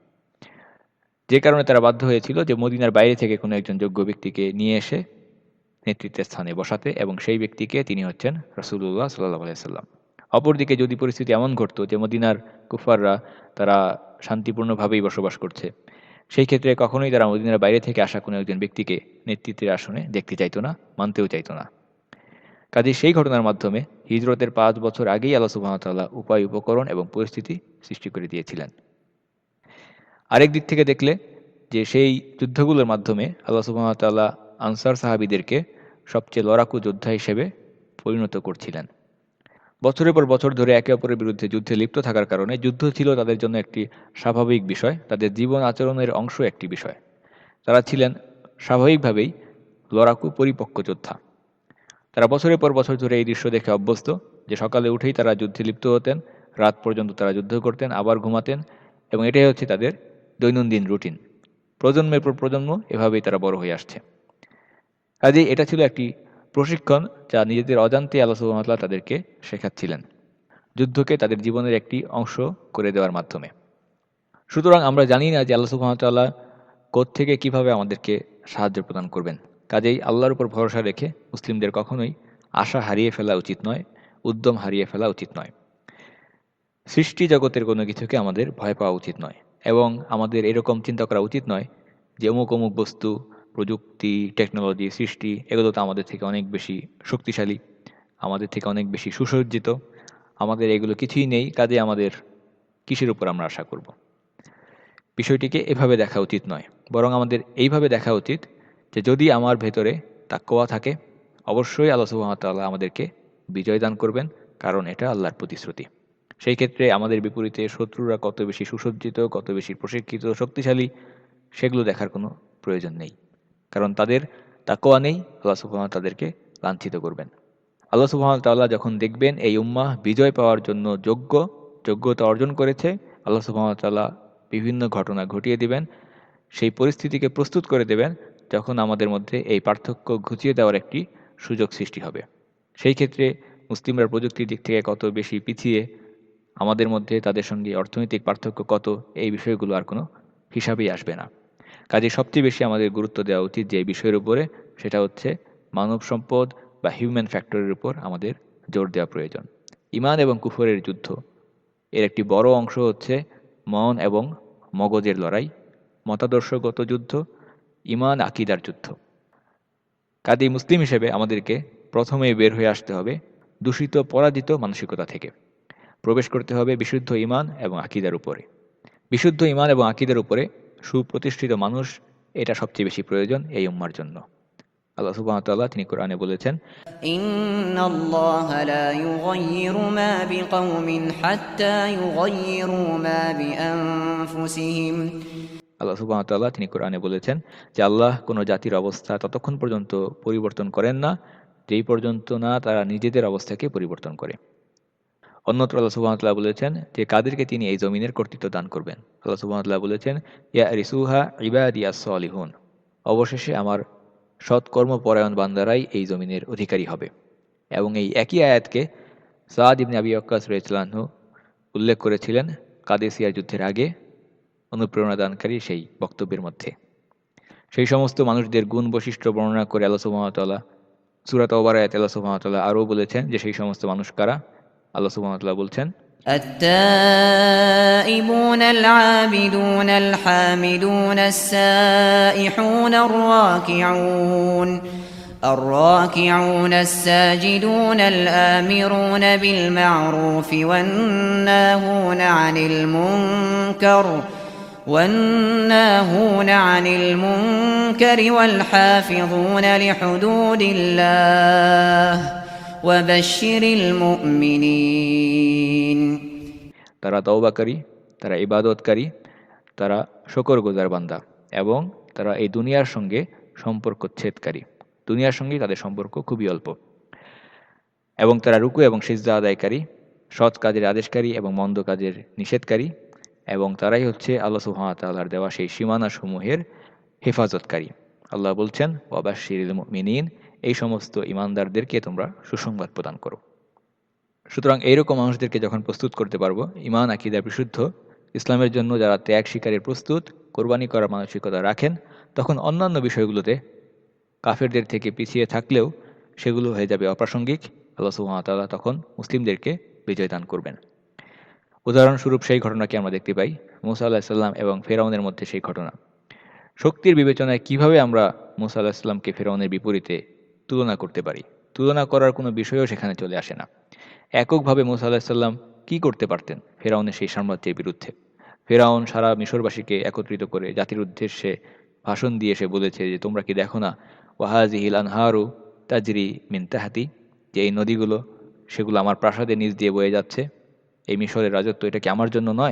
যে কারণে তারা বাধ্য হয়েছিল যে মদিনার বাইরে থেকে কোনো একজন যোগ্য ব্যক্তিকে নিয়ে এসে নেতৃত্বের স্থানে বসাতে, এবং সেই ব্যক্তিকে তিনি হচ্ছেন রাসূলুল্লাহ সাল্লাল্লাহু আলাইহি ওয়াসাল্লাম। অপরদিকে যদি পরিস্থিতি এমন ঘটতো যে মদিনার কুফাররা তারা শান্তিপূর্ণভাবেই বসবাস করছে, সেই ক্ষেত্রে কখনোই তারা মদিনার বাইরে থেকে আসা কোনো একজন ব্যক্তিকে নেতৃত্বের আসনে দেখতে চাইতো না, মানতেও চাইতো না। কাজেই সেই ঘটনার মাধ্যমে হিজরতের ৫ বছর আগেই আল্লাহ সুবহানাহু ওয়া তাআলা উপায়, উপকরণ এবং পরিস্থিতি সৃষ্টি করে দিয়েছিলেন। আরেক দিক থেকে দেখলে যে সেই যুদ্ধগুলোর মাধ্যমে আল্লাহ সুবহানাহু ওয়া তাআলা আনসার সাহাবীদেরকে সবচেয়ে লড়াকু যোদ্ধা হিসেবে পরিণত করছিলেন। বছরের পর বছর ধরে একে অপরের বিরুদ্ধে যুদ্ধে লিপ্ত থাকার কারণে যুদ্ধ ছিল তাদের জন্য একটি স্বাভাবিক বিষয়, তাদের জীবন আচরণের অংশ একটি বিষয়। তারা ছিলেন স্বাভাবিকভাবেই লড়াকু পরিপক্ক যোদ্ধা। তারা বছরের পর বছর ধরে এই দৃশ্য দেখে অভ্যস্ত যে সকালে উঠেই তারা যুদ্ধে লিপ্ত হতেন, রাত পর্যন্ত তারা যুদ্ধ করতেন, আবার ঘুমাতেন, এবং এটাই হচ্ছে তাদের দৈনন্দিন রুটিন। প্রজন্মের পর প্রজন্ম এভাবেই তারা বড় হয়ে আসছে। কাজেই এটা ছিল একটি প্রশিক্ষণ যা নিজেদের অজান্তে আল্লাহ সুবহানাহু ওয়া তাআলা তাদেরকে শেখাচ্ছিলেন, যুদ্ধকে তাদের জীবনের একটি অংশ করে দেওয়ার মাধ্যমে। সুতরাং আমরা জানি না যে আল্লাহ সুবহানাহু ওয়া তাআলা কোত্থেকে কিভাবে আমাদেরকে সাহায্য প্রদান করবেন। কাজেই আল্লাহর উপর ভরসা রেখে মুসলিমদের কখনোই আশা হারিয়ে ফেলা উচিত নয়, উদ্যম হারিয়ে ফেলা উচিত নয়। সৃষ্টি জগতের কোনো কিছুকে আমাদের ভয় পাওয়া উচিত নয়, এবং আমাদের এরকম চিন্তা করা উচিত নয় যে অমুক অমুক বস্তু, প্রযুক্তি, টেকনোলজি, সৃষ্টি এগুলো তো আমাদের থেকে অনেক বেশি শক্তিশালী, আমাদের থেকে অনেক বেশি সুসজ্জিত, আমাদের এগুলো কিছুই নেই, কাজে আমাদের কিসের উপর আমরা আশা করব। বিষয়টিকে এভাবে দেখা উচিত নয়, বরং আমাদের এইভাবে দেখা উচিত যে যদি আমার ভেতরে তাকওয়া থাকে, অবশ্যই আল্লাহ সুবহানাহু ওয়া তাআলা আমাদেরকে বিজয় দান করবেন, কারণ এটা আল্লাহর প্রতিশ্রুতি। সেই ক্ষেত্রে আমাদের বিপরীতে শত্রুরা কত বেশি সুসজ্জিত, কত বেশি প্রশিক্ষিত, শক্তিশালী, সেগুলো দেখার কোনো প্রয়োজন নেই, কারণ তাদের তাকওয়া নেই, আল্লাহ সুবহানাহু ওয়া তাআলা তাদেরকে লাঞ্ছিত করবেন। আল্লাহ সুবহানাহু ওয়া তাআলা যখন দেখবেন এই উম্মাহ বিজয় পাওয়ার জন্য যোগ্যতা অর্জন করেছে, আল্লাহ সুবহানাহু ওয়া তাআলা বিভিন্ন ঘটনা ঘটিয়ে দিবেন, সেই পরিস্থিতিকে প্রস্তুত করে দেবেন যখন আমাদের মধ্যে এই পার্থক্য ঘুচিয়ে দেওয়ার একটি সুযোগ সৃষ্টি হবে। সেই ক্ষেত্রে মুসলিমরা প্রযুক্তির দিক থেকে কত বেশি পিছিয়ে, আমাদের মধ্যে তাদের সঙ্গে অর্থনৈতিক পার্থক্য কত, এই বিষয়গুলো আর কোনো হিসাবেই আসবে না। কাজে সবচেয়ে বেশি আমাদের গুরুত্ব দেওয়া উচিত যে বিষয়ের উপরে, সেটা হচ্ছে মানব সম্পদ বা হিউম্যান ফ্যাক্টরের উপর আমাদের জোর দেওয়া প্রয়োজন। ঈমান এবং কুফরের যুদ্ধ এর একটি বড় অংশ হচ্ছে মন এবং মগজের লড়াই, মতাদর্শগত যুদ্ধ, ঈমান আকীদার যুদ্ধ। কাজেই মুসলিম হিসেবে আমাদেরকে প্রথমেই বের হয়ে আসতে হবে দূষিত পরাজিত মানসিকতা থেকে, প্রবেশ করতে হবে বিশুদ্ধ ঈমান এবং আকীদার উপরে। বিশুদ্ধ ঈমান এবং আকীদার উপরে সুপ্রতিষ্ঠিত মানুষ, এটা সবচেয়ে বেশি প্রয়োজন এই উম্মার জন্য। আল্লাহ সুবহানাহু ওয়া তাআলা তিনি কোরআনে বলেছেন, ইন্নাল্লাহা লা ইউগাইয়িরু মা বিকওমিন হাত্তা ইউগাইয়িরু মা বিআনফুসিহিম। আল্লাহ সুবহানাহু ওয়া তাআলা তিনি কোরআনে বলেছেন যে আল্লাহ কোনো জাতির অবস্থা ততক্ষণ পর্যন্ত পরিবর্তন করেন না যেই পর্যন্ত না তারা নিজেদের অবস্থাকে পরিবর্তন করে। অন্যত্র আল্লাহ সুবহানাহু ওয়া তাআলা বলেছেন যে কাদেরকে তিনি এই জমিনের কর্তৃত্ব দান করবেন। আল্লাহ সুবহানাহু ওয়া তাআলা বলেছেন, ইয়ারিসুহা ইবাদিয়াস সালিহুন, অবশেষে আমার সৎকর্মপরায়ণ বান্দারাই এই জমিনের অধিকারী হবে। এবং এই একই আয়াতকে সাদ ইবনে আবি ওয়াক্কাস রাদিয়াল্লাহু আনহু উল্লেখ করেছিলেন কাদেসিয়ার যুদ্ধের আগে অনুপ্রেরণা দানকারী সেই বক্তব্যের মধ্যে। সেই সমস্ত মানুষদের গুণ বৈশিষ্ট্য বর্ণনা করে আল্লাহ সুবহানাহু ওয়া তাআলা সূরা তাওবার আয়াতে আল্লাহ সুবহানাহু ওয়া তাআলা আরও বলেছেন যে সেই সমস্ত মানুষ কারা। আল্লাহ সুবহানাহু ওয়া তাআলা বলছেন, التائبون العابدون الحامدون السائحون الراكعون الساجدون الآمرون بالمعروف والناهون عن المنكر والحافظون لحدود الله وبشر المؤمنين। তারা তওবাকারী, তারা ইবাদতকারী, তারা শুকরগুজার বান্দা, এবং তারা এই দুনিয়ার সঙ্গে সম্পর্ক ছেদকারী। দুনিয়ার সঙ্গে তাদের সম্পর্ক খুবই অল্প, এবং তারা রুকু এবং সিজদা আদায়কারী, সৎ কাজের আদেশকারী এবং মন্দ কাজের নিষেধকারী, এবং তারাই হচ্ছে আল্লাহ সুবহানাহু ওয়া তাআলার দেওয়া সেই সীমানাসমূহের হেফাজতকারী। আল্লাহ বলছেন, ওয়াবাশশিরিল মুমিনিন, এই সমস্ত ঈমানদারদেরকে তোমরা সুসংবাদ প্রদান করো। সুতরাং এইরকম মানুষদেরকে যখন প্রস্তুত করতে পারবো, ঈমান আকীদা বিশুদ্ধ, ইসলামের জন্য যারা ত্যাগ স্বীকারের প্রস্তুত, কোরবানি করার মানসিকতা রাখেন, তখন অন্যান্য বিষয়গুলোতে কাফেরদের থেকে পিছিয়ে থাকলেও সেগুলো হয়ে যাবে অপ্রাসঙ্গিক। আল্লাহ সুবহানাহু ওয়া তাআলা তখন মুসলিমদেরকে বিজয় দান করবেন। উদাহরণস্বরূপ সেই ঘটনাকে আমরা দেখতে পাই মূসা আলাইহিস সালাম এবং ফেরাউনের মধ্যে। সেই ঘটনা শক্তির বিবেচনায় কিভাবে আমরা মূসা আলাইহিস সালামকে ফেরাউনের বিপরীতে তুলনা করতে পারি, তুলনা করার কোনো বিষয়ও সেখানে চলে আসে না। এককভাবে মূসা আলাইহিস সালাম কি করতে পারতেন ফেরাউনের সেই সাম্রাজ্যের বিরুদ্ধে? ফেরাউন সারা মিশরবাসীকে একত্রিত করে জাতির উদ্দেশ্যে ভাষণ দিয়ে সে বলেছে যে তোমরা কি দেখো না, ওয়াহাজিহিল আনহারু তাজরি মিন তাহতি, যে এই নদীগুলো সেগুলো আমার প্রাসাদের নিচ দিয়ে বয়ে যাচ্ছে, এই মিশরের রাজত্ব এটা কি আমার জন্য নয়?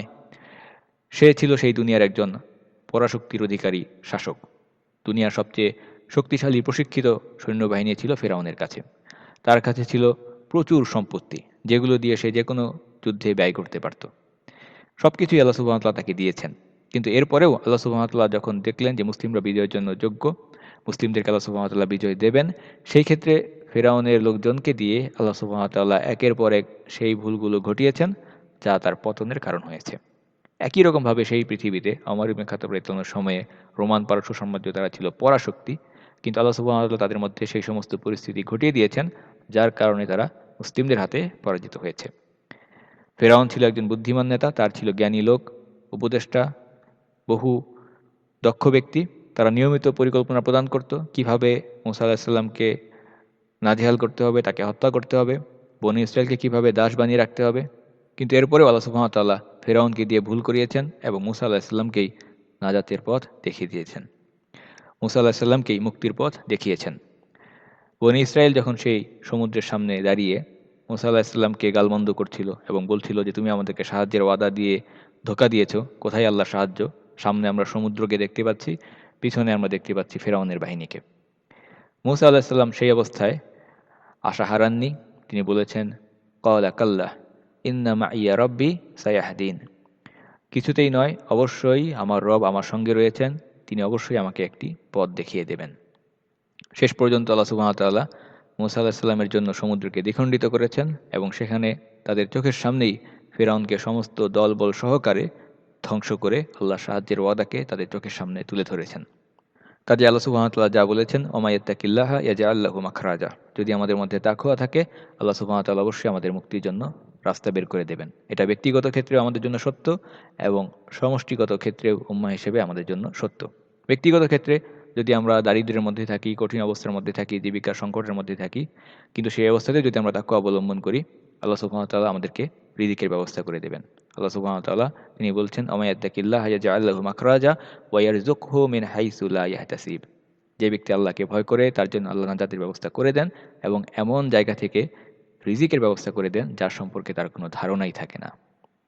সে ছিল সেই দুনিয়ার একজন পরাশক্তির অধিকারী শাসক। দুনিয়ার সবচেয়ে শক্তিশালী প্রশিক্ষিত সৈন্যবাহিনী ছিল ফেরাউনের কাছে। তার কাছে ছিল প্রচুর সম্পত্তি, যেগুলো দিয়ে সে যে কোনো যুদ্ধে ব্যয় করতে পারত। সব কিছুই আল্লাহ সুবহানাহু ওয়া তাআলা তাকে দিয়েছেন। কিন্তু এরপরেও আল্লাহ সুবহানাহু ওয়া তাআলা যখন দেখলেন যে মুসলিমরা বিজয়ের জন্য যোগ্য, মুসলিমদেরকে আল্লাহ সুবহানাহু ওয়া তাআলা বিজয় দেবেন, সেই ক্ষেত্রে ফেরাউনের লোকজনকে দিয়ে আল্লাহ সুবহানাহু ওয়া তাআলা একের পর এক সেই ভুলগুলো ঘটিয়েছেন, যা তার পতনের কারণ হয়েছে। একই রকমভাবে সেই পৃথিবীতে ওমর ইবনে খাত্তাব রাদিয়াল্লাহু আনহুর সময়ে রোমান পারস্য সাম্রাজ্য তারা ছিল পরাশক্তি, কিন্তু আল্লাহ সুবহানাহু ওয়া তাআলা তাদের মধ্যে সেই সমস্ত পরিস্থিতি ঘটিয়ে দিয়েছেন যার কারণে তারা মুসলিমদের হাতে পরাজিত হয়েছে। ফেরাউন ছিল একজন বুদ্ধিমান নেতা, তার ছিল জ্ঞানী লোক, উপদেষ্টা, বহু দক্ষ ব্যক্তি। তারা নিয়মিত পরিকল্পনা প্রদান করত কিভাবে মূসা আলাইহিস সালামকে নাজেহাল করতে হবে, তাকে হত্যা করতে হবে, বনী ইসরায়েলকে কিভাবে দাস বানিয়ে রাখতে হবে। কিন্তু এরপরেও আল্লাহ সুবহানাহু ওয়া তাআলা ফেরাউনকে দিয়ে ভুল করিয়েছেন এবং মূসা আলাইহিস সালামকেই নাজাতের পথ দেখিয়ে দিয়েছেন, মূসা আলাইহিস সালামকেই মুক্তির পথ দেখিয়েছেন। বনী ইসরায়েল যখন সেই সমুদ্রের সামনে দাঁড়িয়ে মূসা আলাইহিস সালামকে গালমন্দ করছিল এবং বলছিল যে তুমি আমাদেরকে সাহায্যের ওয়াদা দিয়ে ধোঁকা দিয়েছো, কোথায় আল্লাহর সাহায্য? সামনে আমরা সমুদ্রকে দেখতে পাচ্ছি, পিছনে আমরা দেখতে পাচ্ছি ফেরাউনের বাহিনীকে। মূসা আলাইহিস সালাম সেই অবস্থায় আশা হারাননি। তিনি বলেছেন, ক্বালা কাল্লা ইন্না মাইয়া রব্বি সায়াহদিন, কিছুতেই নয়, অবশ্যই আমার রব আমার সঙ্গে রয়েছেন, তিনি অবশ্যই আমাকে একটি পথ দেখিয়ে দেবেন। শেষ পর্যন্ত আল্লাহ সুবহানাহু ওয়া তাআলা মূসা আলাইহিস সালামের জন্য সমুদ্রকে দ্বিখণ্ডিত করেছেন এবং সেখানে তাদের চোখের সামনেই ফিরআউনকে সমস্ত দলবল সহকারে ধ্বংস করে আল্লাহর সাহায্যের ওয়াদাকে তাদের চোখের সামনে তুলে ধরেছেন। কাজে আল্লাহ সুবহানাহু ওয়া তাআলা যা বলেছেন, ওমা ইয়াত্তাকিল্লাহা ইয়াজআল লাহু মাখরাজা, যদি আমাদের মধ্যে তাকওয়া থাকে আল্লাহ সুবহানাহু ওয়া তাআলা অবশ্যই আমাদের মুক্তির জন্য রাস্তা বের করে দেবেন। এটা ব্যক্তিগত ক্ষেত্রেও আমাদের জন্য সত্য এবং সমষ্টিগত ক্ষেত্রেও উম্মাহ হিসেবে আমাদের জন্য সত্য। ব্যক্তিগত ক্ষেত্রে যদি আমরা দারিদ্র্যের মধ্যে থাকি, কঠিন অবস্থার মধ্যে থাকি, জীবিকার সংকটের মধ্যে থাকি, কিন্তু সেই অবস্থাতে যদি আমরা তাকওয়া অবলম্বন করি, আল্লাহ সুবহানাহু ওয়া তাআলা আমাদেরকে রিজিকের ব্যবস্থা করে দেবেন। আল্লাহ সুবহানাহু ওয়া তাআলা তিনি বলছেন, ওমা ইয়াত্তাকিল্লাহা ইয়াজআল লাহু মাখরাজা ওয়া ইয়ারযুকহু মিন হাইসু লা ইয়াহতাসিব, যে ব্যক্তি আল্লাহকে ভয় করে তার জন্য আল্লাহ নাজাতের ব্যবস্থা করে দেন এবং এমন জায়গা থেকে রিজিকের ব্যবস্থা করে দেন যার সম্পর্কে তার কোনো ধারণাই থাকে না।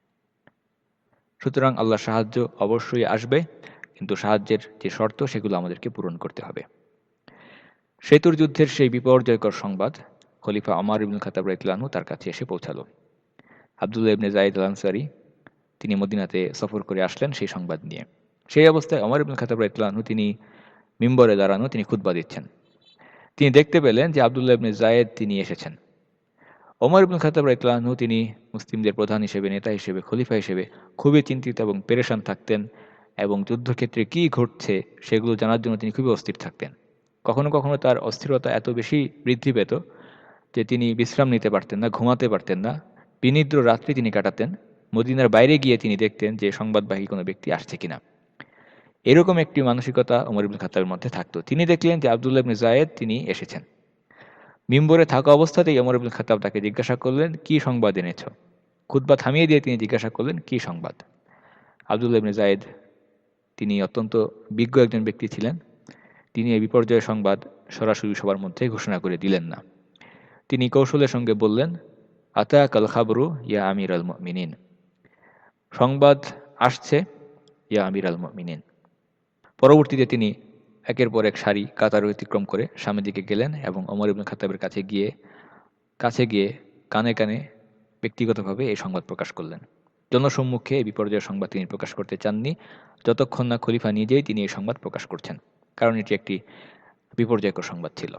সুতরাং আল্লাহর সাহায্য অবশ্যই আসবে, কিন্তু সাহায্যের যে শর্ত সেগুলো আমাদেরকে পূরণ করতে হবে। সেতুর যুদ্ধের সেই বিপর্যয়কর সংবাদ খলিফা ওমর ইবনুল খাত্তাব রাদিয়াল্লাহু আনহু তার কাছে এসে পৌঁছালো। আব্দুল্লাহ ইবনে যায়েদ আল আনসারী তিনি মদিনাতে সফর করে আসলেন সেই সংবাদ নিয়ে। সেই অবস্থায় ওমর ইবনুল খাত্তাব রাদিয়াল্লাহু আনহু তিনি মিম্বরে দাঁড়ানো, তিনি খুতবা দিচ্ছেন। তিনি দেখতে পেলেন যে আব্দুল্লাহ ইবনে যায়েদ তিনি এসেছেন। ওমর ইবনুল খাত্তাব রাদিয়াল্লাহু আনহু তিনি মুসলিমদের প্রধান হিসেবে, নেতা হিসেবে, খলিফা হিসেবে খুবই চিন্তিত এবং পেরেশান থাকতেন এবং যুদ্ধক্ষেত্রে কী ঘটছে সেগুলো জানার জন্য তিনি খুবই অস্থির থাকতেন। কখনো কখনো তার অস্থিরতা এত বেশি বৃদ্ধি পেত যে তিনি বিশ্রাম নিতে পারতেন না, ঘুমাতে পারতেন না, বিনিদ্র রাত্রি তিনি কাটাতেন। মদিনার বাইরে গিয়ে তিনি দেখতেন যে সংবাদবাহী কোনো ব্যক্তি আসছে কিনা। এরকম একটি মানসিকতা ওমর ইবনুল খাত্তাবের মধ্যে থাকতো। তিনি দেখলেন যে আব্দুল্লাহ ইবনে যায়েদ তিনি এসেছেন। মিম্বরে থাকা অবস্থাতেই ওমর ইবনুল খাত্তাব তাকে জিজ্ঞাসা করলেন, কি সংবাদ এনেছ? খুতবা থামিয়ে দিয়ে তিনি জিজ্ঞাসা করলেন, কি সংবাদ? আব্দুল্লাহ ইবনে যায়েদ তিনি অত্যন্ত বিজ্ঞ একজন ব্যক্তি ছিলেন। তিনি এই বিপর্যয় সংবাদ সরাসরি সবার মধ্যে ঘোষণা করে দিলেন না। তিনি কৌশলের সঙ্গে বললেন, আতাকাল খাবরু ইয়া আমির আল মুমিনিন, সংবাদ আসছে ইয়া আমির আল মুমিনিন। পরবর্তীতে তিনি একের পর এক সারি কাতার অতিক্রম করে সামনের দিকে গেলেন এবং ওমর ইবনুল খাত্তাবের কাছে গিয়ে কানে কানে ব্যক্তিগতভাবে এই সংবাদ প্রকাশ করলেন। জনসম্মুখে এই বিপর্যয়ের সংবাদ তিনি প্রকাশ করতে চাননি, যতক্ষণ না খলিফা নিজেই তিনি এই সংবাদ প্রকাশ করছেন, কারণ এটি একটি বিপর্যয়কর সংবাদ ছিল।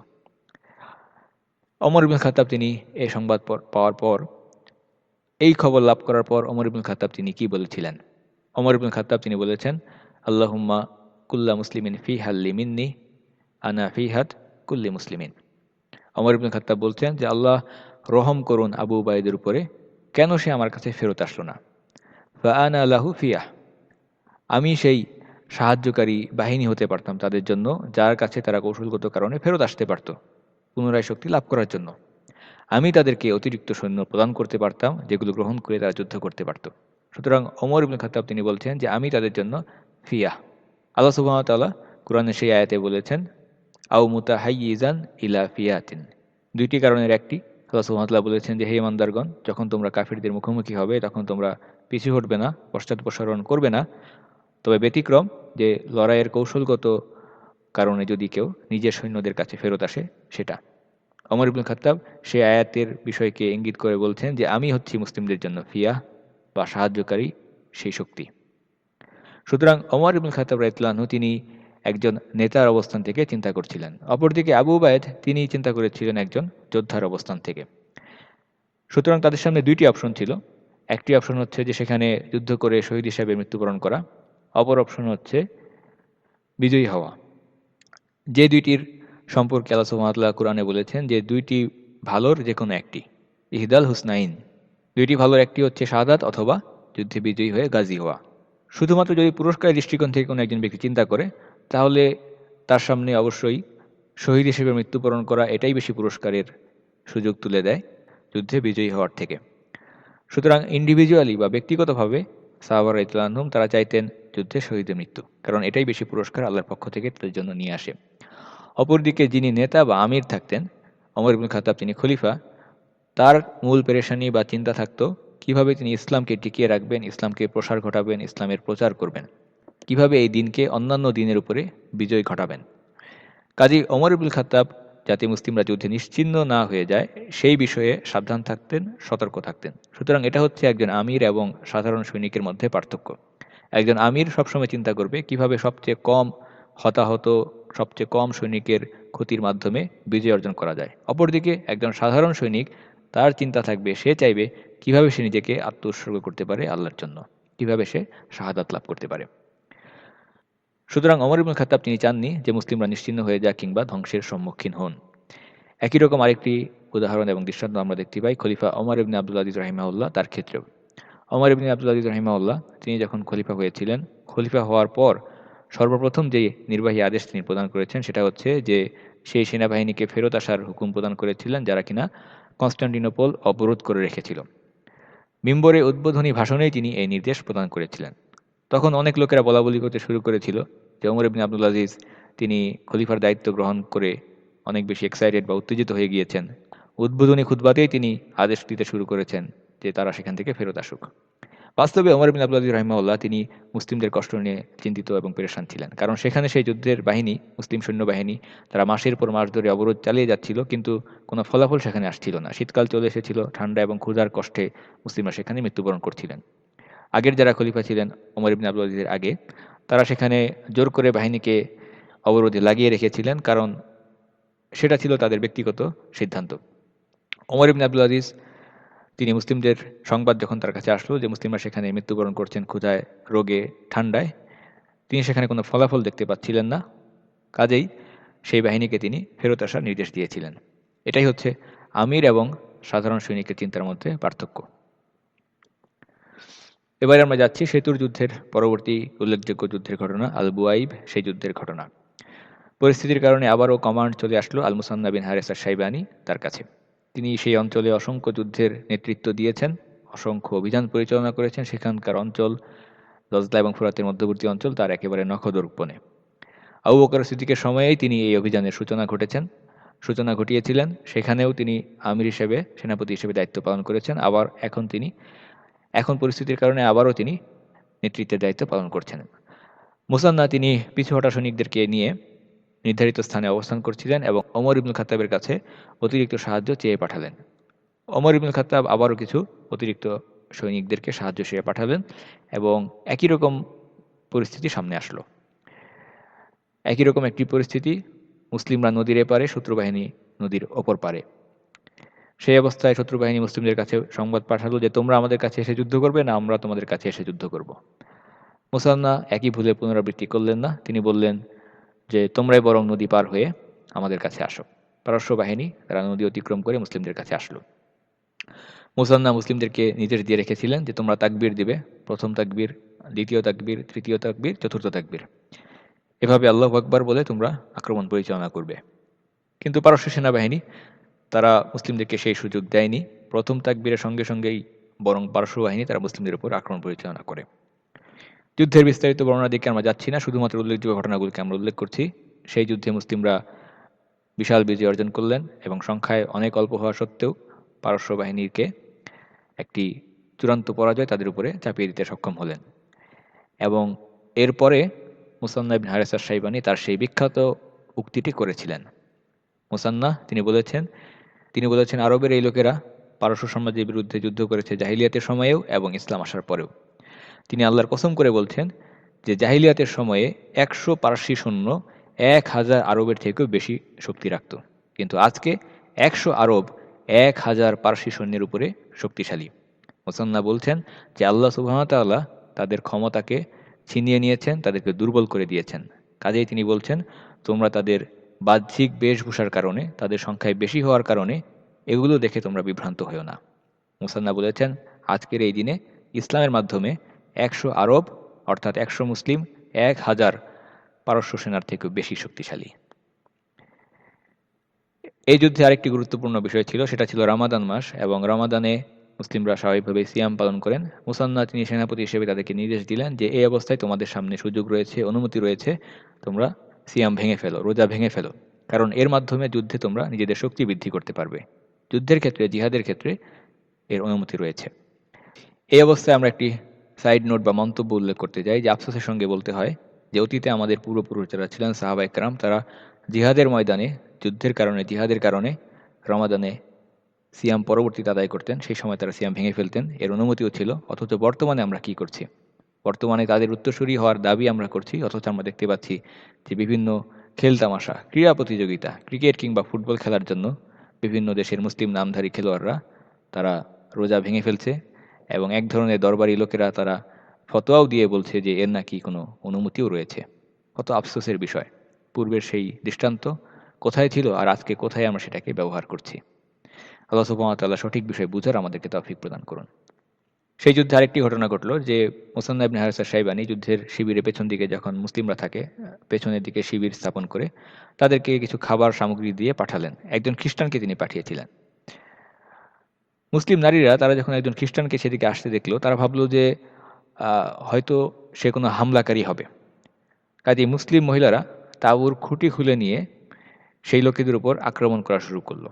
ওমর ইবনুল খাত্তাব তিনি এই সংবাদ পাওয়ার পর, এই খবর লাভ করার পর ওমর ইবনুল খাত্তাব তিনি কি বলেছিলেন? ওমর ইবনুল খাত্তাব তিনি বলেছেন, আল্লাহুম্মা কুল্লা মুসলিমিন ফি হাল্লি মিন্নি আনা ফি হাদ কুল্লি মুসলিমিন। ওমর ইবনুল খাত্তাব বলছেন যে আল্লাহ রহম করুন আবু উবাইদের উপরে, কেন সে আমার কাছে ফেরত আসলো না? ফাআনা লাহু ফিয়াহ, আমি সেই সাহায্যকারী বাহিনী হতে পারতাম তাদের জন্য, যার কাছে তারা কৌশলগত কারণে ফেরত আসতে পারত পুনরায় শক্তি লাভ করার জন্য। আমি তাদেরকে অতিরিক্ত সৈন্য প্রদান করতে পারতাম, যেগুলো গ্রহণ করে তারা যুদ্ধ করতে পারত। সুতরাং ওমর ইবনে খাত্তাব তিনি বলছেন যে আমি তাদের জন্য ফিয়াহ। আল্লাহ সুবহানাহু ওয়া তাআলা কোরআনে সেই আয়াতে বলেছেন আও মুতাহাইয়িজান ইলা ফিয়াতিন। দুইটি কারণের একটি, আল্লাহ সুবহানাহু ওয়া তাআলা বলেছেন যে হে ইমানদারগণ, যখন তোমরা কাফিরদের মুখোমুখি হবে তখন তোমরা পিছু হটবে না, পশ্চাৎপসরণ করবে না, তবে ব্যতিক্রম যে লড়াইয়ের কৌশলগত কারণে যদি কেউ নিজের সৈন্যদের কাছে ফেরত আসে সেটা। ওমর ইবনুল খাত্তাব সে আয়াতের বিষয়কে ইঙ্গিত করে বলছেন যে আমি হচ্ছি মুসলিমদের জন্য ফিয়াহ বা সাহায্যকারী, সেই শক্তি। সুতরাং ওমর ইবনুল খাত্তাব রাদিয়াল্লাহু আনহু তিনি একজন নেতার অবস্থান থেকে চিন্তা করছিলেন, অপরদিকে আবু উবাইদ তিনি চিন্তা করেছিলেন একজন যোদ্ধার অবস্থান থেকে। সুতরাং তাদের সামনে দুইটি অপশন ছিল। একটি অপশন হচ্ছে যে সেখানে যুদ্ধ করে শহীদ হিসাবে মৃত্যুবরণ করা, অপর অপশন হচ্ছে বিজয়ী হওয়া। যে দুইটির সম্পর্কে আল্লাহ সুবহানাহু ওয়া তাআলা কোরআনে বলেছেন যে দুইটি ভালোর যে কোনো একটি, ইহদাল হুসনাইন, দুইটি ভালোর একটি হচ্ছে শাহাদাত অথবা যুদ্ধে বিজয়ী হয়ে গাজী হওয়া। শুধুমাত্র যদি পুরস্কারের দৃষ্টিকোণ থেকে কোনো একজন ব্যক্তি চিন্তা করে, তাহলে তার সামনে অবশ্যই শহীদ হিসেবে মৃত্যুবরণ করা এটাই বেশি পুরস্কারের সুযোগ তুলে দেয় যুদ্ধে বিজয়ী হওয়ার থেকে। সুতরাং ইন্ডিভিজুয়ালি বা ব্যক্তিগতভাবে সাহাবা রাদিয়াল্লাহু আনহুম তারা চাইতেন যুদ্ধে শহীদের মৃত্যু, কারণ এটাই বেশি পুরস্কার আল্লাহর পক্ষ থেকে তাদের জন্য নিয়ে আসে। অপরদিকে যিনি নেতা বা আমির থাকতেন, ওমর ইবনুল খাত্তাব তিনি খলিফা, তার মূল পেরেশানি বা চিন্তা থাকতো কিভাবে তিনি ইসলামকে টিকিয়ে রাখবেন, ইসলামকে প্রসার ঘটাবেন, ইসলামের প্রচার করবেন, কিভাবে এই দিনকে অন্যান্য দিনের উপরে বিজয় ঘটাবেন। কাজী ওমর ইবনুল খাত্তাব যাতে মুসলিমরা যুদ্ধে নিশ্চিহ্ন না হয়ে যায় সেই বিষয়ে সাবধান থাকতেন, সতর্ক থাকতেন। সুতরাং এটা হচ্ছে একজন আমির এবং সাধারণ সৈনিকের মধ্যে পার্থক্য। একজন আমির সবসময় চিন্তা করবে কিভাবে সবচেয়ে কম হতাহত, সবচেয়ে কম সৈনিকের ক্ষতির মাধ্যমে বিজয় অর্জন করা যায়। অপরদিকে একজন সাধারণ সৈনিক, তার চিন্তা থাকবে, সে চাইবে কিভাবে সে নিজেকে আত্ম উৎসর্গ করতে পারে আল্লাহর জন্য, কিভাবে সে শাহাদাত লাভ করতে পারে। সুতরাং ওমর ইবনুল খাত্তাব তিনি চাননি যে মুসলিমরা নিশ্চিহ্ন হয়ে যাক কিংবা ধ্বংসের সম্মুখীন হন। একই রকম আরেকটি উদাহরণ এবং দৃষ্টান্ত আমরা দেখতে পাই খলিফা ওমর ইবনে আব্দুল আজিজ রাহিমাহুল্লাহ তার ক্ষেত্রেও। ওমর ইবনে আব্দুল আজিজ রাহিমাহুল্লাহ তিনি যখন খলিফা হয়েছিলেন, খলিফা হওয়ার পর সর্বপ্রথম যে নির্বাহী আদেশ তিনি প্রদান করেছেন সেটা হচ্ছে যে সেই সেনাবাহিনীকে ফেরত আসার হুকুম প্রদান করেছিলেন যারা কিনা কনস্টান্টিনোপল অবরোধ করে রেখেছিল। মিম্বরে উদ্বোধনী ভাষণেই তিনি এই নির্দেশ প্রদান করেছিলেন। তখন অনেক লোকেরা বলাবলি করতে শুরু করেছিল যে ওমর ইবনে আব্দুল আজিজ তিনি খলিফার দায়িত্ব গ্রহণ করে অনেক বেশি এক্সাইটেড বা উত্তেজিত হয়ে গিয়েছেন। উদ্বোধনী খুতবাতেই তিনি আদেশ দিতে শুরু করেছেন যে তারা সেখান থেকে ফেরত আসুক। বাস্তবে ওমর ইবনে আব্দুল আজিজ রাহিমাহুল্লাহ তিনি মুসলিমদের কষ্ট নিয়ে চিন্তিত এবং পেরেশান ছিলেন, কারণ সেখানে সেই যুদ্ধের বাহিনী, মুসলিম সৈন্যবাহিনী, তারা মাসের পর মাস ধরে অবরোধ চালিয়ে যাচ্ছিল, কিন্তু কোনো ফলাফল সেখানে আসছিল না। শীতকাল চলে এসেছিল, ঠান্ডা এবং ক্ষুধার কষ্টে মুসলিমরা সেখানে মৃত্যুবরণ করছিলেন। আগের যারা খলিফা ছিলেন ওমর ইবনে আব্দুল আজিজের আগে, তারা সেখানে জোর করে বাহিনীকে অবরোধে লাগিয়ে রেখেছিলেন, কারণ সেটা ছিল তাদের ব্যক্তিগত সিদ্ধান্ত। ওমর ইবনে আব্দুল আজিজ তিনি মুসলিমদের সংবাদ যখন তার কাছে আসলো যে মুসলিমরা সেখানে মৃত্যুবরণ করছেন ক্ষুধায়, রোগে, ঠান্ডায়, তিনি সেখানে কোনো ফলাফল দেখতে পাচ্ছিলেন না। কাজেই সেই বাহিনীকে তিনি ফেরত আসার নির্দেশ দিয়েছিলেন। এটাই হচ্ছে আমির এবং সাধারণ সৈনিকের চিন্তার মধ্যে পার্থক্য। এবারে আমরা যাচ্ছি সেতুর যুদ্ধের পরবর্তী উল্লেখযোগ্য যুদ্ধের ঘটনা, আল বুয়াইব সেই যুদ্ধের ঘটনা। পরিস্থিতির কারণে আবারও কমান্ড চলে আসলো আল মুসান্না বিন হারিস আশ-শাইবানী তার কাছে। তিনি সেই অঞ্চলে অসংখ্য যুদ্ধের নেতৃত্ব দিয়েছেন, অসংখ্য অভিযান পরিচালনা করেছেন। সেখানকার অঞ্চল দজলা এবং ফোরাতের মধ্যবর্তী অঞ্চল তার একেবারে নখদর্পণে। আবু বকর সিদ্দিকের সময়েই তিনি এই অভিযানের সূচনা ঘটিয়েছিলেন। সেখানেও তিনি আমির হিসেবে, সেনাপতি হিসেবে দায়িত্ব পালন করেছেন। আবার এখন পরিস্থিতির কারণে আবারও তিনি নেতৃত্বের দায়িত্ব পালন করছেন। মুসান্না তিনি পিছু হটা সৈনিকদেরকে নিয়ে নির্ধারিত স্থানে অবস্থান করছিলেন এবং ওমর ইবনুল খাত্তাবের কাছে অতিরিক্ত সাহায্য চেয়ে পাঠালেন। ওমর ইবনুল খাত্তাব আবারও কিছু অতিরিক্ত সৈনিকদেরকে সাহায্য চেয়ে পাঠালেন এবং একই রকম পরিস্থিতি সামনে আসলো। একই রকম একটি পরিস্থিতি, মুসলিমরা নদীর এপারে, শত্রুবাহিনী নদীর অপর পারে। সেই অবস্থায় শত্রুবাহিনী মুসলিমদের কাছে সংবাদ পাঠালো যে তোমরা আমাদের কাছে এসে যুদ্ধ করবে না আমরা তোমাদের কাছে এসে যুদ্ধ করব। মুসান্না একই ভুলের পুনরাবৃত্তি করলেন না। তিনি বললেন যে তোমরাই বরং নদী পার হয়ে আমাদের কাছে আসো। পারস্য বাহিনী তারা নদী অতিক্রম করে মুসলিমদের কাছে আসলো। মুসান্না মুসলিমদেরকে নির্দেশ দিয়ে রেখেছিলেন যে তোমরা তাকবীর দিবে, প্রথম তাকবীর, দ্বিতীয় তাকবীর, তৃতীয় তাকবীর, চতুর্থ তাকবীর, এভাবে আল্লাহু আকবার বলে তোমরা আক্রমণ পরিচালনা করবে। কিন্তু পারস্য সেনাবাহিনী তারা মুসলিমদেরকে সেই সুযোগ দেয়নি। প্রথম তাকবীরের সঙ্গে সঙ্গেই বরং পারস্য বাহিনী তারা মুসলিমদের উপর আক্রমণ পরিচালনা করে। যুদ্ধের বিস্তারিত বর্ণনা দিকে আমরা যাচ্ছি না, শুধুমাত্র উল্লেখযোগ্য ঘটনাগুলোকে আমরা উল্লেখ করছি। সেই যুদ্ধে মুসলিমরা বিশাল বিজয় অর্জন করলেন এবং সংখ্যায় অনেক অল্প হওয়া সত্ত্বেও পারস্য বাহিনীকে একটি চূড়ান্ত পরাজয় তাদের উপরে চাপিয়ে দিতে সক্ষম হলেন। এবং এরপরে মুসান্না ইবনে হারিস আশ-শাইবানী তার সেই বিখ্যাত উক্তিটি করেছিলেন। মুসান্না তিনি বলেছেন আরবের এই লোকেরা পারস্য সাম্রাজ্যের বিরুদ্ধে যুদ্ধ করেছে জাহিলিয়াতের সময়েও এবং ইসলাম আসার পরেও। তিনি আল্লাহর কসম করে বলছেন যে জাহিলিয়াতের সময়ে 100 পারসী সৈন্য 1000 আরবের থেকেও বেশি শক্তি রাখত, কিন্তু আজকে 100 আরব 1000 পারসী সৈন্যের উপরে শক্তিশালী। মুসান্না বলছেন যে আল্লাহ সুবহানাহু ওয়া তাআলা তাদের ক্ষমতাকে ছিনিয়ে নিয়েছেন, তাদেরকে দুর্বল করে দিয়েছেন। কাজেই তিনি বলছেন তোমরা তাদের বাহ্যিক বেশভূষার কারণে, তাদের সংখ্যায় বেশি হওয়ার কারণে এগুলো দেখে তোমরা বিভ্রান্ত হও না। মুসান্না বলেছেন আজকের এই দিনে ইসলামের মাধ্যমে 100 আরব অর্থাৎ 100 মুসলিম 1000 পারস্য সেনার থেকেও বেশি শক্তিশালী। এই যুদ্ধে আরেকটি গুরুত্বপূর্ণ বিষয় ছিল, সেটা ছিল রমাদান মাস, এবং রমাদানে মুসলিমরা স্বাভাবিকভাবে সিয়াম পালন করেন। মুসান্না তিনি সেনাপতি হিসেবে তাদেরকে নির্দেশ দিলেন যে এই অবস্থায় তোমাদের সামনে সুযোগ রয়েছে, অনুমতি রয়েছে, তোমরা সিয়াম ভেঙে ফেলো, রোজা ভেঙে ফেলো, কারণ এর মাধ্যমে যুদ্ধে তোমরা নিজেদের শক্তি বৃদ্ধি করতে পারবে। যুদ্ধের ক্ষেত্রে, জিহাদের ক্ষেত্রে এর অনুমতি রয়েছে। এই অবস্থায় আমরা একটি সাইড নোট বা মন্তব্য উল্লেখ করতে যাই যে আফসোসের সঙ্গে বলতে হয় যে অতীতে আমাদের পূর্বপুরুষ যারা ছিলেন সাহাবা একরাম, তারা জিহাদের ময়দানে, যুদ্ধের কারণে, জিহাদের কারণে রমাদানে সিয়াম পরবর্তীতে আদায় করতেন। সেই সময় তারা সিয়াম ভেঙে ফেলতেন, এর অনুমতিও ছিল। অথচ বর্তমানে আমরা কি করছি? বর্তমানে তাদের উত্তরসূরি হওয়ার দাবি আমরা করছি, অথচ আমরা দেখতে পাচ্ছি যে বিভিন্ন খেলতামাশা, ক্রীড়া প্রতিযোগিতা, ক্রিকেট কিংবা ফুটবল খেলার জন্য বিভিন্ন দেশের মুসলিম নামধারী খেলোয়াড়রা তারা রোজা ভেঙে ফেলছে, এবং এক ধরনের দরবারি লোকেরা তারা ফতোয়াও দিয়ে বলছে যে এর নাকি কোনো অনুমতিও রয়েছে। কত আফসোসের বিষয়! পূর্বের সেই দৃষ্টান্ত কোথায় ছিল আর আজকে কোথায় আমরা সেটাকে ব্যবহার করছি? আল্লাহ সুবহানাহু ওয়া তাআলা সঠিক বিষয় বুঝার আমাদেরকে তৌফিক প্রদান করুন। সেই যুদ্ধে আরেকটি ঘটনা ঘটল যে মুসান্না ইবনে হারিস আশ-শাইবানী যুদ্ধের শিবিরের পেছন দিকে যখন মুসলিমরা থাকে, পেছনের দিকে শিবির স্থাপন করে তাদেরকে কিছু খাবার সামগ্রী দিয়ে পাঠালেন। একজন খ্রিস্টানকে তিনি পাঠিয়েছিলেন। মুসলিম নারীরা তারা যখন একজন খ্রিস্টানকে সেদিকে আসতে দেখলো, তারা ভাবলো যে হয়তো সে কোনো হামলাকারী হবে। কাজেই মুসলিম মহিলারা তাঁবুর খুঁটি খুলে নিয়ে সেই লোকেদের উপর আক্রমণ করা শুরু করলো।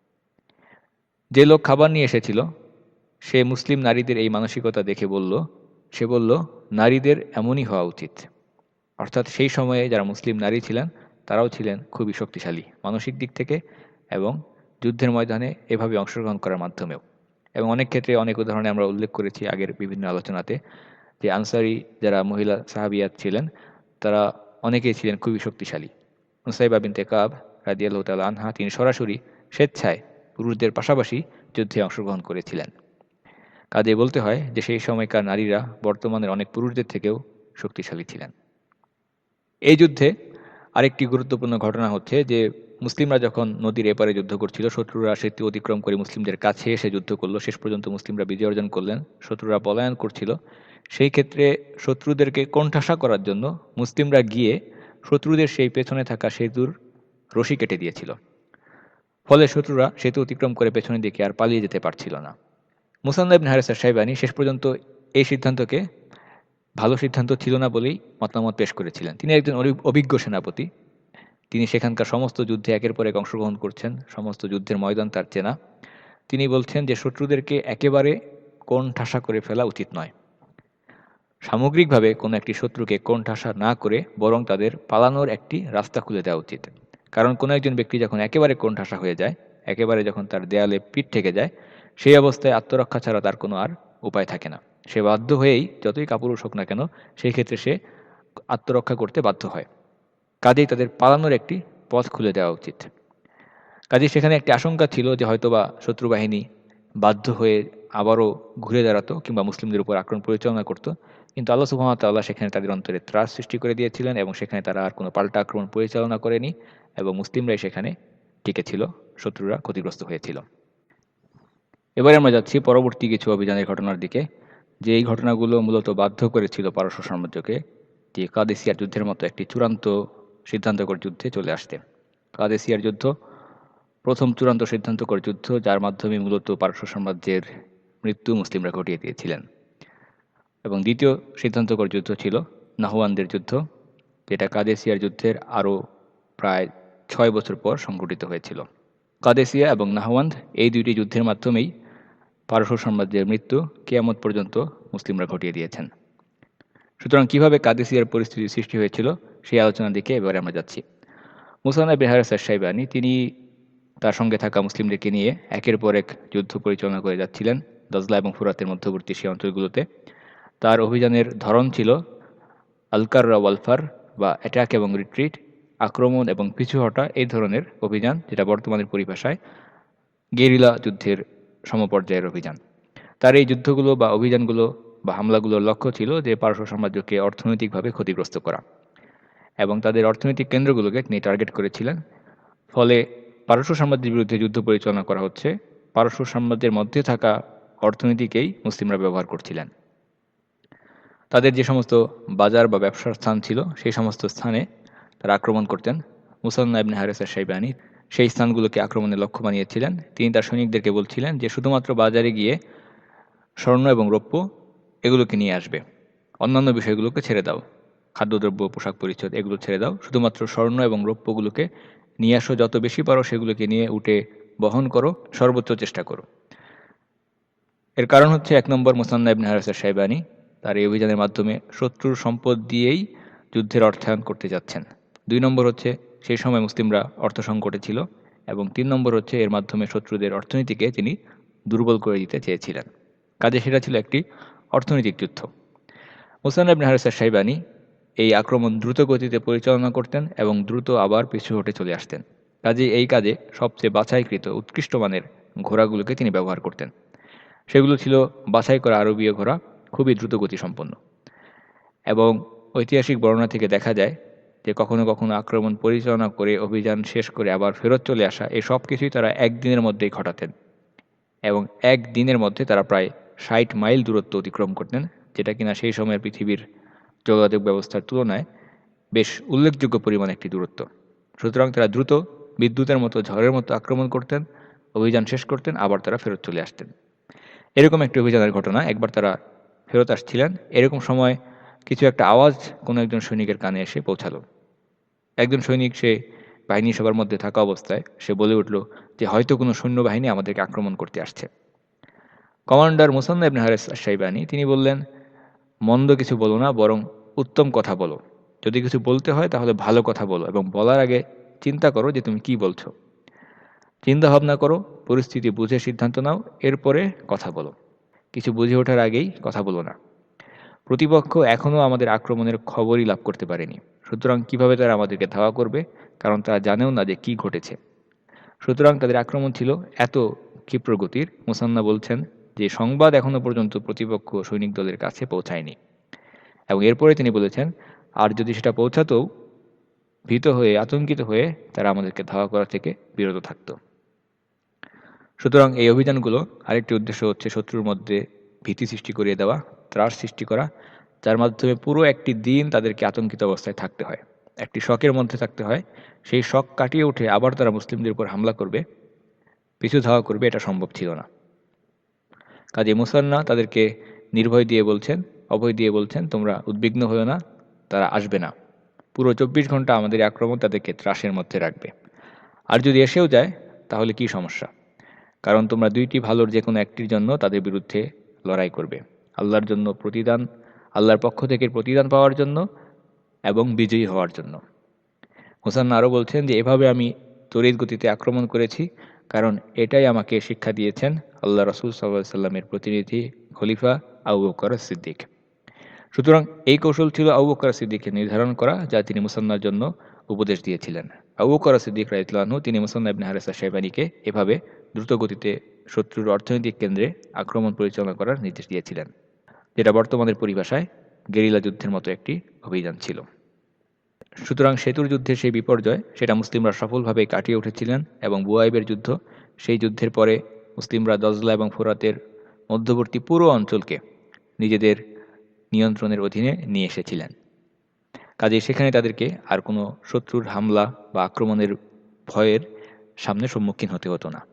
যে লোক খাবার নিয়ে এসেছিল সে মুসলিম নারীদের এই মানসিকতা দেখে সে বলল নারীদের এমনই হওয়া উচিত। অর্থাৎ সেই সময়ে যারা মুসলিম নারী ছিলেন তারাও ছিলেন খুবই শক্তিশালী মানসিক দিক থেকে এবং যুদ্ধের ময়দানে এভাবে অংশগ্রহণ করার মাধ্যমেও। এবং অনেক ক্ষেত্রে অনেক উদাহরণে আমরা উল্লেখ করেছি আগের বিভিন্ন আলোচনাতে যে আনসারি যারা মহিলা সাহাবিয়াত ছিলেন তারা অনেকেই ছিলেন খুবই শক্তিশালী। নুসাইবা বিনতে কাব রাদিয়াল্লাহু তাআলা আনহা তিনি সরাসরি স্বেচ্ছায় পুরুষদের পাশাপাশি যুদ্ধে অংশগ্রহণ করেছিলেন। কাজে বলতে হয় যে সেই সময়কার নারীরা বর্তমানের অনেক পুরুষদের থেকেও শক্তিশালী ছিলেন। এই যুদ্ধে আরেকটি গুরুত্বপূর্ণ ঘটনা হচ্ছে যে মুসলিমরা যখন নদীর এপারে যুদ্ধ করছিল, শত্রুরা সেতু অতিক্রম করে মুসলিমদের কাছে এসে যুদ্ধ করলো, শেষ পর্যন্ত মুসলিমরা বিজয় অর্জন করলেন, শত্রুরা পলায়ন করছিল। সেই ক্ষেত্রে শত্রুদেরকে কোণঠাসা করার জন্য মুসলিমরা গিয়ে শত্রুদের সেই পেছনে থাকা সেতুর রশি কেটে দিয়েছিল। ফলে শত্রুরা সেতু অতিক্রম করে পেছনের দিকে আর পালিয়ে যেতে পারছিল না। মুসান্না ইবনে হারিস আশ-শাইবানী শেষ পর্যন্ত এই সিদ্ধান্তকে ভালো সিদ্ধান্ত ছিল না বলেই মতামত পেশ করেছিলেন। তিনি একজন অভিজ্ঞ সেনাপতি, তিনি সেখানকার সমস্ত যুদ্ধে একের পর এক অংশগ্রহণ করছেন, সমস্ত যুদ্ধের ময়দান তার চেনা। তিনি বলছেন যে শত্রুদেরকে একেবারে কোণঠাসা করে ফেলা উচিত নয়। সামগ্রিকভাবে কোনো একটি শত্রুকে কোণঠাসা না করে বরং তাদের পালানোর একটি রাস্তা খুলে দেওয়া উচিত। কারণ কোনো একজন ব্যক্তি যখন একেবারে কোণঠাসা হয়ে যায়, একেবারে যখন তার দেয়ালে পিঠ ঠেকে যায়, সেই অবস্থায় আত্মরক্ষা ছাড়া তার কোনো আর উপায় থাকে না। সে বাধ্য হয়েই যতই কাপুরুষ হোক না কেন সেই ক্ষেত্রে সে আত্মরক্ষা করতে বাধ্য হয়। কাজেই তাদের পালানোর একটি পথ খুলে দেওয়া উচিত। কাজেই সেখানে একটি আশঙ্কা ছিল যে হয়তোবা শত্রু বাহিনী বাধ্য হয়ে আবারও ঘুরে দাঁড়াতো কিংবা মুসলিমদের উপর আক্রমণ পরিচালনা করত। কিন্তু আল্লাহ সুবহানাহু ওয়া তাআলা সেখানে তাদের অন্তরে ত্রাস সৃষ্টি করে দিয়েছিলেন এবং সেখানে তারা আর কোনো পাল্টা আক্রমণ পরিচালনা করেনি এবং মুসলিমরাই সেখানে টিকে ছিল, শত্রুরা ক্ষতিগ্রস্ত হয়েছিল। এবারে আমরা যাচ্ছি পরবর্তী কিছু অভিযানের ঘটনার দিকে, যে এই ঘটনাগুলো মূলত বাধ্য করেছিল পারস্য সাম্রাজ্যকে যে কাদেসিয়ার যুদ্ধের মতো একটি চূড়ান্ত সিদ্ধান্তকর যুদ্ধে চলে আসতে। কাদেসিয়ার যুদ্ধ প্রথম চূড়ান্ত সিদ্ধান্তকর যুদ্ধ, যার মাধ্যমে মূলত পারস্য সাম্রাজ্যের মৃত্যু মুসলিমরা ঘটিয়ে দিয়েছিলেন। এবং দ্বিতীয় সিদ্ধান্তকর যুদ্ধ ছিল নাহওয়ানদের যুদ্ধ, যেটা কাদেসিয়ার যুদ্ধের আরও প্রায় 6 বছর পর সংঘটিত হয়েছিল। কাদেসিয়া এবং নাহওয়ান্দ এই দুইটি যুদ্ধের মাধ্যমেই পারস্য সাম্রাজ্যের মৃত্যু কিয়ামত পর্যন্ত মুসলিমরা ঘটিয়ে দিয়েছেন। সুতরাং কিভাবে কাদেসিয়ার পরিস্থিতি সৃষ্টি হয়েছিল সেই আলোচনার দিকে এবারে আমরা যাচ্ছি। মুসান্না বিন হারিস আশ-শাইবানী তিনি তার সঙ্গে থাকা মুসলিমদেরকে নিয়ে একের পর এক যুদ্ধ পরিচালনা করে যাচ্ছিলেন দজলা এবং ফুরাতের মধ্যবর্তী সেই অঞ্চলগুলোতে। তার অভিযানের ধরন ছিল আলকাররা ওয়ালফার বা অ্যাটাক এবং রিট্রিট, আক্রমণ এবং পিছু হটা, এই ধরনের অভিযান, যেটা বর্তমানের পরিভাষায় গেরিলা যুদ্ধের সমপর্যায়ের অভিযান। তার এই যুদ্ধগুলো বা অভিযানগুলো বা হামলাগুলোর লক্ষ্য ছিল যে পারস্য সাম্রাজ্যকে অর্থনৈতিকভাবে ক্ষতিগ্রস্ত করা, এবং তাদের অর্থনৈতিক কেন্দ্রগুলোকে তিনি টার্গেট করেছিলেন। ফলে পারস্য সাম্রাজ্যের বিরুদ্ধে যুদ্ধ পরিচালনা করা হচ্ছে, পারস্য সাম্রাজ্যের মধ্যে থাকা অর্থনীতিকেই মুসলিমরা ব্যবহার করছিলেন। তাদের যে সমস্ত বাজার বা ব্যবসার স্থান ছিল সেই সমস্ত স্থানে তারা আক্রমণ করতেন। মুসান্না ইবনে হারিস আশ-শাইবানী সেই স্থানগুলোকে আক্রমণের লক্ষ্য বানিয়েছিলেন। তিনি তার সৈনিকদেরকে বলছিলেন যে শুধুমাত্র বাজারে গিয়ে স্বর্ণ এবং রৌপ্য এগুলোকে নিয়ে আসবে, অন্যান্য বিষয়গুলোকে ছেড়ে দাও, খাদ্যদ্রব্য, পোশাক পরিচ্ছদ এগুলো ছেড়ে দাও, শুধুমাত্র স্বর্ণ এবং রৌপ্যগুলোকে নিয়ে আসো, যত বেশি পারো সেগুলোকে নিয়ে উঠে বহন করো, সর্বোচ্চ চেষ্টা করো। এর কারণ হচ্ছে, 1 নম্বর, মুসান্না ইবনে হারিস আশ-শাইবানী তার এই অভিযানের মাধ্যমে শত্রুর সম্পদ দিয়েই যুদ্ধের অর্থায়ন করতে যাচ্ছেন। 2 নম্বর হচ্ছে সেই সময় মুসলিমরা অর্থ সংকটে ছিল, এবং 3 নম্বর হচ্ছে এর মাধ্যমে শত্রুদের অর্থনীতিকে তিনি দুর্বল করে দিতে চেয়েছিলেন। কাজে সেটা ছিল একটি অর্থনৈতিক যুদ্ধ। মুসান্না ইবনে হারিস আশ-শাইবানী এই আক্রমণ দ্রুত গতিতে পরিচালনা করতেন এবং দ্রুত আবার পিছু হটে চলে আসতেন। কাজে এই কাজে সবচেয়ে বাছাইকৃত উৎকৃষ্ট মানের ঘোড়াগুলোকে তিনি ব্যবহার করতেন। সেগুলো ছিল বাছাই করা আরবীয় ঘোড়া, খুবই দ্রুত গতিসম্পন্ন। এবং ঐতিহাসিক বর্ণনা থেকে দেখা যায় যে কখনো কখনো আক্রমণ পরিচালনা করে অভিযান শেষ করে আবার ফেরত চলে আসা, এই সব কিছুই তারা একদিনের মধ্যেই ঘটাতেন। এবং একদিনের মধ্যে তারা প্রায় 60 মাইল দূরত্ব অতিক্রম করতেন, যেটা কিনা সেই সময়ের পৃথিবীর যোগাযোগ ব্যবস্থার তুলনায় বেশ উল্লেখযোগ্য পরিমাণ একটি দূরত্ব। সুতরাং তারা দ্রুত বিদ্যুতের মতো, ঝড়ের মতো আক্রমণ করতেন, অভিযান শেষ করতেন, আবার তারা ফেরত চলে আসতেন। এরকম একটি অভিযানের ঘটনা, একবার তারা ফেরত আসছিলেন, এরকম সময় কিছু একটা আওয়াজ কোনো একজন সৈনিকের কানে এসে পৌঁছালো। একজন সৈনিক, সে বাহিনী সবার মধ্যে থাকা অবস্থায় সে বলে উঠল যে হয়তো কোনো সৈন্যবাহিনী আমাদেরকে আক্রমণ করতে আসছে। কমান্ডার মুসান্না ইবনে হারিস আশ-শাইবানী তিনি বললেন, মন্দ কিছু বলো না, বরং উত্তম কথা বলো। যদি কিছু বলতে হয় তাহলে ভালো কথা বলো, এবং বলার আগে চিন্তা করো যে তুমি কি বলছো। চিন্তা ভাবনা করো, পরিস্থিতি বুঝে সিদ্ধান্ত নাও, এরপরে কথা বলো। কিছু বুঝে ওঠার আগেই কথা বলো না। প্রতিপক্ষ এখনও আমাদের আক্রমণের খবরই লাভ করতে পারেনি, সুতরাং কিভাবে তারা আমাদেরকে ধাওয়া করবে, কারণ তারা জানেও না যে কি ঘটেছে। সুতরাং তাদের আক্রমণ ছিল এত ক্ষিপ্র গতির, মুসান্না বলছেন যে সংবাদ এখনো পর্যন্ত প্রতিপক্ষ সৈনিক দলের কাছে পৌঁছায়নি। এবং এরপরে তিনি বলেছেন, আর যদি সেটা পৌঁছাতেও, ভীত হয়ে, আতঙ্কিত হয়ে তারা আমাদেরকে ধাওয়া করা থেকে বিরত থাকত। সুতরাং এই অভিযানগুলো আরেকটি উদ্দেশ্য হচ্ছে শত্রুর মধ্যে ভীতি সৃষ্টি করিয়ে দেওয়া, ত্রাস সৃষ্টি করা, যার মাধ্যমে পুরো একটি দিন তাদেরকে আতঙ্কিত অবস্থায় থাকতে হয়, একটি শকের মধ্যে থাকতে হয়। সেই শক কাটিয়ে উঠে আবার তারা মুসলিমদের উপর হামলা করবে, পিছু ধাওয়া করবে, এটা সম্ভব ছিল না। কাজে মুসান্না তাদেরকে নির্ভয় দিয়ে বলছেন, অভয় দিয়ে বলছেন, তোমরা উদ্বিগ্ন হও না, তারা আসবে না। পুরো 24 ঘন্টা আমাদের আক্রমণ তাদেরকে ত্রাসের মধ্যে রাখবে। আর যদি এসেও যায় তাহলে কি সমস্যা, কারণ তোমরা দুইটি ভালোর যে কোনো একটির জন্য তাদের বিরুদ্ধে লড়াই করবে, আল্লাহর জন্য প্রতিদান, আল্লাহর পক্ষ থেকে প্রতিদান পাওয়ার জন্য এবং বিজয়ী হওয়ার জন্য। মুসান্না আরও বলছেন যে এভাবে আমি তড়িৎ গতিতে আক্রমণ করেছি, কারণ এটাই আমাকে শিক্ষা দিয়েছেন আল্লাহ রাসূল সাল্লাল্লাহু আলাইহি ওয়াসাল্লামের প্রতিনিধি খলিফা আবু বকর সিদ্দিক। সুতরাং এই কৌশল ছিল আবু বকর সিদ্দিককে নির্ধারণ করা, যা তিনি মুসান্নার জন্য উপদেশ দিয়েছিলেন। আবু বকর সিদ্দিক রাদিয়াল্লাহু আনহু তিনি মুসান্না ইবনে হারিস আশ-শাইবানীকে এভাবে দ্রুত গতিতে শত্রুর অর্থনৈতিক কেন্দ্রে আক্রমণ পরিচালনা করার নির্দেশ দিয়েছিলেন, যেটা বর্তমানের পরিভাষায় গেরিলা যুদ্ধের মতো একটি অভিযান ছিল। সুতরাং সেতুর যুদ্ধের সেই বিপর্যয়, সেটা মুসলিমরা সফলভাবে কাটিয়ে উঠেছিলেন, এবং বুয়াইবের যুদ্ধ, সেই যুদ্ধের পরে মুসলিমরা দজলা এবং ফোরাতের মধ্যবর্তী পুরো অঞ্চলকে নিজেদের নিয়ন্ত্রণের অধীনে নিয়ে এসেছিলেন। কাজেই সেখানে তাদেরকে আর কোনো শত্রুর হামলা বা আক্রমণের ভয়ের সামনে সম্মুখীন হতে হতো না।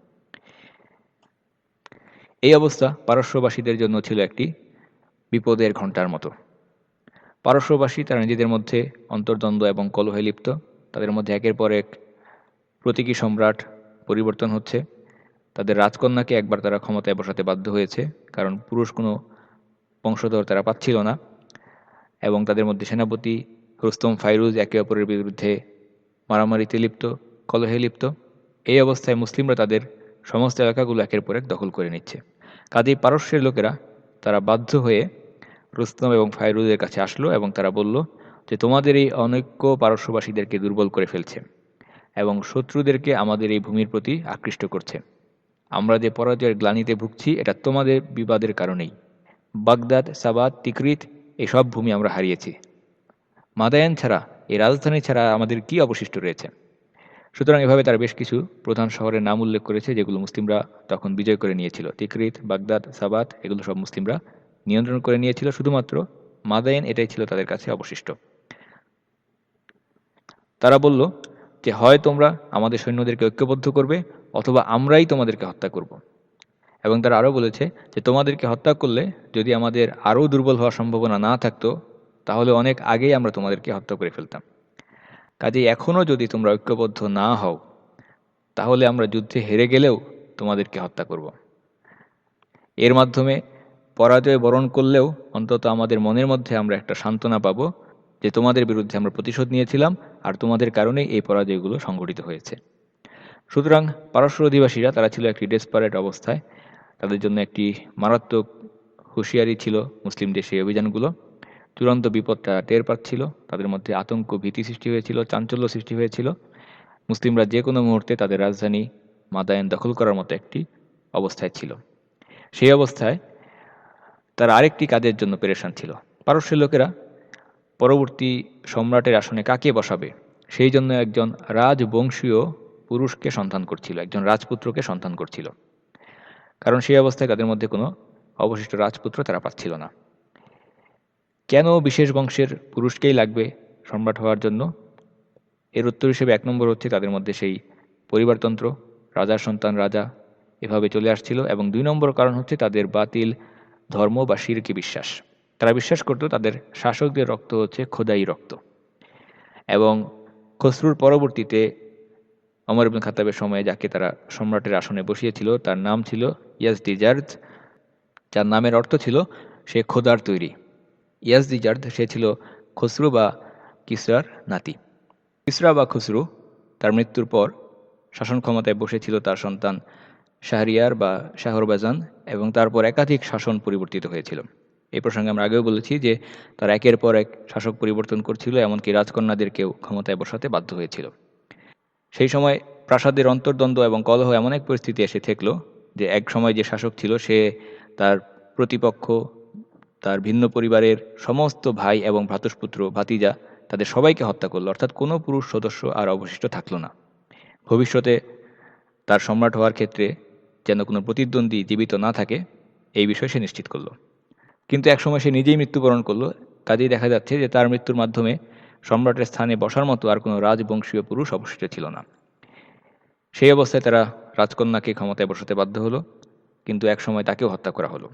এই অবস্থা পারস্যবাসীদের জন্য ছিল একটি বিপদের ঘণ্টার মতো। পারস্যবাসী তারা নিজেদের মধ্যে অন্তর্দ্বন্দ্ব এবং কলহে লিপ্ত। তাদের মধ্যে একের পর এক প্রতীকী সম্রাট পরিবর্তন হচ্ছে। তাদের রাজকন্যাকে একবার তারা ক্ষমতায় বসাতে বাধ্য হয়েছে, কারণ পুরুষ কোনো বংশধর তারা পাচ্ছিল না। এবং তাদের মধ্যে সেনাপতি রুস্তম ফাইরুজ একে অপরের বিরুদ্ধে মারামারিতে লিপ্ত, কলহে লিপ্ত। এই অবস্থায় মুসলিমরা তাদের সমস্ত এলাকাগুলো একের পর এক দখল করে নিচ্ছে। কাজেই পারস্যের লোকেরা তারা বাধ্য হয়ে রুস্তম এবং ফাইরুজের কাছে আসলো এবং তারা বলল যে তোমাদের এই অনৈক্য পারস্যবাসীদেরকে দুর্বল করে ফেলছে এবং শত্রুদেরকে আমাদের এই ভূমির প্রতি আকৃষ্ট করছে। আমরা যে পরাজয়ের গ্লানিতে ভুগছি এটা তোমাদের বিবাদের কারণেই। বাগদাদ, সাবাত, তিকরিত এসব ভূমি আমরা হারিয়েছি। মাদায়ান ছাড়া, এই রাজধানী ছাড়া আমাদের কি অবশিষ্ট রয়েছে? সুতরাং এভাবে তারা বেশ কিছু প্রধান শহরের নাম উল্লেখ করেছে যেগুলো মুসলিমরা তখন বিজয় করে নিয়েছিল। তিকরিত, বাগদাদ, সাবাত এগুলো সব মুসলিমরা নিয়ন্ত্রণ করে নিয়েছিল। শুধুমাত্র মাদায়েন এটাই ছিল তাদের কাছে অবশিষ্ট। তারা বলল যে হয় তোমরা আমাদের সৈন্যদেরকে ঐক্যবদ্ধ করবে অথবা আমরাই তোমাদেরকে হত্যা করব। এবং তারা আরও বলেছে যে তোমাদেরকে হত্যা করলে যদি আমাদের আরও দুর্বল হওয়ার সম্ভাবনা না থাকতো তাহলে অনেক আগেই আমরা তোমাদেরকে হত্যা করে ফেলতাম। কাজেই এখনও যদি তোমরা ঐক্যবদ্ধ না হও তাহলে আমরা যুদ্ধে হেরে গেলেও তোমাদেরকে হত্যা করব। এর মাধ্যমে পরাজয় বরণ করলেও অন্তত আমাদের মনের মধ্যে আমরা একটা সান্ত্বনা পাবো যে তোমাদের বিরুদ্ধে আমরা প্রতিশোধ নিয়েছিলাম আর তোমাদের কারণেই এই পরাজয়গুলো সংঘটিত হয়েছে। সুতরাং পারস্য অধিবাসীরা তারা ছিল একটি ডেসপারেট অবস্থায়। তাদের জন্য একটি মারাত্মক হুঁশিয়ারি ছিল মুসলিমদের সেই অভিযানগুলো। চূড়ান্ত বিপদটা টের পাচ্ছিল, তাদের মধ্যে আতঙ্ক, ভীতি সৃষ্টি হয়েছিল, চাঞ্চল্য সৃষ্টি হয়েছিল। মুসলিমরা যে কোনো মুহূর্তে তাদের রাজধানী মাদায়েন দখল করার মতো একটি অবস্থায় ছিল। সেই অবস্থায় তারা আরেকটি কাজের জন্য পেরেশান ছিল। পারস্যের লোকেরা পরবর্তী সম্রাটের আসনে কাকে বসাবে সেই জন্য একজন রাজবংশীয় পুরুষকে সন্ধান করছিল, একজন রাজপুত্রকে সন্ধান করছিল। কারণ সেই অবস্থায় তাদের মধ্যে কোনো অবশিষ্ট রাজপুত্র তারা পাচ্ছিল না। কেন বিশেষ বংশের পুরুষকেই লাগবে সম্রাট হওয়ার জন্য? এর উত্তর হিসেবে 1 নম্বর হচ্ছে তাদের মধ্যে সেই পরিবারতন্ত্র, রাজার সন্তান রাজা এভাবে চলে আসছিল। এবং 2 নম্বর কারণ হচ্ছে তাদের বাতিল ধর্ম বা শিরকি বিশ্বাস। তারা বিশ্বাস করত তাদের শাসকদের রক্ত হচ্ছে খোদাই রক্ত। এবং খসরুর পরবর্তীতে ওমর ইবনে খাত্তাবের সময়ে যাকে তারা সম্রাটের আসনে বসিয়েছিল তার নাম ছিল ইয়াজদিজার্দ, যার নামের অর্থ ছিল সে খোদার তৈরি। ইয়াজদিজার্দ সে ছিল খসরু বা কিসরার নাতি। কিসরা বা খসরু তার মৃত্যুর পর শাসন ক্ষমতায় বসেছিল তার সন্তান শাহরিয়ার বা শাহরবাজান, এবং তারপর একাধিক শাসন পরিবর্তিত হয়েছিল। এই প্রসঙ্গে আমরা আগেও বলেছি যে তারা একের পর এক শাসক পরিবর্তন করছিল, এমনকি রাজকন্যাদেরকেও ক্ষমতায় বসাতে বাধ্য হয়েছিল। সেই সময় প্রাসাদের অন্তর্দ্বন্দ্ব এবং কলহ এমন এক পরিস্থিতি এসে ঠেকল যে এক সময় যে শাসক ছিল সে তার প্রতিপক্ষ, তার ভিন্ন পরিবারের সমস্ত ভাই এবং ভ্রাতুষ্পুত্র, ভাতিজা তাদের সবাইকে হত্যা করলো। অর্থাৎ কোনো পুরুষ সদস্য আর অবশিষ্ট থাকলো না। ভবিষ্যতে তার সম্রাট হওয়ার ক্ষেত্রে যেন কোনো প্রতিদ্বন্দ্বী জীবিত না থাকে এই বিষয়ে সে নিশ্চিত করলো। কিন্তু একসময় সে নিজেই মৃত্যুবরণ করলো। কাজেই দেখা যাচ্ছে যে তার মৃত্যুর মাধ্যমে সম্রাটের স্থানে বসার মতো আর কোনো রাজবংশীয় পুরুষ অবশিষ্ট ছিল না। সেই অবস্থায় তারা রাজকন্যাকে ক্ষমতায় বসাতে বাধ্য হলো, কিন্তু একসময় তাকেও হত্যা করা হলো।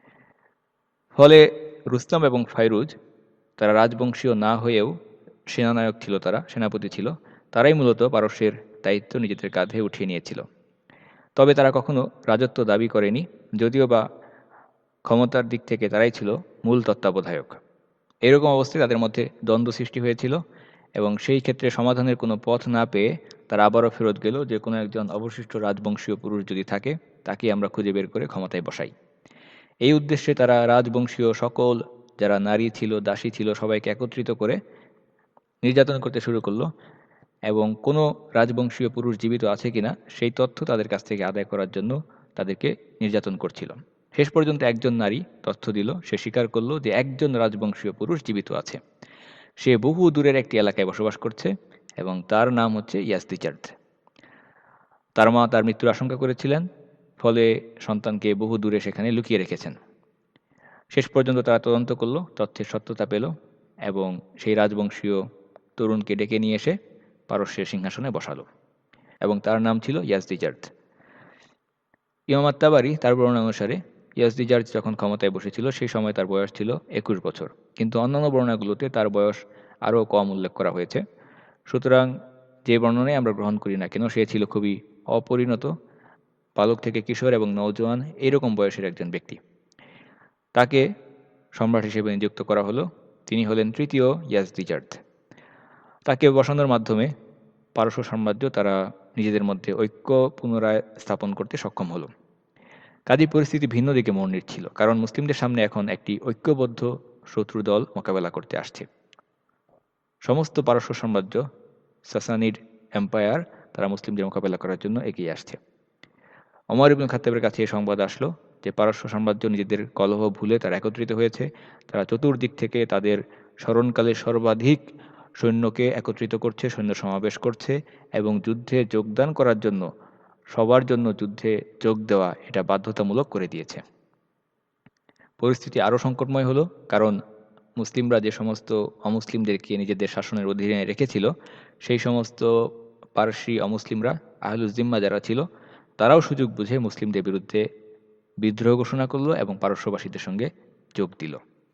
ফলে রুস্তম এবং ফাইরুজ তারা রাজবংশীয় না হয়েও সেনানায়ক ছিল, তারা সেনাপতি ছিল। তারাই মূলত পারস্যের দায়িত্ব নিজেদের কাঁধে উঠিয়ে নিয়েছিল। তবে তারা কখনো রাজত্ব দাবি করেনি, যদিও বা ক্ষমতার দিক থেকে তারাই ছিল মূল তত্ত্বাবধায়ক। এরকম অবস্থায় তাদের মধ্যে দ্বন্দ্ব সৃষ্টি হয়েছিল এবং সেই ক্ষেত্রে সমাধানের কোনো পথ না পেয়ে তারা আবারও ফেরত গেল যে কোনো একজন অবশিষ্ট রাজবংশীয় পুরুষ যদি থাকে তাকে আমরা খুঁজে বের করে ক্ষমতায় বসাই। এই উদ্দেশ্যে তারা রাজবংশীয় সকল যারা নারী ছিল, দাসী ছিল, সবাইকে একত্রিত করে নির্যাতন করতে শুরু করলো এবং কোনো রাজবংশীয় পুরুষ জীবিত আছে কিনা সেই তথ্য তাদের কাছ থেকে আদায় করার জন্য তাদেরকে নির্যাতন করছিল। শেষ পর্যন্ত একজন নারী তথ্য দিল, সে স্বীকার করলো যে একজন রাজবংশীয় পুরুষ জীবিত আছে। সে বহু দূরের একটি এলাকায় বসবাস করছে এবং তার নাম হচ্ছে ইয়াজদিজার্দ। তার মা তার মৃত্যুর আশঙ্কা করেছিলেন, ফলে সন্তানকে বহু দূরে সেখানে লুকিয়ে রেখেছেন। শেষ পর্যন্ত তারা তদন্ত করল, তথ্যের সত্যতা পেল এবং সেই রাজবংশীয় তরুণকে ডেকে নিয়ে এসে পারস্যের সিংহাসনে বসালো এবং তার নাম ছিল ইয়াজদিজার্দ। ইমাম আত-তাবারি তার বর্ণনা অনুসারে ইয়াজদিজার্দ যখন ক্ষমতায় বসেছিল সেই সময় তার বয়স ছিল 21 বছর, কিন্তু অন্যান্য বর্ণনাগুলোতে তার বয়স আরও কম উল্লেখ করা হয়েছে। সুতরাং যে বর্ণনাই আমরা গ্রহণ করি না কেন, সে ছিল খুবই অপরিণত, বালক থেকে কিশোর এবং নওজোয়ান এইরকম বয়সের একজন ব্যক্তি। তাকে সম্রাট হিসেবে নিযুক্ত করা হলো। তিনি হলেন তৃতীয় ইয়াজদিজার্দ। তাকে বসানোর মাধ্যমে পারস্য সাম্রাজ্য তারা নিজেদের মধ্যে ঐক্য পুনরায় স্থাপন করতে সক্ষম হলো। কাজেই পরিস্থিতি ভিন্ন দিকে মোড় নিচ্ছিল, কারণ মুসলিমদের সামনে এখন একটি ঐক্যবদ্ধ শত্রু দল মোকাবেলা করতে আসছে। সমস্ত পারস্য সাম্রাজ্য, সাসানিড এম্পায়ার, তারা মুসলিমদের মোকাবেলা করার জন্য এগিয়ে আসছে। ওমর ইবনুল খাত্তাবের কাছে এই সংবাদ আসলো যে পারস্য সাম্রাজ্য নিজেদের কলহ ভুলে তারা একত্রিত হয়েছে। তারা চতুর্দিক থেকে তাদের স্মরণকালে সর্বাধিক সৈন্যকে একত্রিত করছে, সৈন্য সমাবেশ করছে এবং যুদ্ধে যোগদান করার জন্য সবার জন্য যুদ্ধে যোগ দেওয়া এটা বাধ্যতামূলক করে দিয়েছে। পরিস্থিতি আরও সংকটময় হলো, কারণ মুসলিমরা যে সমস্ত অমুসলিমদেরকে নিজেদের শাসনের অধীনে রেখেছিল, সেই সমস্ত পারসি অমুসলিমরা, আহলুজ জিম্মা যারা ছিল, তারাও সুযোগ বুঝে মুসলিমদের বিরুদ্ধে বিদ্রোহ ঘোষণা করলো এবং পারস্যবাসীদের সঙ্গে যোগ দিল।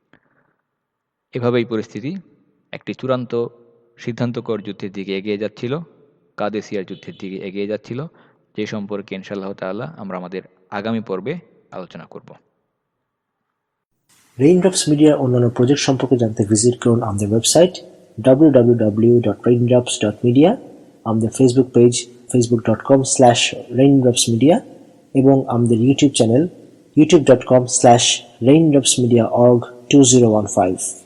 এভাবেই পরিস্থিতি একটি চূড়ান্ত সিদ্ধান্তকর যুদ্ধের দিকে এগিয়ে যাচ্ছিল, কাদেসিয়ার যুদ্ধের দিকে এগিয়ে যাচ্ছিল, যে সম্পর্কে ইনশাআল্লাহ তাআলা আমরা আমাদের আগামী পর্বে আলোচনা করব। রেইনড্রপস মিডিয়ার অন্যান্য প্রজেক্ট সম্পর্কে জানতে ভিজিট করুন আমাদের ওয়েবসাইট www.raindrops.media, আমাদের ফেসবুক পেজ facebook.com/raindropsmedia এবং আমাদের ইউটিউব চ্যানেল youtube.com/raindropsmediaorg2015।